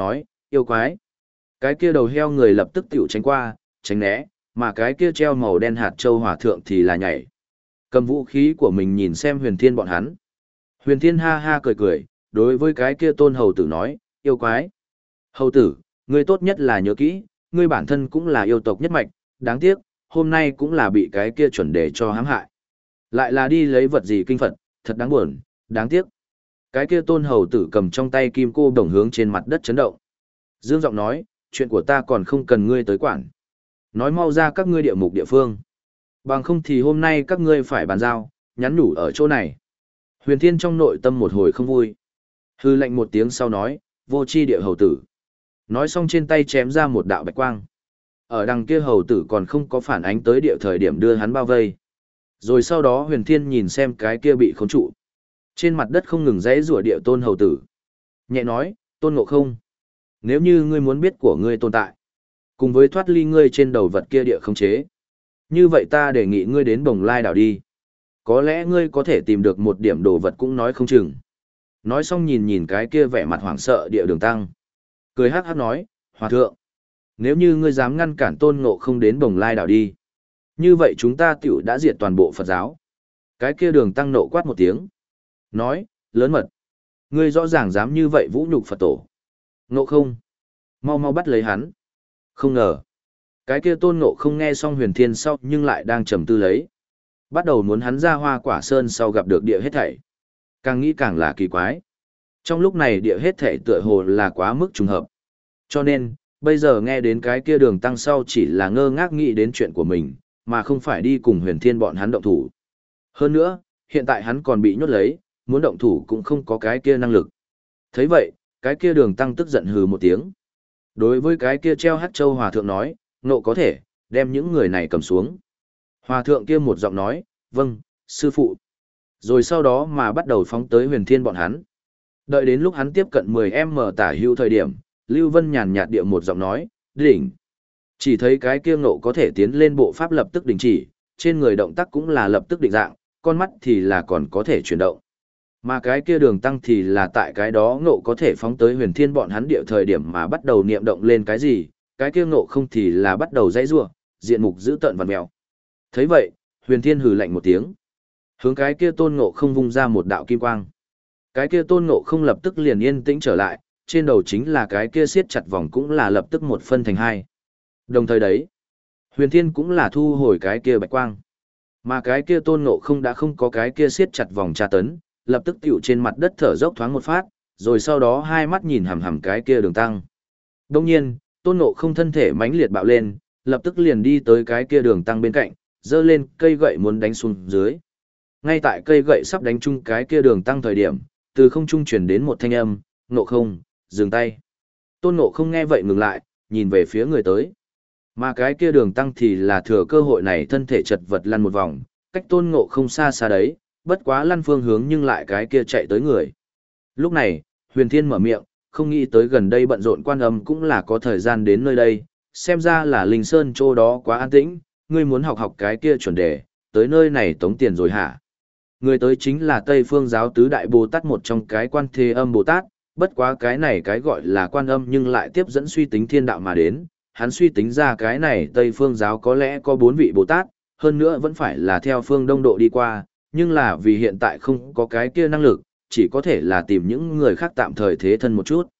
yêu quái. Cái kia đầu heo người lập tức tiểu tránh qua, tránh né, mà cái kia treo màu đen hạt châu hòa thượng thì là nhảy. Cầm vũ khí của mình nhìn xem huyền thiên bọn hắn. Huyền thiên ha ha cười cười, đối với cái kia tôn hầu tử nói, yêu quái. Hầu tử, ngươi tốt nhất là nhớ kỹ, ngươi bản thân cũng là yêu tộc nhất mạch, đáng tiếc, hôm nay cũng là bị cái kia chuẩn đề cho hãm hại. Lại là đi lấy vật gì kinh Phật, thật đáng buồn, đáng tiếc. Cái kia tôn hầu tử cầm trong tay kim cô đồng hướng trên mặt đất chấn động. Dương giọng nói, chuyện của ta còn không cần ngươi tới quản. Nói mau ra các ngươi địa mục địa phương. Bằng không thì hôm nay các ngươi phải bàn giao, nhắn nhủ ở chỗ này. Huyền Thiên trong nội tâm một hồi không vui. Hư lệnh một tiếng sau nói, vô chi địa hầu tử. Nói xong trên tay chém ra một đạo bạch quang. Ở đằng kia hầu tử còn không có phản ánh tới địa thời điểm đưa hắn bao vây. Rồi sau đó Huyền Thiên nhìn xem cái kia bị khống trụ. Trên mặt đất không ngừng rẽ rủa địa tôn hầu tử. Nhẹ nói, tôn ngộ không. Nếu như ngươi muốn biết của ngươi tồn tại, cùng với thoát ly ngươi trên đầu vật kia địa khống chế. Như vậy ta đề nghị ngươi đến Bồng Lai đảo đi. Có lẽ ngươi có thể tìm được một điểm đồ vật cũng nói không chừng. Nói xong nhìn nhìn cái kia vẻ mặt hoảng sợ địa đường tăng. Cười hát hát nói, hòa thượng. Nếu như ngươi dám ngăn cản tôn ngộ không đến Bồng Lai đảo đi. Như vậy chúng ta tiểu đã diệt toàn bộ Phật giáo. Cái kia đường tăng nộ quát một tiếng. Nói, lớn mật. Ngươi rõ ràng dám như vậy vũ nhục Phật tổ. Ngộ không. Mau mau bắt lấy hắn. Không ngờ. Cái kia tôn ngộ không nghe xong huyền thiên sau nhưng lại đang trầm tư lấy. Bắt đầu muốn hắn ra hoa quả sơn sau gặp được địa hết thảy. Càng nghĩ càng là kỳ quái. Trong lúc này địa hết thảy tựa hồ là quá mức trùng hợp. Cho nên, bây giờ nghe đến cái kia đường tăng sau chỉ là ngơ ngác nghĩ đến chuyện của mình, mà không phải đi cùng huyền thiên bọn hắn động thủ. Hơn nữa, hiện tại hắn còn bị nhốt lấy, muốn động thủ cũng không có cái kia năng lực. Thấy vậy, cái kia đường tăng tức giận hừ một tiếng. Đối với cái kia treo hắc châu hòa thượng nói, nộ có thể, đem những người này cầm xuống. Hòa thượng kia một giọng nói, vâng, sư phụ. Rồi sau đó mà bắt đầu phóng tới huyền thiên bọn hắn. Đợi đến lúc hắn tiếp cận mười em mở tả hữu thời điểm, Lưu Vân nhàn nhạt địa một giọng nói, đỉnh. Chỉ thấy cái kia nộ có thể tiến lên bộ pháp lập tức đình chỉ, trên người động tác cũng là lập tức định dạng, con mắt thì là còn có thể chuyển động. Mà cái kia đường tăng thì là tại cái đó ngộ có thể phóng tới huyền thiên bọn hắn địa thời điểm mà bắt đầu niệm động lên cái gì, cái kia ngộ không thì là bắt đầu dãy rủa, diện mục dữ tợn vằn mèo. Thấy vậy, huyền thiên hừ lạnh một tiếng. Hướng cái kia tôn ngộ không vung ra một đạo kim quang. Cái kia tôn ngộ không lập tức liền yên tĩnh trở lại, trên đầu chính là cái kia siết chặt vòng cũng là lập tức một phân thành hai. Đồng thời đấy, huyền thiên cũng là thu hồi cái kia bạch quang. Mà cái kia tôn ngộ không đã không có cái kia siết chặt vòng tra tấn, lập tức tiểu trên mặt đất thở dốc thoáng một phát, rồi sau đó hai mắt nhìn hằm hằm cái kia đường tăng. Đông nhiên, tôn ngộ không thân thể mãnh liệt bạo lên, lập tức liền đi tới cái kia đường tăng bên cạnh, giơ lên cây gậy muốn đánh xuống dưới. Ngay tại cây gậy sắp đánh trúng cái kia đường tăng thời điểm, từ không trung truyền đến một thanh âm, ngộ không, dừng tay. Tôn ngộ không nghe vậy ngừng lại, nhìn về phía người tới. Mà cái kia đường tăng thì là thừa cơ hội này thân thể chật vật lăn một vòng, cách tôn ngộ không xa xa đấy, bất quá lăn phương hướng nhưng lại cái kia chạy tới người. Lúc này, huyền thiên mở miệng, không nghĩ tới gần đây bận rộn quan âm cũng là có thời gian đến nơi đây, xem ra là Linh Sơn chỗ đó quá an tĩnh, ngươi muốn học học cái kia chuẩn đề, tới nơi này tống tiền rồi hả? Người tới chính là Tây Phương giáo tứ đại Bồ Tát một trong cái Quan Thế Âm Bồ Tát, bất quá cái này cái gọi là quan âm nhưng lại tiếp dẫn suy tính thiên đạo mà đến, hắn suy tính ra cái này Tây Phương giáo có lẽ có bốn vị Bồ Tát, hơn nữa vẫn phải là theo phương Đông Độ đi qua, nhưng là vì hiện tại không có cái kia năng lực, chỉ có thể là tìm những người khác tạm thời thế thân một chút.